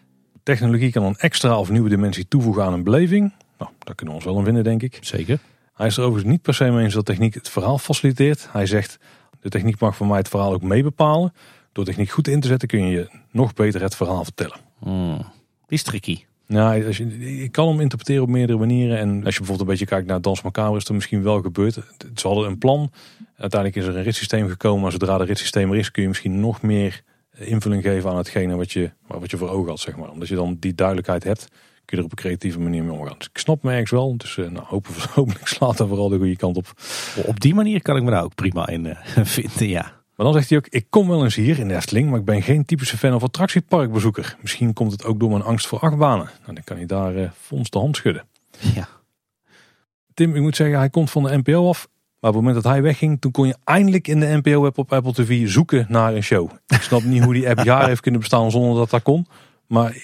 Technologie kan een extra of nieuwe dimensie toevoegen aan een beleving. Nou, daar kunnen we ons wel in vinden, denk ik. Zeker. Hij is er overigens niet per se mee eens dat techniek het verhaal faciliteert. Hij zegt, de techniek mag voor mij het verhaal ook meebepalen. Door techniek goed in te zetten kun je nog beter het verhaal vertellen. Die is tricky. Nou, je kan hem interpreteren op meerdere manieren. En als je bijvoorbeeld een beetje kijkt naar Dans Macabre, is er misschien wel gebeurd. Ze hadden een plan. Uiteindelijk is er een ritssysteem gekomen. Maar zodra de ritssysteem er is, kun je misschien nog meer invulling geven aan hetgene wat je voor ogen had, zeg maar. Omdat je dan die duidelijkheid hebt, kun je er op een creatieve manier mee omgaan. Dus ik snap me ergens wel. Dus hopelijk slaat er vooral de goede kant op. Op die manier kan ik me daar ook prima in vinden, ja. Maar dan zegt hij ook, ik kom wel eens hier in de Efteling, maar ik ben geen typische fan of attractieparkbezoeker. Misschien komt het ook door mijn angst voor achtbanen. Nou, dan kan hij daar Fons de hand schudden. Ja. Tim, ik moet zeggen, hij komt van de NPO af. Maar op het moment dat hij wegging, toen kon je eindelijk in de NPO-app op Apple TV zoeken naar een show. Ik snap niet hoe die app jaren heeft kunnen bestaan zonder dat dat kon. Maar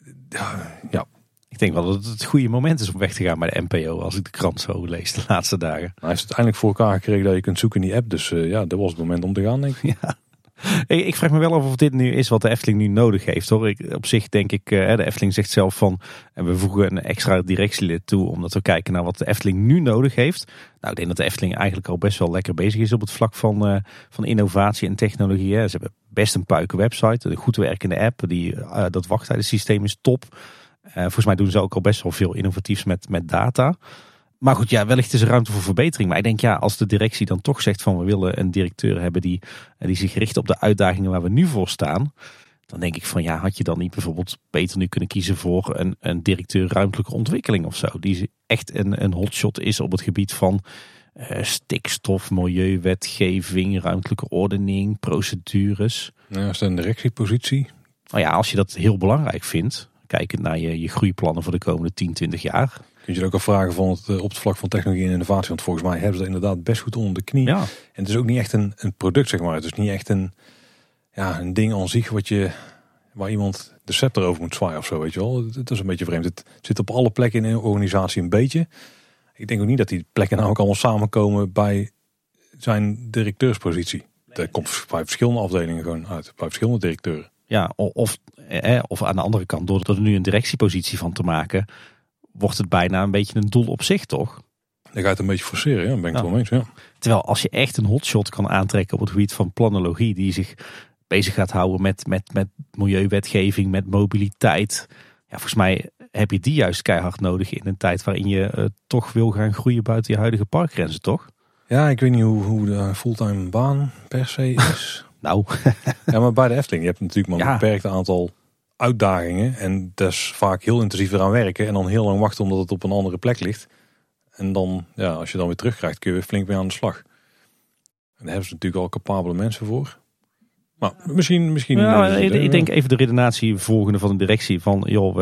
ja. Ik denk wel dat het het goede moment is om weg te gaan bij de NPO als ik de krant zo lees de laatste dagen. Hij heeft het eindelijk voor elkaar gekregen dat je kunt zoeken in die app. Dus dat was het moment om te gaan, denk ik. Ja. Ik vraag me wel af of dit nu is wat de Efteling nu nodig heeft, hoor. Op zich denk ik, de Efteling zegt zelf van, en we voegen een extra directielid toe omdat we kijken naar wat de Efteling nu nodig heeft. Nou, ik denk dat de Efteling eigenlijk al best wel lekker bezig is op het vlak van innovatie en technologie. Hè. Ze hebben best een puike website, een goed werkende app, dat wachttijdensysteem is top. Volgens mij doen ze ook al best wel veel innovatiefs met data. Maar goed, ja, wellicht is er ruimte voor verbetering. Maar ik denk, ja, als de directie dan toch zegt van we willen een directeur hebben die zich richt op de uitdagingen waar we nu voor staan. Dan denk ik van ja, had je dan niet bijvoorbeeld beter nu kunnen kiezen voor een directeur ruimtelijke ontwikkeling of zo. Die echt een hotshot is op het gebied van stikstof, milieuwetgeving, ruimtelijke ordening, procedures. Nou, is dat een directiepositie? Nou ja, als je dat heel belangrijk vindt, kijkend naar je groeiplannen voor de komende 10, 20 jaar... Kun je er ook afvragen van op het vlak van technologie en innovatie. Want volgens mij hebben ze dat inderdaad best goed onder de knie. Ja. En het is ook niet echt een product, zeg maar. Het is niet echt een ding aan zich waar iemand de scepter over moet zwaaien of zo, weet je wel. Het is een beetje vreemd. Het zit op alle plekken in een organisatie een beetje. Ik denk ook niet dat die plekken nou ook allemaal samenkomen bij zijn directeurspositie. Er komt bij verschillende afdelingen gewoon uit. Bij verschillende directeuren. Ja, of aan de andere kant, door er nu een directiepositie van te maken, wordt het bijna een beetje een doel op zich, toch? Dan ga je het een beetje forceren, ja, ben ik het wel mee eens. Ja. Terwijl als je echt een hotshot kan aantrekken op het gebied van planologie, die zich bezig gaat houden met milieuwetgeving, met mobiliteit. Ja, volgens mij heb je die juist keihard nodig in een tijd waarin je toch wil gaan groeien buiten je huidige parkgrenzen, toch? Ja, ik weet niet hoe de fulltime baan per se is. Nou. Ja, maar bij de Efteling, je hebt natuurlijk maar een beperkt aantal uitdagingen. En dat is vaak heel intensief eraan werken. En dan heel lang wachten omdat het op een andere plek ligt. En dan, ja, als je dan weer terugkrijgt, kun je weer flink mee aan de slag. En daar hebben ze natuurlijk al capabele mensen voor. Maar misschien ja, ik denk even de redenatie volgende van de directie. Van joh,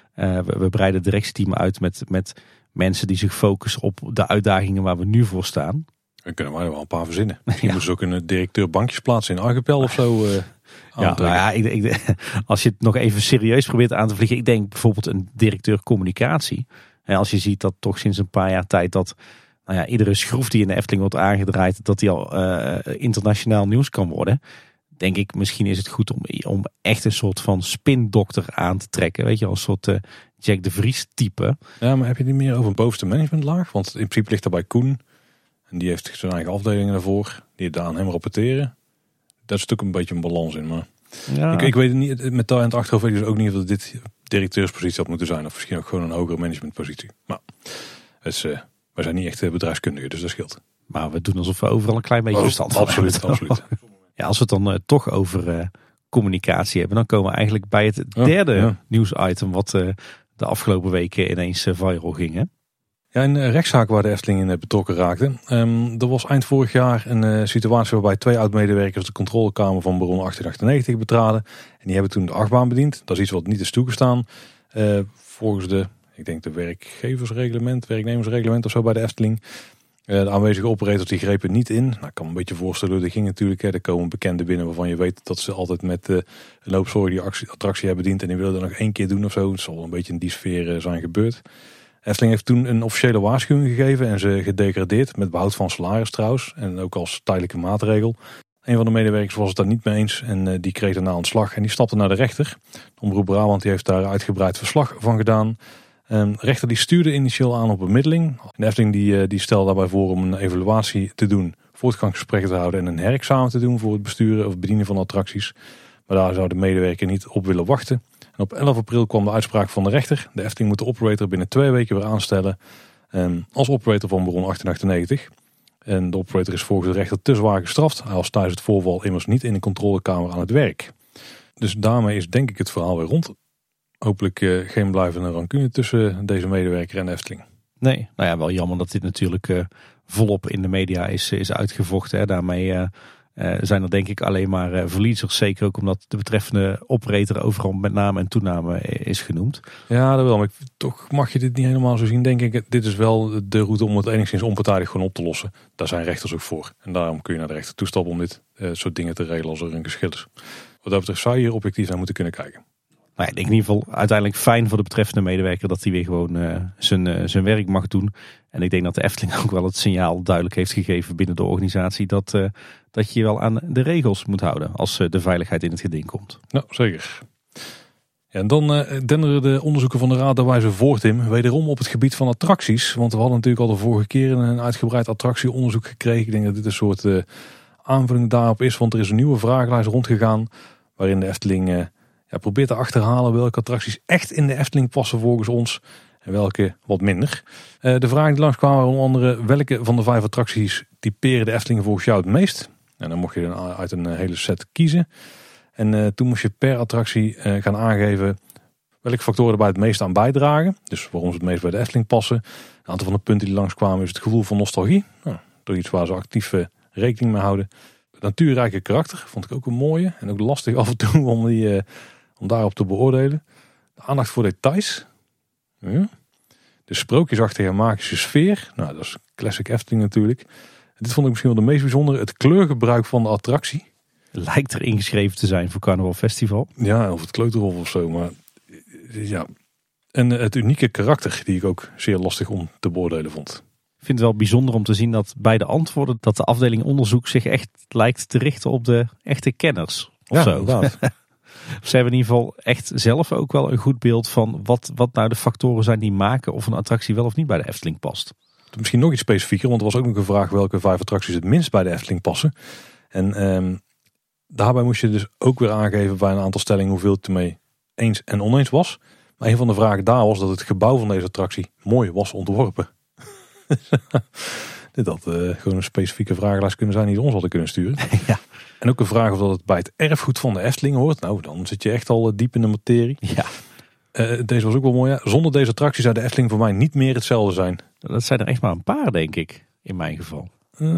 we breiden het directieteam uit met mensen die zich focussen op de uitdagingen waar we nu voor staan. Dan kunnen wij er wel een paar verzinnen. Misschien moeten ze ook een directeur bankjes plaatsen in Archipel of zo. Als je het nog even serieus probeert aan te vliegen. Ik denk bijvoorbeeld een directeur communicatie. En als je ziet dat toch sinds een paar jaar tijd dat iedere schroef die in de Efteling wordt aangedraaid, dat die al internationaal nieuws kan worden. Denk ik, misschien is het goed om echt een soort van spindokter aan te trekken. Weet je, als een soort Jack de Vries type. Ja, maar heb je niet meer over een bovenste managementlaag? Want in principe ligt er bij Koen. En die heeft zijn eigen afdelingen daarvoor. Die aan hem rapporteren. Daar zit ook een beetje een balans in. Maar ja. Ik weet het niet. Met daar in het achterhoofd weet ik dus ook niet of dit directeurspositie had moeten zijn. Of misschien ook gewoon een hogere managementpositie. Maar wij zijn niet echt bedrijfskundigen, dus dat scheelt. Maar we doen alsof we overal een klein beetje verstand van hebben. Absoluut. Ja, als we het dan toch over communicatie hebben, dan komen we eigenlijk bij het derde nieuwsitem wat de afgelopen weken ineens viral ging. Hè? Ja, een rechtszaak waar de Efteling in betrokken raakte. Er was eind vorig jaar een situatie waarbij 2 oud-medewerkers de controlekamer van Baron 1898 betraden. En die hebben toen de achtbaan bediend. Dat is iets wat niet is toegestaan. Volgens de werknemersreglement of zo bij de Efteling. De aanwezige operators die grepen niet in. Nou, ik kan me een beetje voorstellen, er ging natuurlijk, er komen bekenden binnen waarvan je weet dat ze altijd met een loopzorg die attractie hebben bediend. En die willen dat nog 1 keer doen of zo. Het zal een beetje in die sfeer zijn gebeurd. Efteling heeft toen een officiële waarschuwing gegeven en ze gedegradeerd met behoud van salaris trouwens. En ook als tijdelijke maatregel. Een van de medewerkers was het daar niet mee eens en die kreeg daarna ontslag en die stapte naar de rechter. Omroep Brabant die heeft daar uitgebreid verslag van gedaan. De rechter die stuurde initieel aan op bemiddeling. De Efteling die stelde daarbij voor om een evaluatie te doen, voortgangsgesprekken te houden en een herexamen te doen voor het besturen of bedienen van attracties. Maar daar zou de medewerker niet op willen wachten. En op 11 april kwam de uitspraak van de rechter. De Efteling moet de operator binnen 2 weken weer aanstellen als operator van Baron 1898. En de operator is volgens de rechter te zwaar gestraft. Hij was tijdens het voorval immers niet in de controlekamer aan het werk. Dus daarmee is denk ik het verhaal weer rond. Hopelijk geen blijvende rancune tussen deze medewerker en de Efteling. Nee, nou ja, wel jammer dat dit natuurlijk volop in de media is uitgevochten. Hè. Daarmee zijn er denk ik alleen maar verliezers. Zeker ook omdat de betreffende operator overal met naam en toename is genoemd. Ja, dat wel. Maar toch mag je dit niet helemaal zo zien. Denk ik, dit is wel de route om het enigszins onpartijdig gewoon op te lossen. Daar zijn rechters ook voor. En daarom kun je naar de rechter toestappen om dit soort dingen te regelen als er een geschil is. Wat dat betreft zou je hier objectief naar moeten kunnen kijken. Nou ja, ik denk in ieder geval uiteindelijk fijn voor de betreffende medewerker dat hij weer gewoon zijn werk mag doen. En ik denk dat de Efteling ook wel het signaal duidelijk heeft gegeven binnen de organisatie dat je je wel aan de regels moet houden als de veiligheid in het geding komt. Nou, zeker. Ja, en dan denderen de onderzoeken van de Raad der Wijze voort, Tim. Wederom op het gebied van attracties. Want we hadden natuurlijk al de vorige keer een uitgebreid attractieonderzoek gekregen. Ik denk dat dit een soort aanvulling daarop is. Want er is een nieuwe vragenlijst rondgegaan waarin de Efteling probeert te achterhalen welke attracties echt in de Efteling passen volgens ons. En welke wat minder. De vragen die langskwamen waren onder andere: welke van de 5 attracties typeren de Efteling volgens jou het meest? En dan mocht je dan uit een hele set kiezen. En toen moest je per attractie gaan aangeven welke factoren er bij het meest aan bijdragen. Dus waarom ze het meest bij de Efteling passen. Een aantal van de punten die langskwamen is het gevoel van nostalgie. Nou, door iets waar ze actief rekening mee houden. Het natuurrijke karakter vond ik ook een mooie. En ook lastig af en toe om daarop te beoordelen. De aandacht voor details. Ja. De sprookjesachtige magische sfeer. Nou, dat is classic Efteling natuurlijk. Dit vond ik misschien wel de meest bijzondere. Het kleurgebruik van de attractie. Lijkt er ingeschreven te zijn voor Carnaval Festival. Ja, of het Kleuterhof of zo. Maar ja. En het unieke karakter die ik ook zeer lastig om te beoordelen vond. Ik vind het wel bijzonder om te zien dat bij de antwoorden dat de afdeling onderzoek zich echt lijkt te richten op de echte kenners. Of zo. Ze hebben in ieder geval echt zelf ook wel een goed beeld van wat nou de factoren zijn die maken of een attractie wel of niet bij de Efteling past. Misschien nog iets specifieker, want er was ook nog een vraag welke 5 attracties het minst bij de Efteling passen. En daarbij moest je dus ook weer aangeven bij een aantal stellingen hoeveel het ermee eens en oneens was. Maar een van de vragen daar was dat het gebouw van deze attractie mooi was ontworpen. Dit had gewoon een specifieke vragenlijst kunnen zijn die ons hadden kunnen sturen. Ja. En ook een vraag of dat het bij het erfgoed van de Efteling hoort. Nou, dan zit je echt al diep in de materie. Ja. Deze was ook wel mooi. Ja. Zonder deze attractie zou de Efteling voor mij niet meer hetzelfde zijn. Dat zijn er echt maar een paar, denk ik. In mijn geval.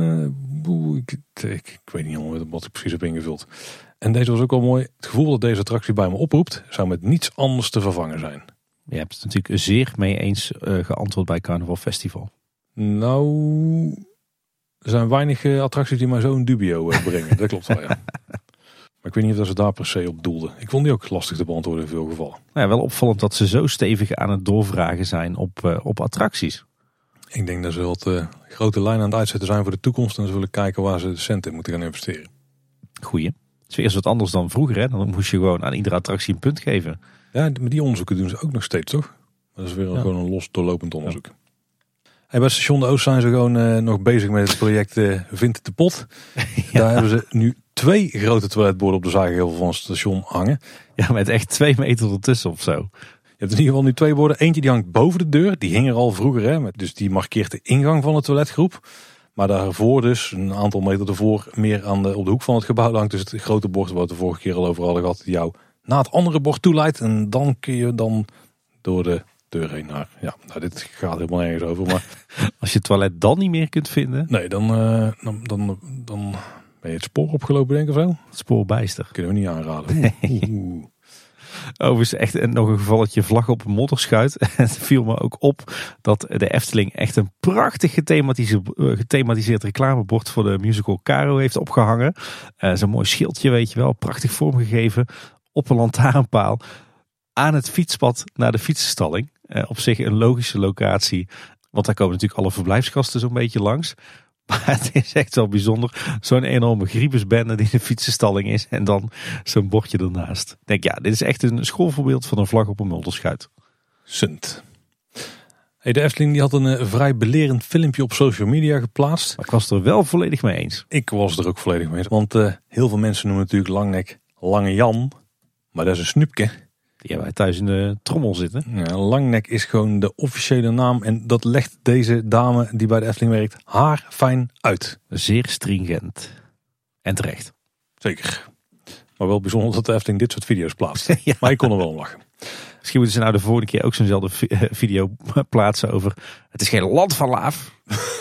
Ik weet niet helemaal wat ik precies heb ingevuld. En deze was ook wel mooi. Het gevoel dat deze attractie bij me oproept, zou met niets anders te vervangen zijn. Je hebt het natuurlijk zeer mee eens geantwoord bij Carnaval Festival. Nou, er zijn weinig attracties die mij zo'n dubio brengen. Dat klopt wel, ja. Maar ik weet niet of dat ze daar per se op doelden. Ik vond die ook lastig te beantwoorden in veel gevallen. Nou ja, wel opvallend dat ze zo stevig aan het doorvragen zijn op attracties. Ik denk dat ze wat grote lijnen aan het uitzetten zijn voor de toekomst. En ze willen kijken waar ze de centen in moeten gaan investeren. Goeie. Het is weer eens wat anders dan vroeger. Hè? Dan moest je gewoon aan iedere attractie een punt geven. Ja, maar die onderzoeken doen ze ook nog steeds, toch? Dat is weer gewoon een los doorlopend onderzoek. Ja. Hey, bij Station de Oost zijn ze gewoon nog bezig met het project Vind de Pot. Ja. Daar hebben ze nu 2 grote toiletborden op de zijgevel van het station hangen. Ja, met echt 2 meter ertussen of zo. Je hebt in ieder geval nu 2 borden. Eentje die hangt boven de deur. Die hing er al vroeger. Hè? Dus die markeert de ingang van de toiletgroep. Maar daarvoor dus, een aantal meter ervoor, meer op de hoek van het gebouw hangt. Dus het grote bord waar we de vorige keer al over hadden gehad. Die jou naar het andere bord toeleidt. En dan kun je dan door de deur heen naar. Ja, nou, dit gaat helemaal nergens over. Maar als je het toilet dan niet meer kunt vinden. Nee, dan ben je het spoor opgelopen, denk ik of zo. Het spoorbijster. Kunnen we niet aanraden. Nee. Overigens echt nog een gevalletje vlag op een modderschuit. Het viel me ook op dat de Efteling echt een prachtig gethematiseerd reclamebord voor de musical Caro heeft opgehangen. Zo'n mooi schildje, weet je wel. Prachtig vormgegeven op een lantaarnpaal aan het fietspad naar de fietsenstalling. Op zich een logische locatie. Want daar komen natuurlijk alle verblijfsgasten zo'n beetje langs. Maar het is echt wel bijzonder. Zo'n enorme griebesbende die de fietsenstalling is. En dan zo'n bordje ernaast. Ik denk, ja, dit is echt een schoolvoorbeeld van een vlag op een mulderschuit. Sunt. Hey, de Efteling die had een vrij belerend filmpje op social media geplaatst. Maar ik was het er wel volledig mee eens. Ik was er ook volledig mee eens. Want heel veel mensen noemen natuurlijk Langnek Lange Jan. Maar dat is een snoepje. Die hebben wij thuis in de trommel zitten. Ja, Langnek is gewoon de officiële naam. En dat legt deze dame die bij de Efteling werkt haar fijn uit. Zeer stringent. En terecht. Zeker. Maar wel bijzonder dat de Efteling dit soort video's plaatst. Ja. Maar ik kon er wel om lachen. Misschien moeten ze nou de volgende keer ook zo'nzelfde video plaatsen over... Het is geen land van Laaf.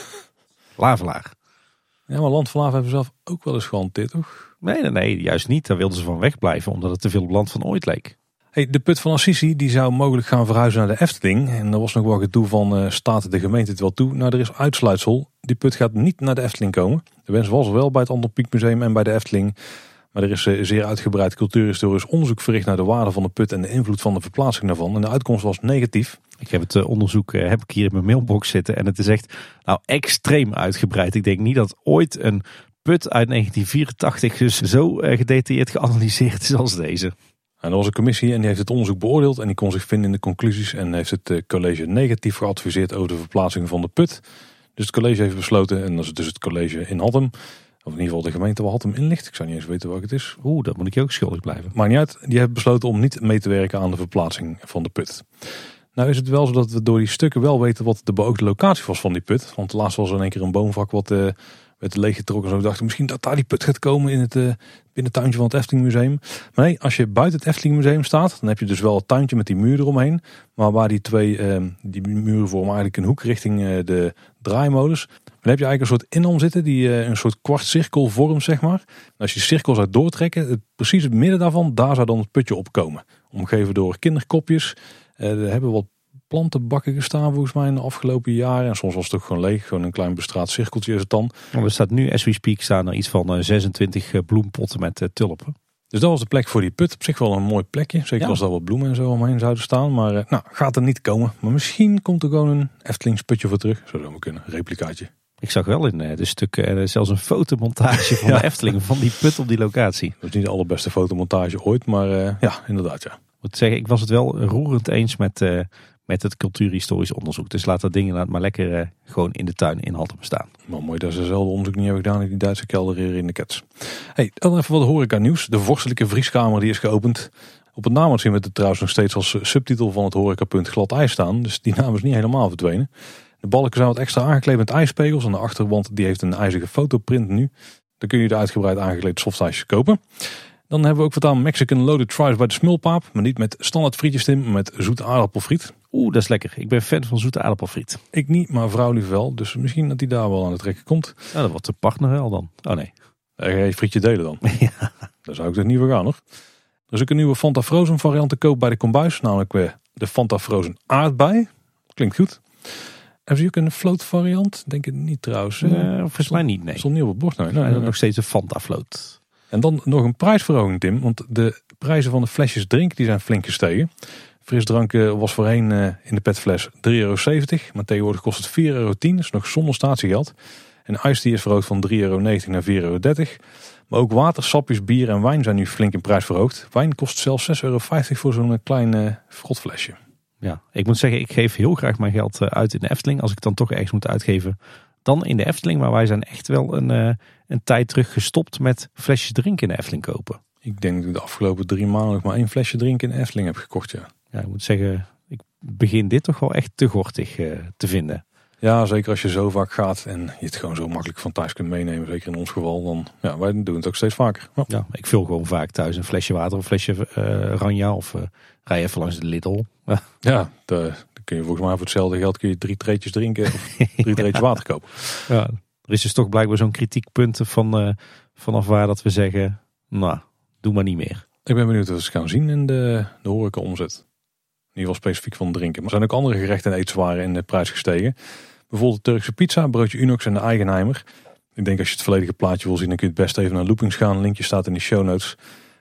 Lavelaar. Ja, maar Land van Laaf hebben zelf ook wel eens gehanteerd, toch? Nee, juist niet. Daar wilden ze van wegblijven, omdat het te veel op Land van Ooit leek. Hey, de put van Assisi die zou mogelijk gaan verhuizen naar de Efteling. En er was nog wel gedoe van, staat de gemeente het wel toe? Nou, er is uitsluitsel. Die put gaat niet naar de Efteling komen. De wens was er wel bij het Antropiek Museum en bij de Efteling. Maar er is zeer uitgebreid cultuurhistorisch onderzoek verricht naar de waarde van de put en de invloed van de verplaatsing daarvan. En de uitkomst was negatief. Ik heb het onderzoek heb ik hier in mijn mailbox zitten en het is echt extreem uitgebreid. Ik denk niet dat ooit een put uit 1984 dus zo gedetailleerd geanalyseerd is als deze. En er was een commissie en die heeft het onderzoek beoordeeld en die kon zich vinden in de conclusies en heeft het college negatief geadviseerd over de verplaatsing van de put. Dus het college heeft besloten, en dat is dus het college in Hattem, of in ieder geval de gemeente waar Hattem in ligt. Ik zou niet eens weten welk het is. Dat moet ik je ook schuldig blijven. Maakt niet uit, die hebben besloten om niet mee te werken aan de verplaatsing van de put. Nou is het wel zo dat we door die stukken wel weten wat de beoogde locatie was van die put. Want laatst was er in één keer een boomvak wat werd leeggetrokken. Zo ik dacht misschien dat daar die put gaat komen in het binnentuintje van het Efteling Museum. Maar nee, als je buiten het Efteling Museum staat, dan heb je dus wel het tuintje met die muur eromheen. Maar waar die die muren vormen eigenlijk een hoek richting de draaimolens. Dan heb je eigenlijk een soort inham zitten die een soort kwartcirkel vormt, zeg maar. En als je cirkel zou doortrekken, precies het midden daarvan, daar zou dan het putje opkomen. Omgeven door kinderkopjes. Er hebben wat plantenbakken gestaan volgens mij in de afgelopen jaren. En soms was het ook gewoon leeg. Gewoon een klein bestraat cirkeltje is het dan. Er staat nu, as we speak, staan er iets van 26 bloempotten met tulpen. Dus dat was de plek voor die put. Op zich wel een mooi plekje. Zeker als daar wat bloemen en zo omheen zouden staan. Maar gaat er niet komen. Maar misschien komt er gewoon een Eftelings putje voor terug. Zou dat kunnen. Een replicaatje. Ik zag wel in de stukken zelfs een fotomontage van de Efteling van die put op die locatie. Dat is niet de allerbeste fotomontage ooit. Maar ja, inderdaad ja. Ik moet zeggen, ik was het wel roerend eens met het cultuurhistorisch onderzoek. Dus laat dat ding inderdaad maar lekker gewoon in de tuin in Hattem staan. Maar mooi dat ze dezelfde onderzoek niet hebben gedaan in die Duitse kelder hier in de Kets. Hey, dan even wat horeca nieuws. De vorstelijke vrieskamer die is geopend. Op het naam zien we het trouwens nog steeds als subtitel van het horecapunt glad ijs staan. Dus die naam is niet helemaal verdwenen. De balken zijn wat extra aangekleed met ijspegels. En de achterwand die heeft een ijzige fotoprint nu. Dan kun je de uitgebreid aangekleed softijsjes kopen. Dan hebben we ook wat aan Mexican Loaded Fries bij de Smulpaap. Maar niet met standaard frietjes, Tim, maar met zoete aardappelfriet. Dat is lekker. Ik ben fan van zoete aardappelfriet. Ik niet, maar vrouw lief wel. Dus misschien dat die daar wel aan het trekken komt. Nou, dat wordt de partner wel dan. Oh nee. Ga je frietje delen dan? Ja. Daar zou ik er niet voor gaan hoor. Er is ook een nieuwe Fanta Frozen variant te koop bij de Kombuis. Namelijk de Fanta Frozen aardbei. Klinkt goed. Hebben ze ook een float variant? Denk ik niet trouwens. Volgens mij niet, nee. Stond niet op het bord. Nee. Nog steeds een Fanta float. En dan nog een prijsverhoging, Tim. Want de prijzen van de flesjes drink die zijn flink gestegen. Frisdrank was voorheen in de petfles €3,70. Maar tegenwoordig kost het €4,10. Dat is nog zonder statiegeld. En iced tea is verhoogd van €3,90 naar €4,30. Maar ook water, sapjes, bier en wijn zijn nu flink in prijs verhoogd. Wijn kost zelfs €6,50 voor zo'n klein frotflesje. Ja, ik moet zeggen, ik geef heel graag mijn geld uit in de Efteling. Als ik dan toch ergens moet uitgeven, dan in de Efteling. Maar wij zijn echt wel een tijd terug gestopt met flesjes drinken in de Efteling kopen. Ik denk dat ik de afgelopen 3 maanden nog maar 1 flesje drinken in de Efteling heb gekocht, ja. Ja, ik moet zeggen, ik begin dit toch wel echt te gortig te vinden. Ja, zeker als je zo vaak gaat en je het gewoon zo makkelijk van thuis kunt meenemen. Zeker in ons geval, dan ja, wij doen het ook steeds vaker. Oh. Ja, ik vul gewoon vaak thuis een flesje water of een flesje Ranja of rij even langs de Lidl. Ja, dan kun je volgens mij voor hetzelfde geld kun je 3 treetjes drinken of 3 treetjes water kopen. Ja, er is dus toch blijkbaar zo'n kritiekpunt vanaf waar dat we zeggen, nou, doe maar niet meer. Ik ben benieuwd wat we gaan zien in de horeca omzet. In ieder geval specifiek van drinken. Maar er zijn ook andere gerechten en eetwaren in de prijs gestegen. Bijvoorbeeld de Turkse pizza, broodje Unox en de Eigenheimer. Ik denk als je het volledige plaatje wil zien, dan kun je het best even naar Loopings gaan. Linkje staat in de show notes.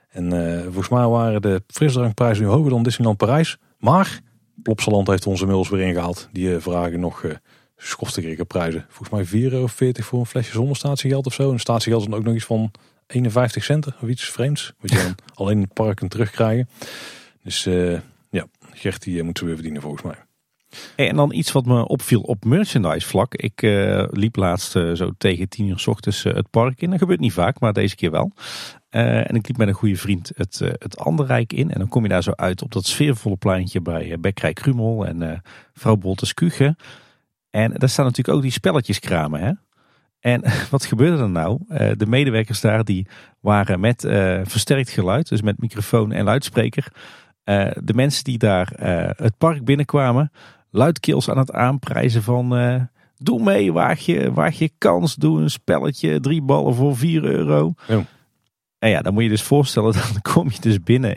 En volgens mij waren de frisdrankprijzen nu hoger dan Disneyland Parijs. Maar Plopsaland heeft onze mails weer ingehaald. Die vragen nog schoftige prijzen. Volgens mij €4,40 voor een flesje zonder statiegeld of zo. En statiegeld is dan ook nog iets van 51 cent of iets vreemds. Wat je dan alleen in het park kunt terugkrijgen. Dus Gert die moet ze weer verdienen volgens mij. En dan iets wat me opviel op merchandise vlak. Ik liep laatst zo tegen 10 uur 's ochtends het park in. Dat gebeurt niet vaak, maar deze keer wel. En ik liep met een goede vriend het Anderrijk in. En dan kom je daar zo uit op dat sfeervolle pleintje bij Bekkerij Krumel en Vrouw Boltes Kuchen. En daar staan natuurlijk ook die spelletjeskramen. Hè? En wat gebeurde er nou? De medewerkers daar die waren met versterkt geluid, dus met microfoon en luidspreker. De mensen die daar het park binnenkwamen, luidkeels aan het aanprijzen van doe mee, waag je kans, doe een spelletje, 3 ballen voor €4. Ja. En ja, dan moet je dus voorstellen, dan kom je dus binnen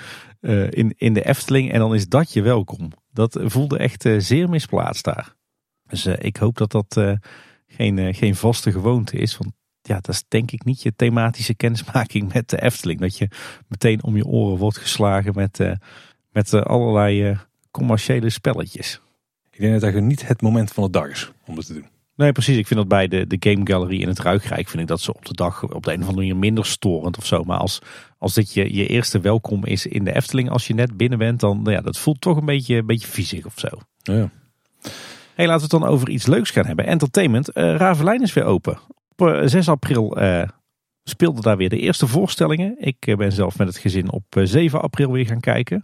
in de Efteling en dan is dat je welkom. Dat voelde echt zeer misplaatst daar. Dus ik hoop dat dat geen vaste gewoonte is. Want ja, dat is denk ik niet je thematische kennismaking met de Efteling. Dat je meteen om je oren wordt geslagen met allerlei commerciële spelletjes. Ik denk dat het niet het moment van de dag is om dat te doen. Nee, precies. Ik vind dat bij de Game Gallery in het Ruigrijk vind ik dat ze op de dag op de een of andere manier minder storend of zo. Maar als dit je eerste welkom is in de Efteling als je net binnen bent, dan dat voelt toch een beetje viezig of zo. Ja. Hey, laten we het dan over iets leuks gaan hebben. Entertainment. Ravelijn is weer open. Op 6 april speelden daar weer de eerste voorstellingen. Ik ben zelf met het gezin op 7 april weer gaan kijken.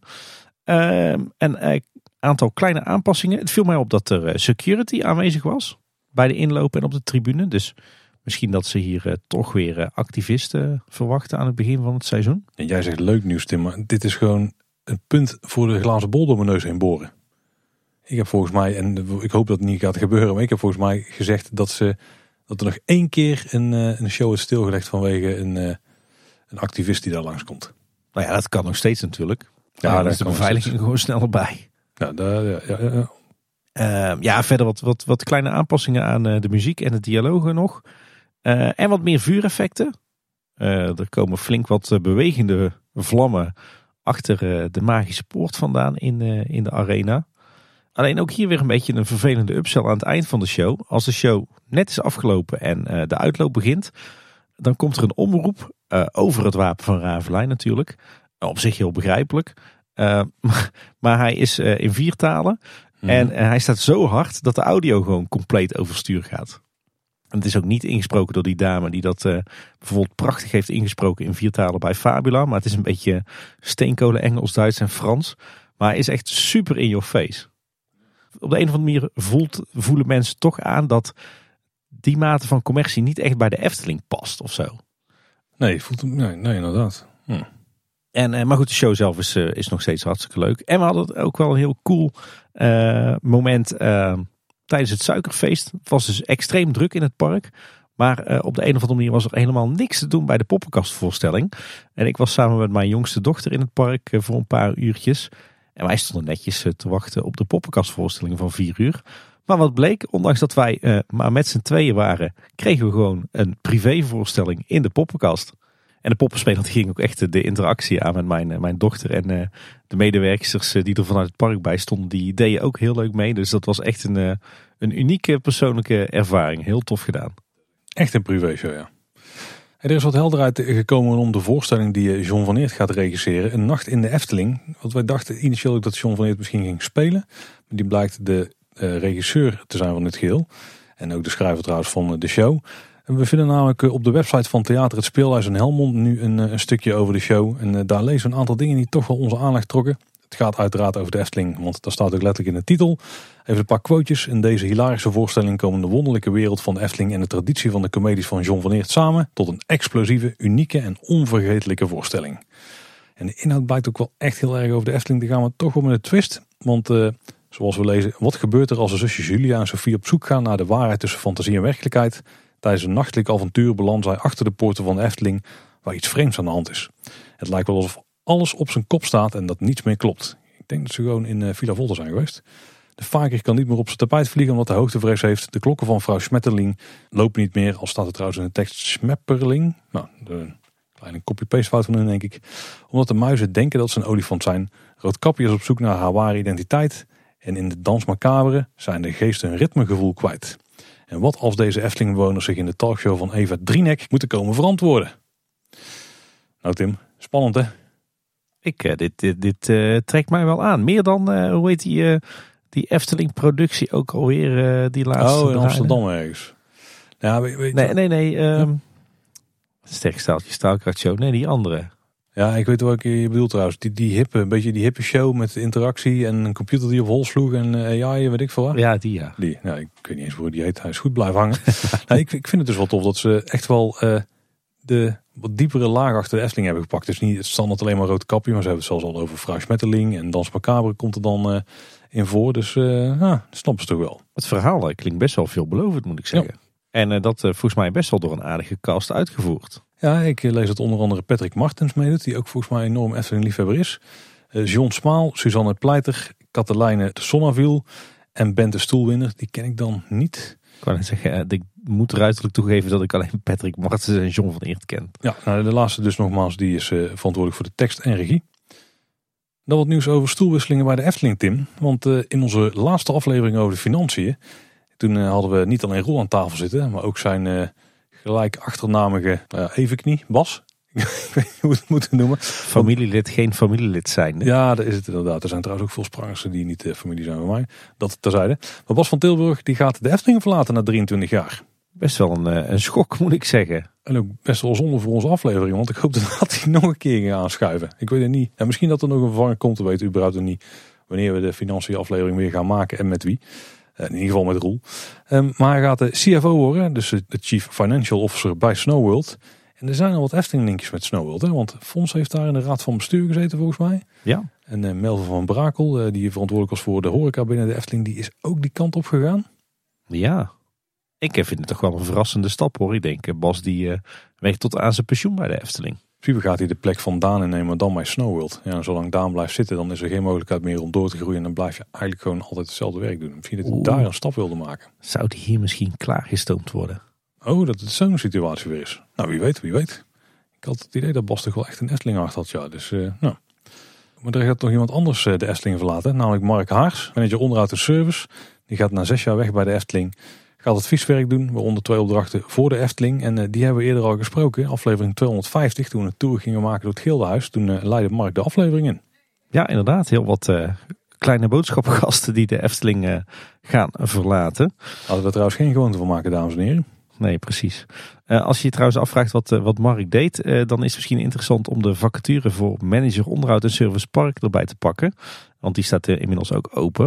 Een aantal kleine aanpassingen. Het viel mij op dat er security aanwezig was. Bij de inloop en op de tribune. Dus misschien dat ze hier toch weer activisten verwachten aan het begin van het seizoen. En jij zegt leuk nieuws, Tim. Maar dit is gewoon een punt voor de glazen bol door mijn neus heen boren. Ik heb volgens mij, en ik hoop dat het niet gaat gebeuren, maar ik heb volgens mij gezegd dat er nog 1 keer een show is stilgelegd vanwege een activist die daar langskomt. Nou ja, dat kan nog steeds natuurlijk. Ja, daar is de beveiliging gewoon sneller bij. Ja. Verder wat kleine aanpassingen aan de muziek en de dialogen nog. En wat meer vuureffecten. Er komen flink wat bewegende vlammen achter de magische poort vandaan in de arena. Alleen ook hier weer een beetje een vervelende upsell aan het eind van de show. Als de show net is afgelopen en de uitloop begint, dan komt er een omroep over het wapen van Ravelijn natuurlijk. Op zich heel begrijpelijk. Maar hij is in 4 talen. En hij staat zo hard dat de audio gewoon compleet overstuur gaat. En het is ook niet ingesproken door die dame die dat bijvoorbeeld prachtig heeft ingesproken in 4 talen bij Fabula. Maar het is een beetje steenkolen Engels, Duits en Frans. Maar hij is echt super in your face. Op de een of andere manier voelen mensen toch aan dat die mate van commercie niet echt bij de Efteling past of zo. Nee, inderdaad. Maar goed, de show zelf is nog steeds hartstikke leuk. En we hadden ook wel een heel cool moment tijdens het suikerfeest. Het was dus extreem druk in het park. Maar op de een of andere manier was er helemaal niks te doen bij de poppenkastvoorstelling. En ik was samen met mijn jongste dochter in het park voor een paar uurtjes. En wij stonden netjes te wachten op de poppenkastvoorstelling van 4 uur. Maar wat bleek, ondanks dat wij maar met z'n tweeën waren, kregen we gewoon een privévoorstelling in de poppenkast. En de poppenspeler ging ook echt de interactie aan met mijn dochter. En de medewerkers die er vanuit het park bij stonden, die deden ook heel leuk mee. Dus dat was echt een unieke persoonlijke ervaring. Heel tof gedaan. Echt een privéshow, ja. Er is wat helderheid gekomen om de voorstelling die John van Eert gaat regisseren. Een nacht in de Efteling. Want wij dachten initieel ook dat John van Eert misschien ging spelen. Maar die blijkt de regisseur te zijn van dit geheel. En ook de schrijver trouwens van de show. En we vinden namelijk op de website van Theater Het Speelhuis in Helmond nu een stukje over de show. En daar lezen we een aantal dingen die toch wel onze aandacht trokken. Het gaat uiteraard over de Efteling, want dat staat ook letterlijk in de titel. Even een paar quotejes. In deze hilarische voorstelling komen de wonderlijke wereld van de Efteling en de traditie van de comedies van John van Eert samen tot een explosieve, unieke en onvergetelijke voorstelling. En de inhoud blijkt ook wel echt heel erg over de Efteling. Die gaan we toch wel met een twist. Want zoals we lezen, wat gebeurt er als de zusjes Julia en Sophie op zoek gaan naar de waarheid tussen fantasie en werkelijkheid? Tijdens een nachtelijk avontuur belanden zij achter de poorten van de Efteling waar iets vreemds aan de hand is. Het lijkt wel alsof alles op zijn kop staat en dat niets meer klopt. Ik denk dat ze gewoon in Villa Volta zijn geweest. De vaker kan niet meer op zijn tapijt vliegen omdat hij hoogtevrees heeft. De klokken van vrouw Schmetterling lopen niet meer. Al staat er trouwens in de tekst Smepperling. Nou, een kleine copy-paste fout van hun denk ik. Omdat de muizen denken dat ze een olifant zijn. Roodkapje is op zoek naar haar ware identiteit. En in de Dans Macabre zijn de geesten hun ritmegevoel kwijt. En wat als deze Efteling-bewoners zich in de talkshow van Eva Drienek moeten komen verantwoorden? Nou Tim, spannend hè? Dit trekt mij wel aan. Meer dan, hoe heet die Efteling-productie ook alweer, die laatste. In Amsterdam ergens. Ja, Nee. Sterk staaltje, Staalkracht Show. Nee, die andere. Ja, ik weet welke je bedoelt trouwens. Die hippe, een beetje die hippe show met interactie en een computer die op hol sloeg en AI, weet ik veel wat. Ja, die ja. Ik weet niet eens hoe die heet. Hij is goed blijven hangen. Ik vind het dus wel tof dat ze echt wel de wat diepere laag achter de Efteling hebben gepakt. Het is niet het standaard alleen maar rood kapje, maar ze hebben het zelfs al over Frau Schmetterling en Dans Macabre komt er dan in voor. Dus dat snappen ze toch wel. Het verhaal klinkt best wel veelbelovend, moet ik zeggen. Ja. En dat volgens mij best wel door een aardige cast uitgevoerd. Ja, ik lees het onder andere Patrick Martens meedoet, die ook volgens mij een enorm Efteling-liefhebber is. John Smaal, Suzanne Pleiter, Katelijne de Sonnaviel en Bente Stoelwinder. Die ken ik dan niet. Ik kan net zeggen, ik moet ruiterlijk toegeven dat ik alleen Patrick Martens en John van Eert ken. Ja, de laatste dus nogmaals, die is verantwoordelijk voor de tekst en regie. Dan wat nieuws over stoelwisselingen bij de Efteling, Tim. Want in onze laatste aflevering over de financiën, toen hadden we niet alleen Roel aan tafel zitten, maar ook zijn gelijk achternamige evenknie, Bas. Ik weet niet hoe we het moeten noemen. Familielid, geen familielid zijn. Hè? Ja, dat is het inderdaad. Er zijn trouwens ook veel sprangers die niet familie zijn bij mij. Dat terzijde. Maar Bas van Tilburg die gaat de Efteling verlaten na 23 jaar. Best wel een schok, moet ik zeggen. En ook best wel zonde voor onze aflevering. Want ik hoop dat hij nog een keer gaat aanschuiven. Ik weet het niet. En misschien dat er nog een vervanger komt. We weten überhaupt nog niet wanneer we de financiële aflevering weer gaan maken. En met wie. In ieder geval met Roel. Maar hij gaat de CFO worden. Dus de Chief Financial Officer bij SnowWorld. En er zijn al wat Efteling-linkjes met SnowWorld. Hè? Want Fons heeft daar in de raad van bestuur gezeten volgens mij. Ja. En Melvin van Brakel, die verantwoordelijk was voor de horeca binnen de Efteling. Die is ook die kant op gegaan. Ja. Ik vind het toch wel een verrassende stap hoor. Ik denk, Bas die weegt tot aan zijn pensioen bij de Efteling. In principe gaat hij de plek van Daan innemen dan bij SnowWorld. Ja, en zolang Daan blijft zitten, dan is er geen mogelijkheid meer om door te groeien. En dan blijf je eigenlijk gewoon altijd hetzelfde werk doen. Misschien dat hij daar een stap wilde maken. Zou die hier misschien klaargestoomd worden? Oh, dat het zo'n situatie weer is. Nou, wie weet, wie weet. Ik had het idee dat Bas toch wel echt een Efteling hart had. Ja, dus nou. Maar er gaat nog iemand anders de Efteling verlaten. Namelijk Mark Haars, manager onderhoud en service. Die gaat na 6 jaar weg bij de Efteling. Gaat advieswerk doen, waaronder 2 opdrachten voor de Efteling. En die hebben we eerder al gesproken. Aflevering 250, toen we een tour gingen maken door het Gildenhuis. Toen leidde Mark de aflevering in. Ja, inderdaad. Heel wat kleine boodschappengasten die de Efteling gaan verlaten. Hadden we er trouwens geen gewoonte van maken, dames en heren. Nee, precies. Als je je trouwens afvraagt wat Mark deed, dan is het misschien interessant om de vacature voor manager onderhoud en service park erbij te pakken. Want die staat inmiddels ook open.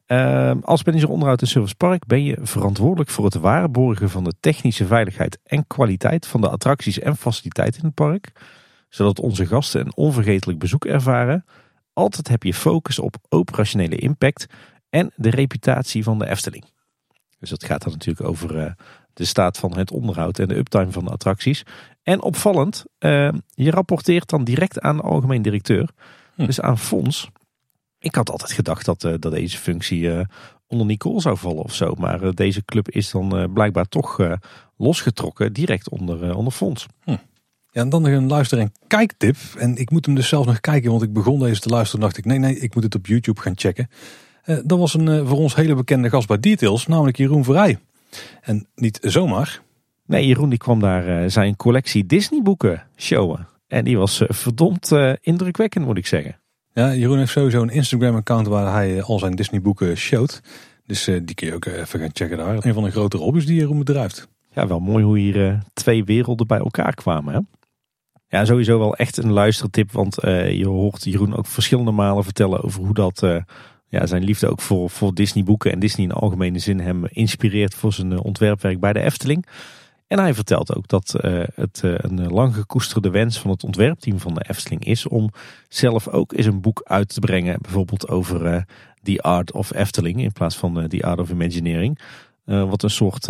Als manager onderhoud en service park ben je verantwoordelijk voor het waarborgen van de technische veiligheid en kwaliteit van de attracties en faciliteiten in het park. Zodat onze gasten een onvergetelijk bezoek ervaren. Altijd heb je focus op operationele impact en de reputatie van de Efteling. Dus dat gaat dan natuurlijk over de staat van het onderhoud en de uptime van de attracties. En opvallend, je rapporteert dan direct aan de algemeen directeur. Dus aan Fons. Ik had altijd gedacht dat deze functie onder Nicole zou vallen of zo. Maar deze club is dan blijkbaar toch losgetrokken direct onder Fons. Ja, en dan nog een luister- en kijktip. En ik moet hem dus zelf nog kijken, want ik begon deze te luisteren en dacht ik, nee, ik moet het op YouTube gaan checken. Dat was een voor ons hele bekende gast bij Details, namelijk Jeroen Verrij. En niet zomaar. Nee, Jeroen die kwam daar zijn collectie Disney boeken showen. En die was verdomd indrukwekkend, moet ik zeggen. Ja, Jeroen heeft sowieso een Instagram account waar hij al zijn Disney boeken showt. Dus die kun je ook even gaan checken daar. Een van de grotere hobby's die Jeroen bedrijft. Ja, wel mooi hoe hier 2 werelden bij elkaar kwamen. Hè? Ja, sowieso wel echt een luistertip. Want je hoort Jeroen ook verschillende malen vertellen over hoe dat zijn liefde ook voor Disney boeken en Disney in de algemene zin hem inspireert voor zijn ontwerpwerk bij de Efteling. En hij vertelt ook dat het een lang gekoesterde wens van het ontwerpteam van de Efteling is om zelf ook eens een boek uit te brengen. Bijvoorbeeld over The Art of Efteling in plaats van The Art of Imagineering. Wat een soort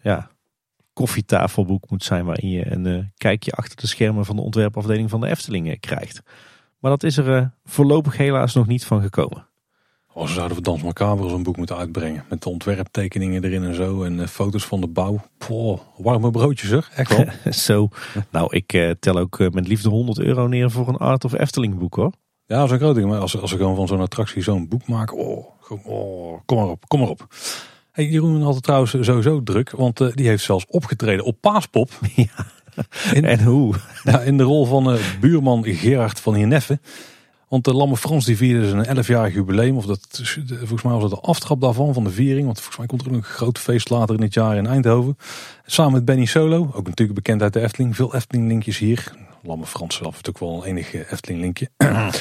koffietafelboek moet zijn waarin je een kijkje achter de schermen van de ontwerpafdeling van de Efteling krijgt. Maar dat is er voorlopig helaas nog niet van gekomen. Ze zouden voor Dans Macabre zo'n boek moeten uitbrengen. Met de ontwerptekeningen erin en zo. En foto's van de bouw. Warme broodjes zeg. Echt wel. Zo. Nou, ik tel ook met liefde €100 neer voor een Art of Efteling boek hoor. Ja, zo'n groot ding. Maar als ze gewoon van zo'n attractie zo'n boek maken. Kom maar op. Hey, Jeroen had het trouwens sowieso druk, want die heeft zelfs opgetreden op Paaspop. Ja. En hoe? Ja, in de rol van buurman Gerard van Hierneffe. Want de Lamme Frans die vierde zijn 11-jarig jubileum. Volgens mij was het de aftrap daarvan, van de viering. Want volgens mij komt er ook een groot feest later in dit jaar in Eindhoven. Samen met Benny Solo, ook natuurlijk bekend uit de Efteling. Veel Efteling-linkjes hier. Lamme Frans zelf heeft ook wel een enige Efteling-linkje.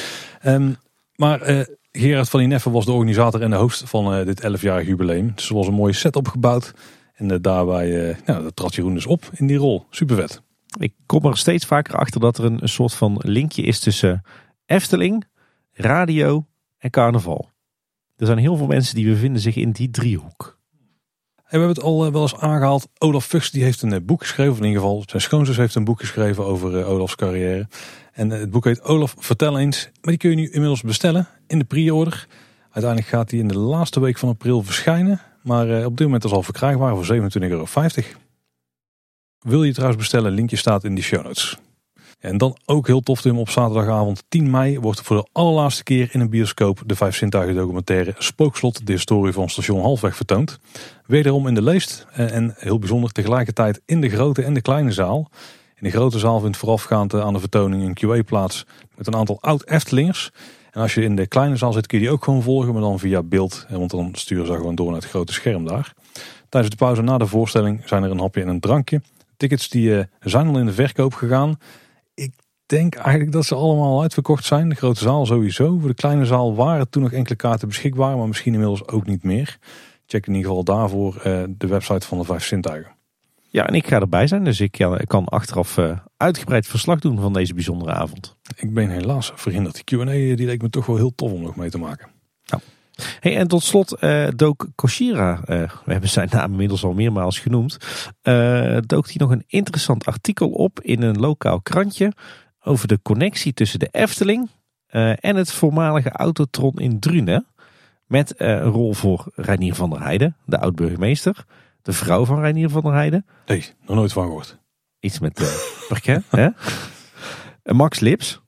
Maar Gerard van Hierneffe was de organisator en de host van dit 11-jarig jubileum. Dus er was een mooie set opgebouwd. En daarbij trad Jeroen dus op in die rol. Super vet. Ik kom er steeds vaker achter dat er een soort van linkje is tussen Efteling, radio en carnaval. Er zijn heel veel mensen die bevinden zich in die driehoek. We hebben het al wel eens aangehaald. Olaf Fuchs die heeft een boek geschreven. Of in ieder geval zijn schoonzus heeft een boek geschreven over Olafs carrière. En het boek heet Olaf, vertel eens. Maar die kun je nu inmiddels bestellen in de pre-order. Uiteindelijk gaat die in de laatste week van april verschijnen. Maar op dit moment is al verkrijgbaar voor €27,50. Wil je trouwens bestellen? Linkje staat in de show notes. En dan ook heel tof, Tim, op zaterdagavond 10 mei wordt voor de allerlaatste keer in een bioscoop de 5 zintuigen documentaire Spookslot, de historie van station Halfweg vertoond. Wederom in de Leest en heel bijzonder tegelijkertijd in de grote en de kleine zaal. In de grote zaal vindt voorafgaand aan de vertoning een QA plaats met een aantal oud-Eftelingers. En als je in de kleine zaal zit kun je die ook gewoon volgen, maar dan via beeld, want dan sturen ze gewoon door naar het grote scherm daar. Tijdens de pauze na de voorstelling zijn er een hapje en een drankje. Tickets die zijn al in de verkoop gegaan. Ik denk eigenlijk dat ze allemaal uitverkocht zijn. De grote zaal sowieso. Voor de kleine zaal waren toen nog enkele kaarten beschikbaar, maar misschien inmiddels ook niet meer. Check in ieder geval daarvoor de website van de 5 zintuigen. Ja, en ik ga erbij zijn, dus ik kan achteraf uitgebreid verslag doen van deze bijzondere avond. Ik ben helaas verhinderd. Die Q&A die leek me toch wel heel tof om nog mee te maken. Nou. Hey, en tot slot dook Koshira, we hebben zijn naam inmiddels al meermaals genoemd, dook hij nog een interessant artikel op in een lokaal krantje over de connectie tussen de Efteling en het voormalige Autotron in Drunen. Met een rol voor Reinier van der Heijden, de oud-burgemeester, de vrouw van Reinier van der Heijden. Nee, nog nooit van gehoord. Iets met parket, hè? Max Lips,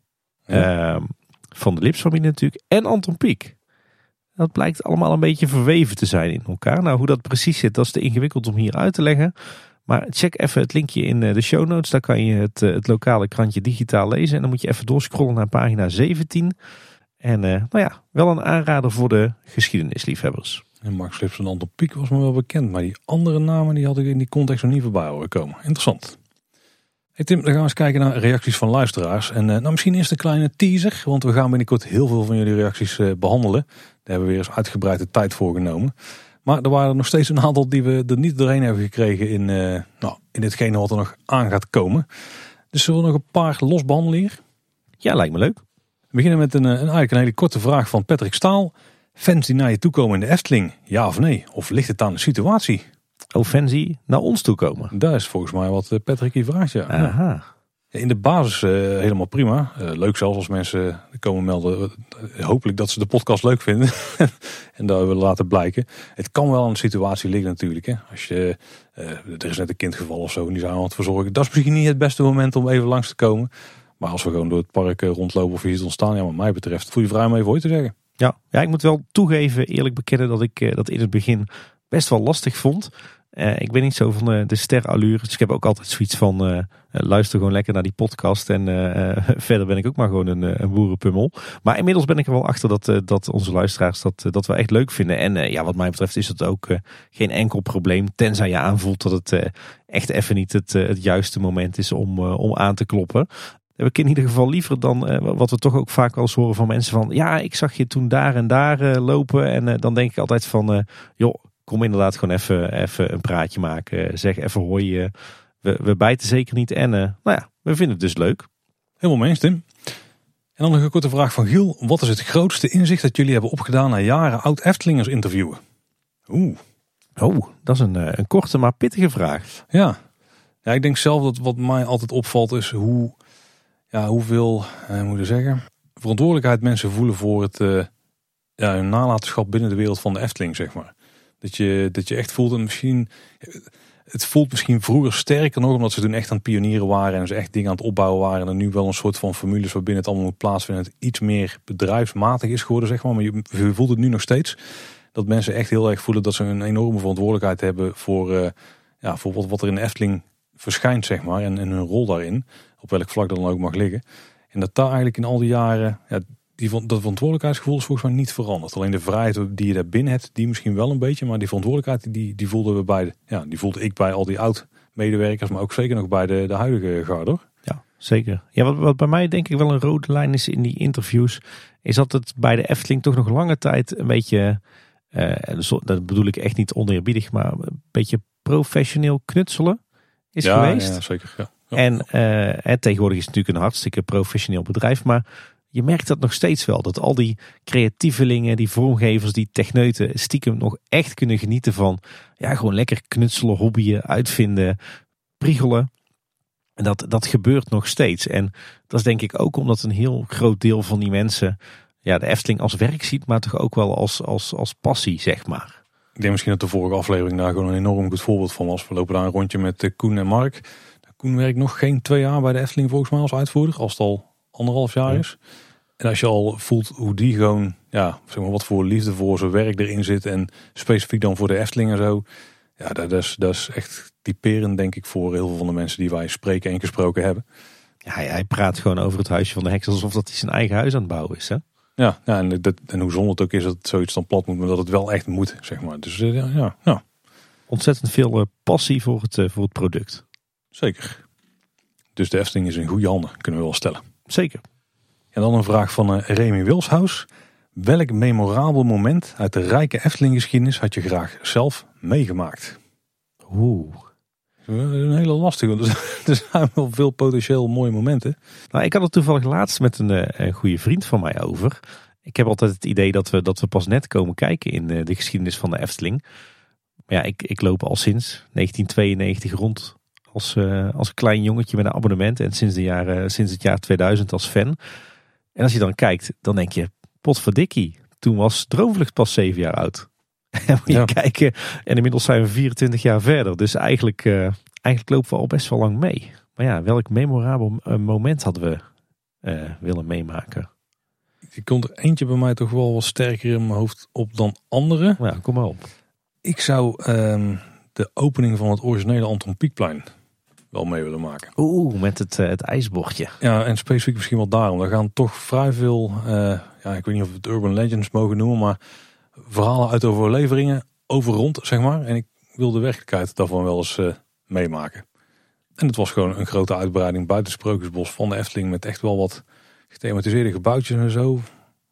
van de Lips-familie natuurlijk, en Anton Pieck. Dat blijkt allemaal een beetje verweven te zijn in elkaar. Nou, hoe dat precies zit, dat is te ingewikkeld om hier uit te leggen. Maar check even het linkje in de show notes. Daar kan je het lokale krantje digitaal lezen. En dan moet je even doorscrollen naar pagina 17. En wel een aanrader voor de geschiedenisliefhebbers. En Max Lips en Anton Pieck was me wel bekend. Maar die andere namen die had ik in die context nog niet voorbij horen komen. Interessant. Hey Tim, dan gaan we eens kijken naar reacties van luisteraars. En misschien eerst een kleine teaser. Want we gaan binnenkort heel veel van jullie reacties behandelen. Daar hebben we weer eens uitgebreid de tijd voor genomen. Maar er waren er nog steeds een aantal die we er niet doorheen hebben gekregen in ditgene wat er nog aan gaat komen. Dus zullen we nog een paar los behandelen hier? Ja, lijkt me leuk. We beginnen met eigenlijk een hele korte vraag van Patrick Staal. Fans die naar je toe komen in de Efteling, ja of nee? Of ligt het aan de situatie? Oh, fans die naar ons toe komen? Dat is volgens mij wat Patrick hier vraagt, ja. Aha. In de basis helemaal prima. Leuk zelfs als mensen komen melden. Hopelijk dat ze de podcast leuk vinden. En dat willen laten blijken. Het kan wel aan de situatie liggen natuurlijk. Hè. Als je, er is net een kind gevallen of zo en die zijn aan het verzorgen. Dat is misschien niet het beste moment om even langs te komen. Maar als we gewoon door het park rondlopen of je ziet ontstaan. Ja, wat mij betreft voel je vrij om even ooit te zeggen. Ja, ik moet wel toegeven, eerlijk bekennen dat ik dat in het begin best wel lastig vond. Ik ben niet zo van de sterallure. Dus ik heb ook altijd zoiets van luister gewoon lekker naar die podcast. En verder ben ik ook maar gewoon een boerenpummel. Maar inmiddels ben ik er wel achter dat onze luisteraars dat we echt leuk vinden. En wat mij betreft is het ook geen enkel probleem. Tenzij je aanvoelt dat het echt even niet het juiste moment is om aan te kloppen. Heb ik in ieder geval liever dan wat we toch ook vaak wel eens horen van mensen van... Ja, ik zag je toen daar en daar lopen. En dan denk ik altijd van... joh, kom inderdaad gewoon even een praatje maken. Zeg even hoi. We bijten zeker niet. En we vinden het dus leuk. Helemaal mee eens, Tim. En dan nog een korte vraag van Giel. Wat is het grootste inzicht dat jullie hebben opgedaan na jaren oud-Eftelingers interviewen? Oh, dat is een korte maar pittige vraag. Ja, ik denk zelf dat wat mij altijd opvalt is hoeveel verantwoordelijkheid mensen voelen voor het hun nalatenschap binnen de wereld van de Efteling, zeg maar. Dat je echt voelt en misschien... Het voelt misschien vroeger sterker nog, omdat ze toen echt aan het pionieren waren en ze echt dingen aan het opbouwen waren. En nu wel een soort van formules waarbinnen het allemaal moet plaatsvinden. Het iets meer bedrijfsmatig is geworden, zeg maar. Maar je voelt het nu nog steeds. Dat mensen echt heel erg voelen dat ze een enorme verantwoordelijkheid hebben voor wat er in de Efteling verschijnt, zeg maar. En hun rol daarin. Op welk vlak dat dan ook mag liggen. En dat daar eigenlijk in al die jaren, dat verantwoordelijkheidsgevoel is volgens mij niet veranderd. Alleen de vrijheid die je daar binnen hebt, die misschien wel een beetje. Maar die verantwoordelijkheid, die voelden we die voelde ik bij al die oud-medewerkers. Maar ook zeker nog bij de huidige garde, hoor. Ja, zeker. Ja, wat bij mij denk ik wel een rode lijn is in die interviews, is dat het bij de Efteling toch nog lange tijd een beetje, dat bedoel ik echt niet oneerbiedig, maar een beetje professioneel knutselen is geweest. Ja, zeker. Ja. Ja. En tegenwoordig is het natuurlijk een hartstikke professioneel bedrijf, maar je merkt dat nog steeds wel. Dat al die creatievelingen, die vormgevers, die techneuten stiekem nog echt kunnen genieten van gewoon lekker knutselen, hobbyen, uitvinden, priegelen. En dat gebeurt nog steeds. En dat is denk ik ook omdat een heel groot deel van die mensen de Efteling als werk ziet, maar toch ook wel als passie, zeg maar. Ik denk misschien dat de vorige aflevering daar gewoon een enorm goed voorbeeld van was. We lopen daar een rondje met Koen en Mark. Koen werkt nog geen 2 jaar bij de Efteling volgens mij als uitvoerder. Als het al 1,5 jaar is. En als je al voelt hoe die gewoon, wat voor liefde voor zijn werk erin zit. En specifiek dan voor de Efteling en zo. Ja, dat is echt typerend denk ik voor heel veel van de mensen die wij spreken en gesproken hebben. Ja, hij praat gewoon over het huisje van de heks alsof dat hij zijn eigen huis aan het bouwen is, hè? Ja, en hoe zonde het ook is dat zoiets dan plat moet, maar dat het wel echt moet, zeg maar. Dus ja. Ontzettend veel passie voor het product. Zeker. Dus de Efteling is in goede handen, kunnen we wel stellen. Zeker. En dan een vraag van Remy Wilshuis. Welk memorabel moment uit de rijke Efteling-geschiedenis had je graag zelf meegemaakt? Een hele lastige, want er zijn wel veel potentieel mooie momenten. Nou, ik had het toevallig laatst met een goede vriend van mij over. Ik heb altijd het idee dat we pas net komen kijken in de geschiedenis van de Efteling. Maar ja, ik loop al sinds 1992 rond als klein jongetje met een abonnement. En sinds het jaar 2000 als fan. En als je dan kijkt, dan denk je, potverdikkie. Toen was Droomvlucht pas 7 jaar oud. En moet je kijken, en inmiddels zijn we 24 jaar verder. Dus eigenlijk lopen we al best wel lang mee. Maar ja, welk memorabel moment hadden we willen meemaken? Die komt er eentje bij mij toch wel wat sterker in mijn hoofd op dan andere. Ja, kom maar op. Ik zou de opening van het originele Anton Pieckplein wel mee willen maken. Met het ijsbordje. Ja, en specifiek misschien wel daarom. Daar gaan toch vrij veel, ik weet niet of we het urban legends mogen noemen, maar verhalen uit overleveringen over rond, zeg maar. En ik wil de werkelijkheid daarvan wel eens meemaken. En het was gewoon een grote uitbreiding buiten het Sprookjesbos van de Efteling met echt wel wat gethematiseerde gebouwtjes en zo.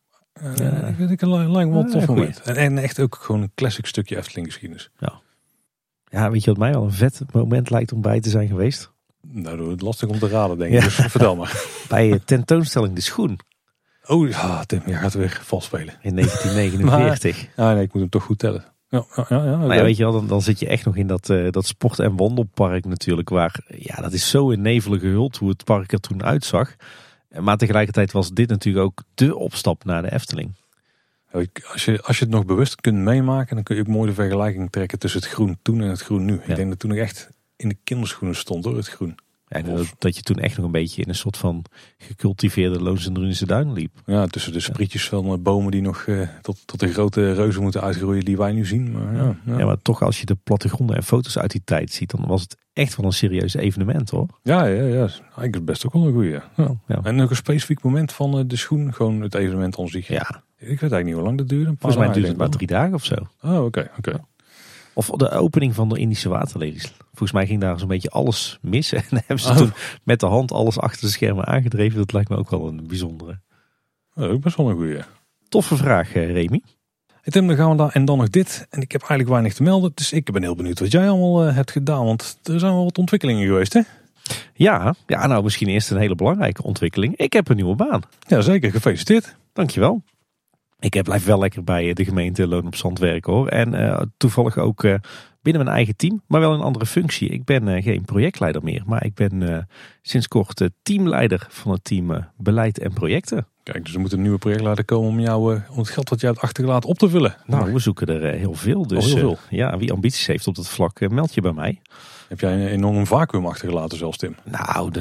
Ik lijkt me wel tof moment. En echt ook gewoon een classic stukje Efteling geschiedenis. Ja, weet je wat mij wel een vet moment lijkt om bij te zijn geweest? Nou, het lastig om te raden, denk ik. Dus vertel maar. Bij tentoonstelling De Schoen. Oh ja, Tim, jij gaat weer vals spelen. In 1949. Nee, ik moet hem toch goed tellen. Ja, okay. Weet je wel, dan zit je echt nog in dat sport- en wandelpark natuurlijk. Waar, dat is zo in nevelen gehuld hoe het park er toen uitzag. Maar tegelijkertijd was dit natuurlijk ook de opstap naar de Efteling. Als je het nog bewust kunt meemaken, dan kun je ook mooi de vergelijking trekken tussen het groen toen en het groen nu. Ja. Ik denk dat toen ik echt in de kinderschoenen stond hoor, het groen. Ja, dat je toen echt nog een beetje in een soort van gecultiveerde Loons en Drunense duin liep. Ja, tussen de sprietjes van bomen die nog tot de grote reuzen moeten uitgroeien die wij nu zien. Maar maar toch als je de plattegronden en foto's uit die tijd ziet, dan was het echt wel een serieus evenement hoor. Ja. Eigenlijk is best ook wel een goeie. Ja. En ook een specifiek moment van de schoen, gewoon het evenement aan zich. Ja. Ik weet eigenlijk niet hoe lang dat duurde. Volgens mij duurde het maar 3 dagen of zo. Oh, oké. Ja. Of de opening van de Indische waterlelies. Volgens mij ging daar zo'n beetje alles mis. En hebben ze toen met de hand alles achter de schermen aangedreven. Dat lijkt me ook wel een bijzondere. Ook best wel een goeie. Toffe vraag, Remy. Tim, dan gaan we daar en dan nog dit. En ik heb eigenlijk weinig te melden. Dus ik ben heel benieuwd wat jij allemaal hebt gedaan. Want er zijn wel wat ontwikkelingen geweest, hè? Ja, nou misschien eerst een hele belangrijke ontwikkeling. Ik heb een nieuwe baan. Ja, zeker. Gefeliciteerd. Dankjewel. Ik blijf wel lekker bij de gemeente Loon op Zand werken hoor. En toevallig ook binnen mijn eigen team, maar wel in een andere functie. Ik ben geen projectleider meer, maar ik ben sinds kort teamleider van het team Beleid en Projecten. Kijk, dus er moet een nieuwe projectleider komen om het geld wat jij hebt achtergelaten op te vullen. Nou, we zoeken er heel veel. Dus heel veel. Ja, wie ambities heeft op dat vlak, meld je bij mij. Heb jij een enorm vacuüm achtergelaten zelfs, Tim? Nou,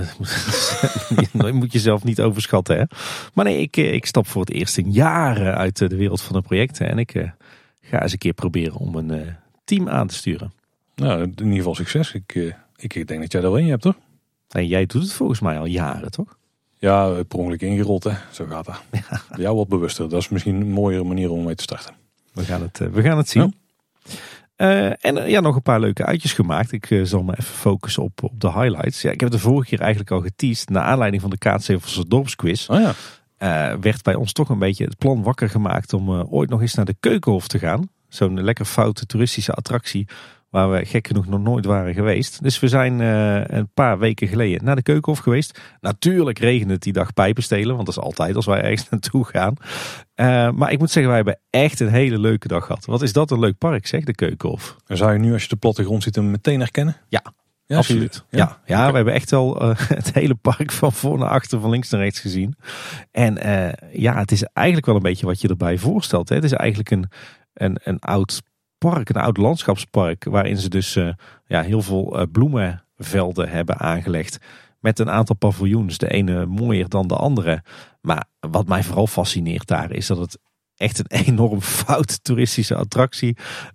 dat moet je zelf niet overschatten. Hè? Maar nee, ik stap voor het eerst in jaren uit de wereld van de projecten. En ik ga eens een keer proberen om een team aan te sturen. Nou, in ieder geval succes. Ik denk dat jij er wel in hebt, hoor. En jij doet het volgens mij al jaren, toch? Ja, per ongeluk ingerold, hè. Zo gaat dat. Ja. Jou wat bewuster. Dat is misschien een mooiere manier om mee te starten. We gaan het zien. Ja. En nog een paar leuke uitjes gemaakt. Ik zal me even focussen op de highlights. Ja, ik heb het de vorige keer eigenlijk al geteased. Naar aanleiding van de Kaatsheuvelse dorpsquiz. Oh ja. Werd bij ons toch een beetje het plan wakker gemaakt om ooit nog eens naar de Keukenhof te gaan. Zo'n lekker foute toeristische attractie waar we gek genoeg nog nooit waren geweest. Dus we zijn een paar weken geleden naar de Keukenhof geweest. Natuurlijk regende het die dag pijpenstelen, want dat is altijd als wij ergens naartoe gaan. Maar ik moet zeggen, wij hebben echt een hele leuke dag gehad. Wat is dat een leuk park, zeg, de Keukenhof. En zou je nu, als je de plattegrond ziet, hem meteen herkennen? Ja. Absoluut. Ja, we hebben echt wel het hele park van voor naar achter, van links naar rechts gezien. En het is eigenlijk wel een beetje wat je erbij voorstelt. Hè. Het is eigenlijk een oud park, een oud landschapspark, waarin ze dus heel veel bloemenvelden hebben aangelegd. Met een aantal paviljoens, de ene mooier dan de andere. Maar wat mij vooral fascineert daar is dat het echt een enorm fout toeristische attractie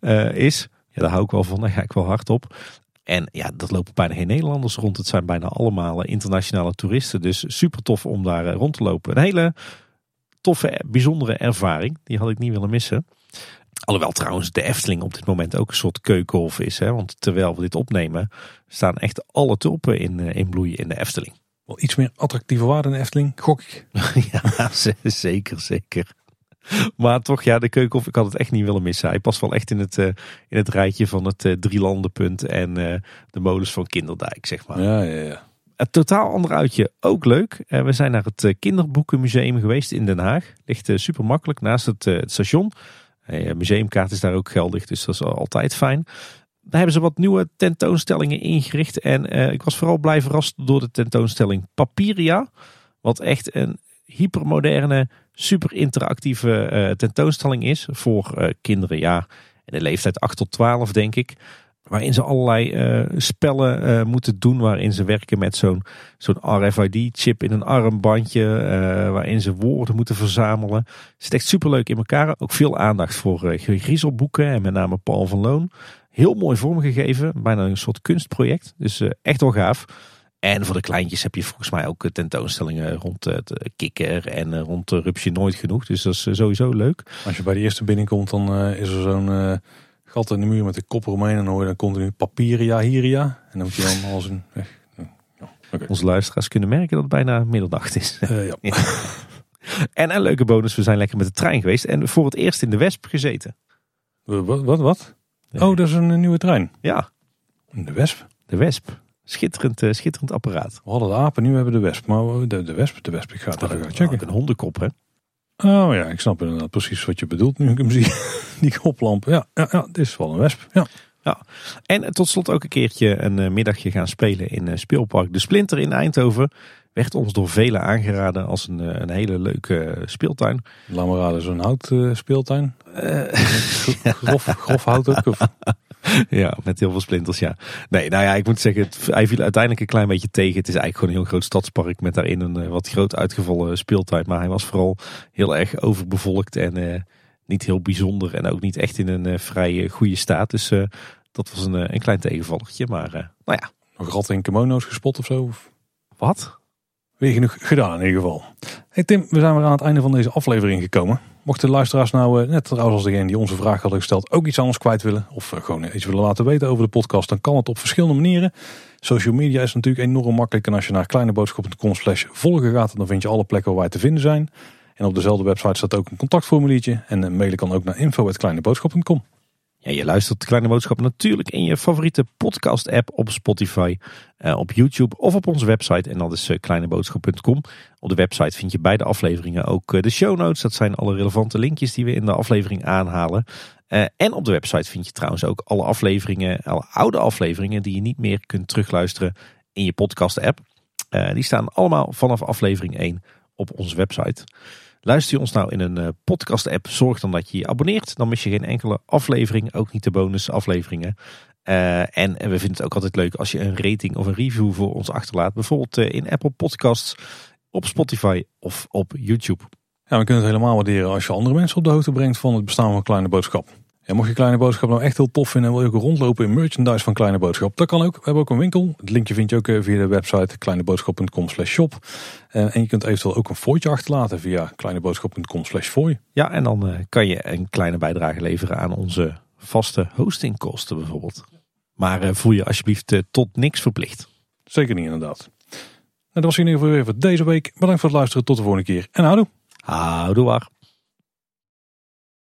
is. Ja, daar hou ik wel van, daar ga ik wel hard op. En ja, dat lopen bijna geen Nederlanders rond. Het zijn bijna allemaal internationale toeristen. Dus super tof om daar rond te lopen. Een hele toffe, bijzondere ervaring. Die had ik niet willen missen. Alhoewel trouwens de Efteling op dit moment ook een soort keukenhof is. Hè? Want terwijl we dit opnemen, staan echt alle tulpen in bloei in de Efteling. Wel iets meer attractieve waarde in de Efteling, gok ik. Ja, zeker. Maar toch, ja, de Keukenhof, ik had het echt niet willen missen. Hij past wel echt in het rijtje van het Drielandenpunt en de molens van Kinderdijk, zeg maar. Ja. Een totaal ander uitje, ook leuk. We zijn naar het Kinderboekenmuseum geweest in Den Haag. Ligt super makkelijk naast het station. Museumkaart is daar ook geldig, dus dat is altijd fijn. Daar hebben ze wat nieuwe tentoonstellingen ingericht. En ik was vooral blij verrast door de tentoonstelling Papiria. Wat echt een hypermoderne, super interactieve tentoonstelling is. Voor kinderen, in de leeftijd 8 tot 12 denk ik. Waarin ze allerlei spellen moeten doen. Waarin ze werken met zo'n RFID-chip in een armbandje. Waarin ze woorden moeten verzamelen. Het zit echt superleuk in elkaar. Ook veel aandacht voor griezelboeken. En met name Paul van Loon. Heel mooi vormgegeven. Bijna een soort kunstproject. Dus echt wel gaaf. En voor de kleintjes heb je volgens mij ook tentoonstellingen rond het kikker. En rond Rupsje Nooit Genoeg. Dus dat is sowieso leuk. Als je bij de eerste binnenkomt, dan is er zo'n gat in de muur met de kop eromheen. En dan hoor je dan continu Papiria, Hiria. En dan moet je dan alles in weg. Okay. Onze luisteraars kunnen merken dat het bijna middernacht is. Ja. En een leuke bonus, we zijn lekker met de trein geweest. En voor het eerst in de Wesp gezeten. Wat? Oh, dat is een nieuwe trein. Ja. De Wesp? De Wesp. Schitterend apparaat. We hadden de apen, nu hebben we de Wesp. Maar de Wesp, ik ga het even checken. Een hondenkop, hè? Oh ja, ik snap inderdaad precies wat je bedoelt nu ik hem zie. Die koplamp. Ja, dit is wel een Wesp. Ja. En tot slot ook een keertje een middagje gaan spelen in speelpark De Splinter in Eindhoven. Werd ons door velen aangeraden als een hele leuke speeltuin. Laat maar raden, zo'n houtspeeltuin. Grof hout ook? Of? Ja, met heel veel splinters, ja. Nee, nou ja, ik moet zeggen, hij viel uiteindelijk een klein beetje tegen. Het is eigenlijk gewoon een heel groot stadspark met daarin een wat groot uitgevallen speeltuin. Maar hij was vooral heel erg overbevolkt en niet heel bijzonder. En ook niet echt in een vrij goede staat. Dus dat was een klein tegenvallertje. Maar nou ja. Nog ratten in kimono's gespot of zo? Wat? Weer genoeg gedaan in ieder geval. Hey Tim, we zijn weer aan het einde van deze aflevering gekomen. Mochten de luisteraars nou, net trouwens als degene die onze vraag hadden gesteld, ook iets anders kwijt willen. Of gewoon iets willen laten weten over de podcast. Dan kan het op verschillende manieren. Social media is natuurlijk enorm makkelijk. En als je naar kleineboodschap.com/volgen gaat, dan vind je alle plekken waar wij te vinden zijn. En op dezelfde website staat ook een contactformuliertje. En mailen kan ook naar info@kleineboodschap.com. Ja, je luistert de Kleine Boodschap natuurlijk in je favoriete podcast app op Spotify, op YouTube of op onze website. En dat is kleineboodschap.com. Op de website vind je bij de afleveringen ook de show notes. Dat zijn alle relevante linkjes die we in de aflevering aanhalen. En op de website vind je trouwens ook alle afleveringen, alle oude afleveringen die je niet meer kunt terugluisteren in je podcast app. Die staan allemaal vanaf aflevering 1 op onze website. Luister je ons nou in een podcast app, zorg dan dat je je abonneert. Dan mis je geen enkele aflevering, ook niet de bonusafleveringen. En we vinden het ook altijd leuk als je een rating of een review voor ons achterlaat. Bijvoorbeeld in Apple Podcasts, op Spotify of op YouTube. Ja, we kunnen het helemaal waarderen als je andere mensen op de hoogte brengt van het bestaan van Kleine Boodschap. En mocht je Kleine Boodschap nou echt heel tof vinden en wil je ook rondlopen in merchandise van Kleine Boodschap, dat kan ook. We hebben ook een winkel. Het linkje vind je ook via de website kleineboodschap.com/shop. En je kunt eventueel ook een fooitje achterlaten via kleineboodschap.com/fooi. Ja, en dan kan je een kleine bijdrage leveren aan onze vaste hostingkosten bijvoorbeeld. Maar voel je alsjeblieft tot niks verplicht. Zeker niet, inderdaad. En dat was in ieder geval weer voor deze week. Bedankt voor het luisteren. Tot de volgende keer. En houdoe. Houdoe waar.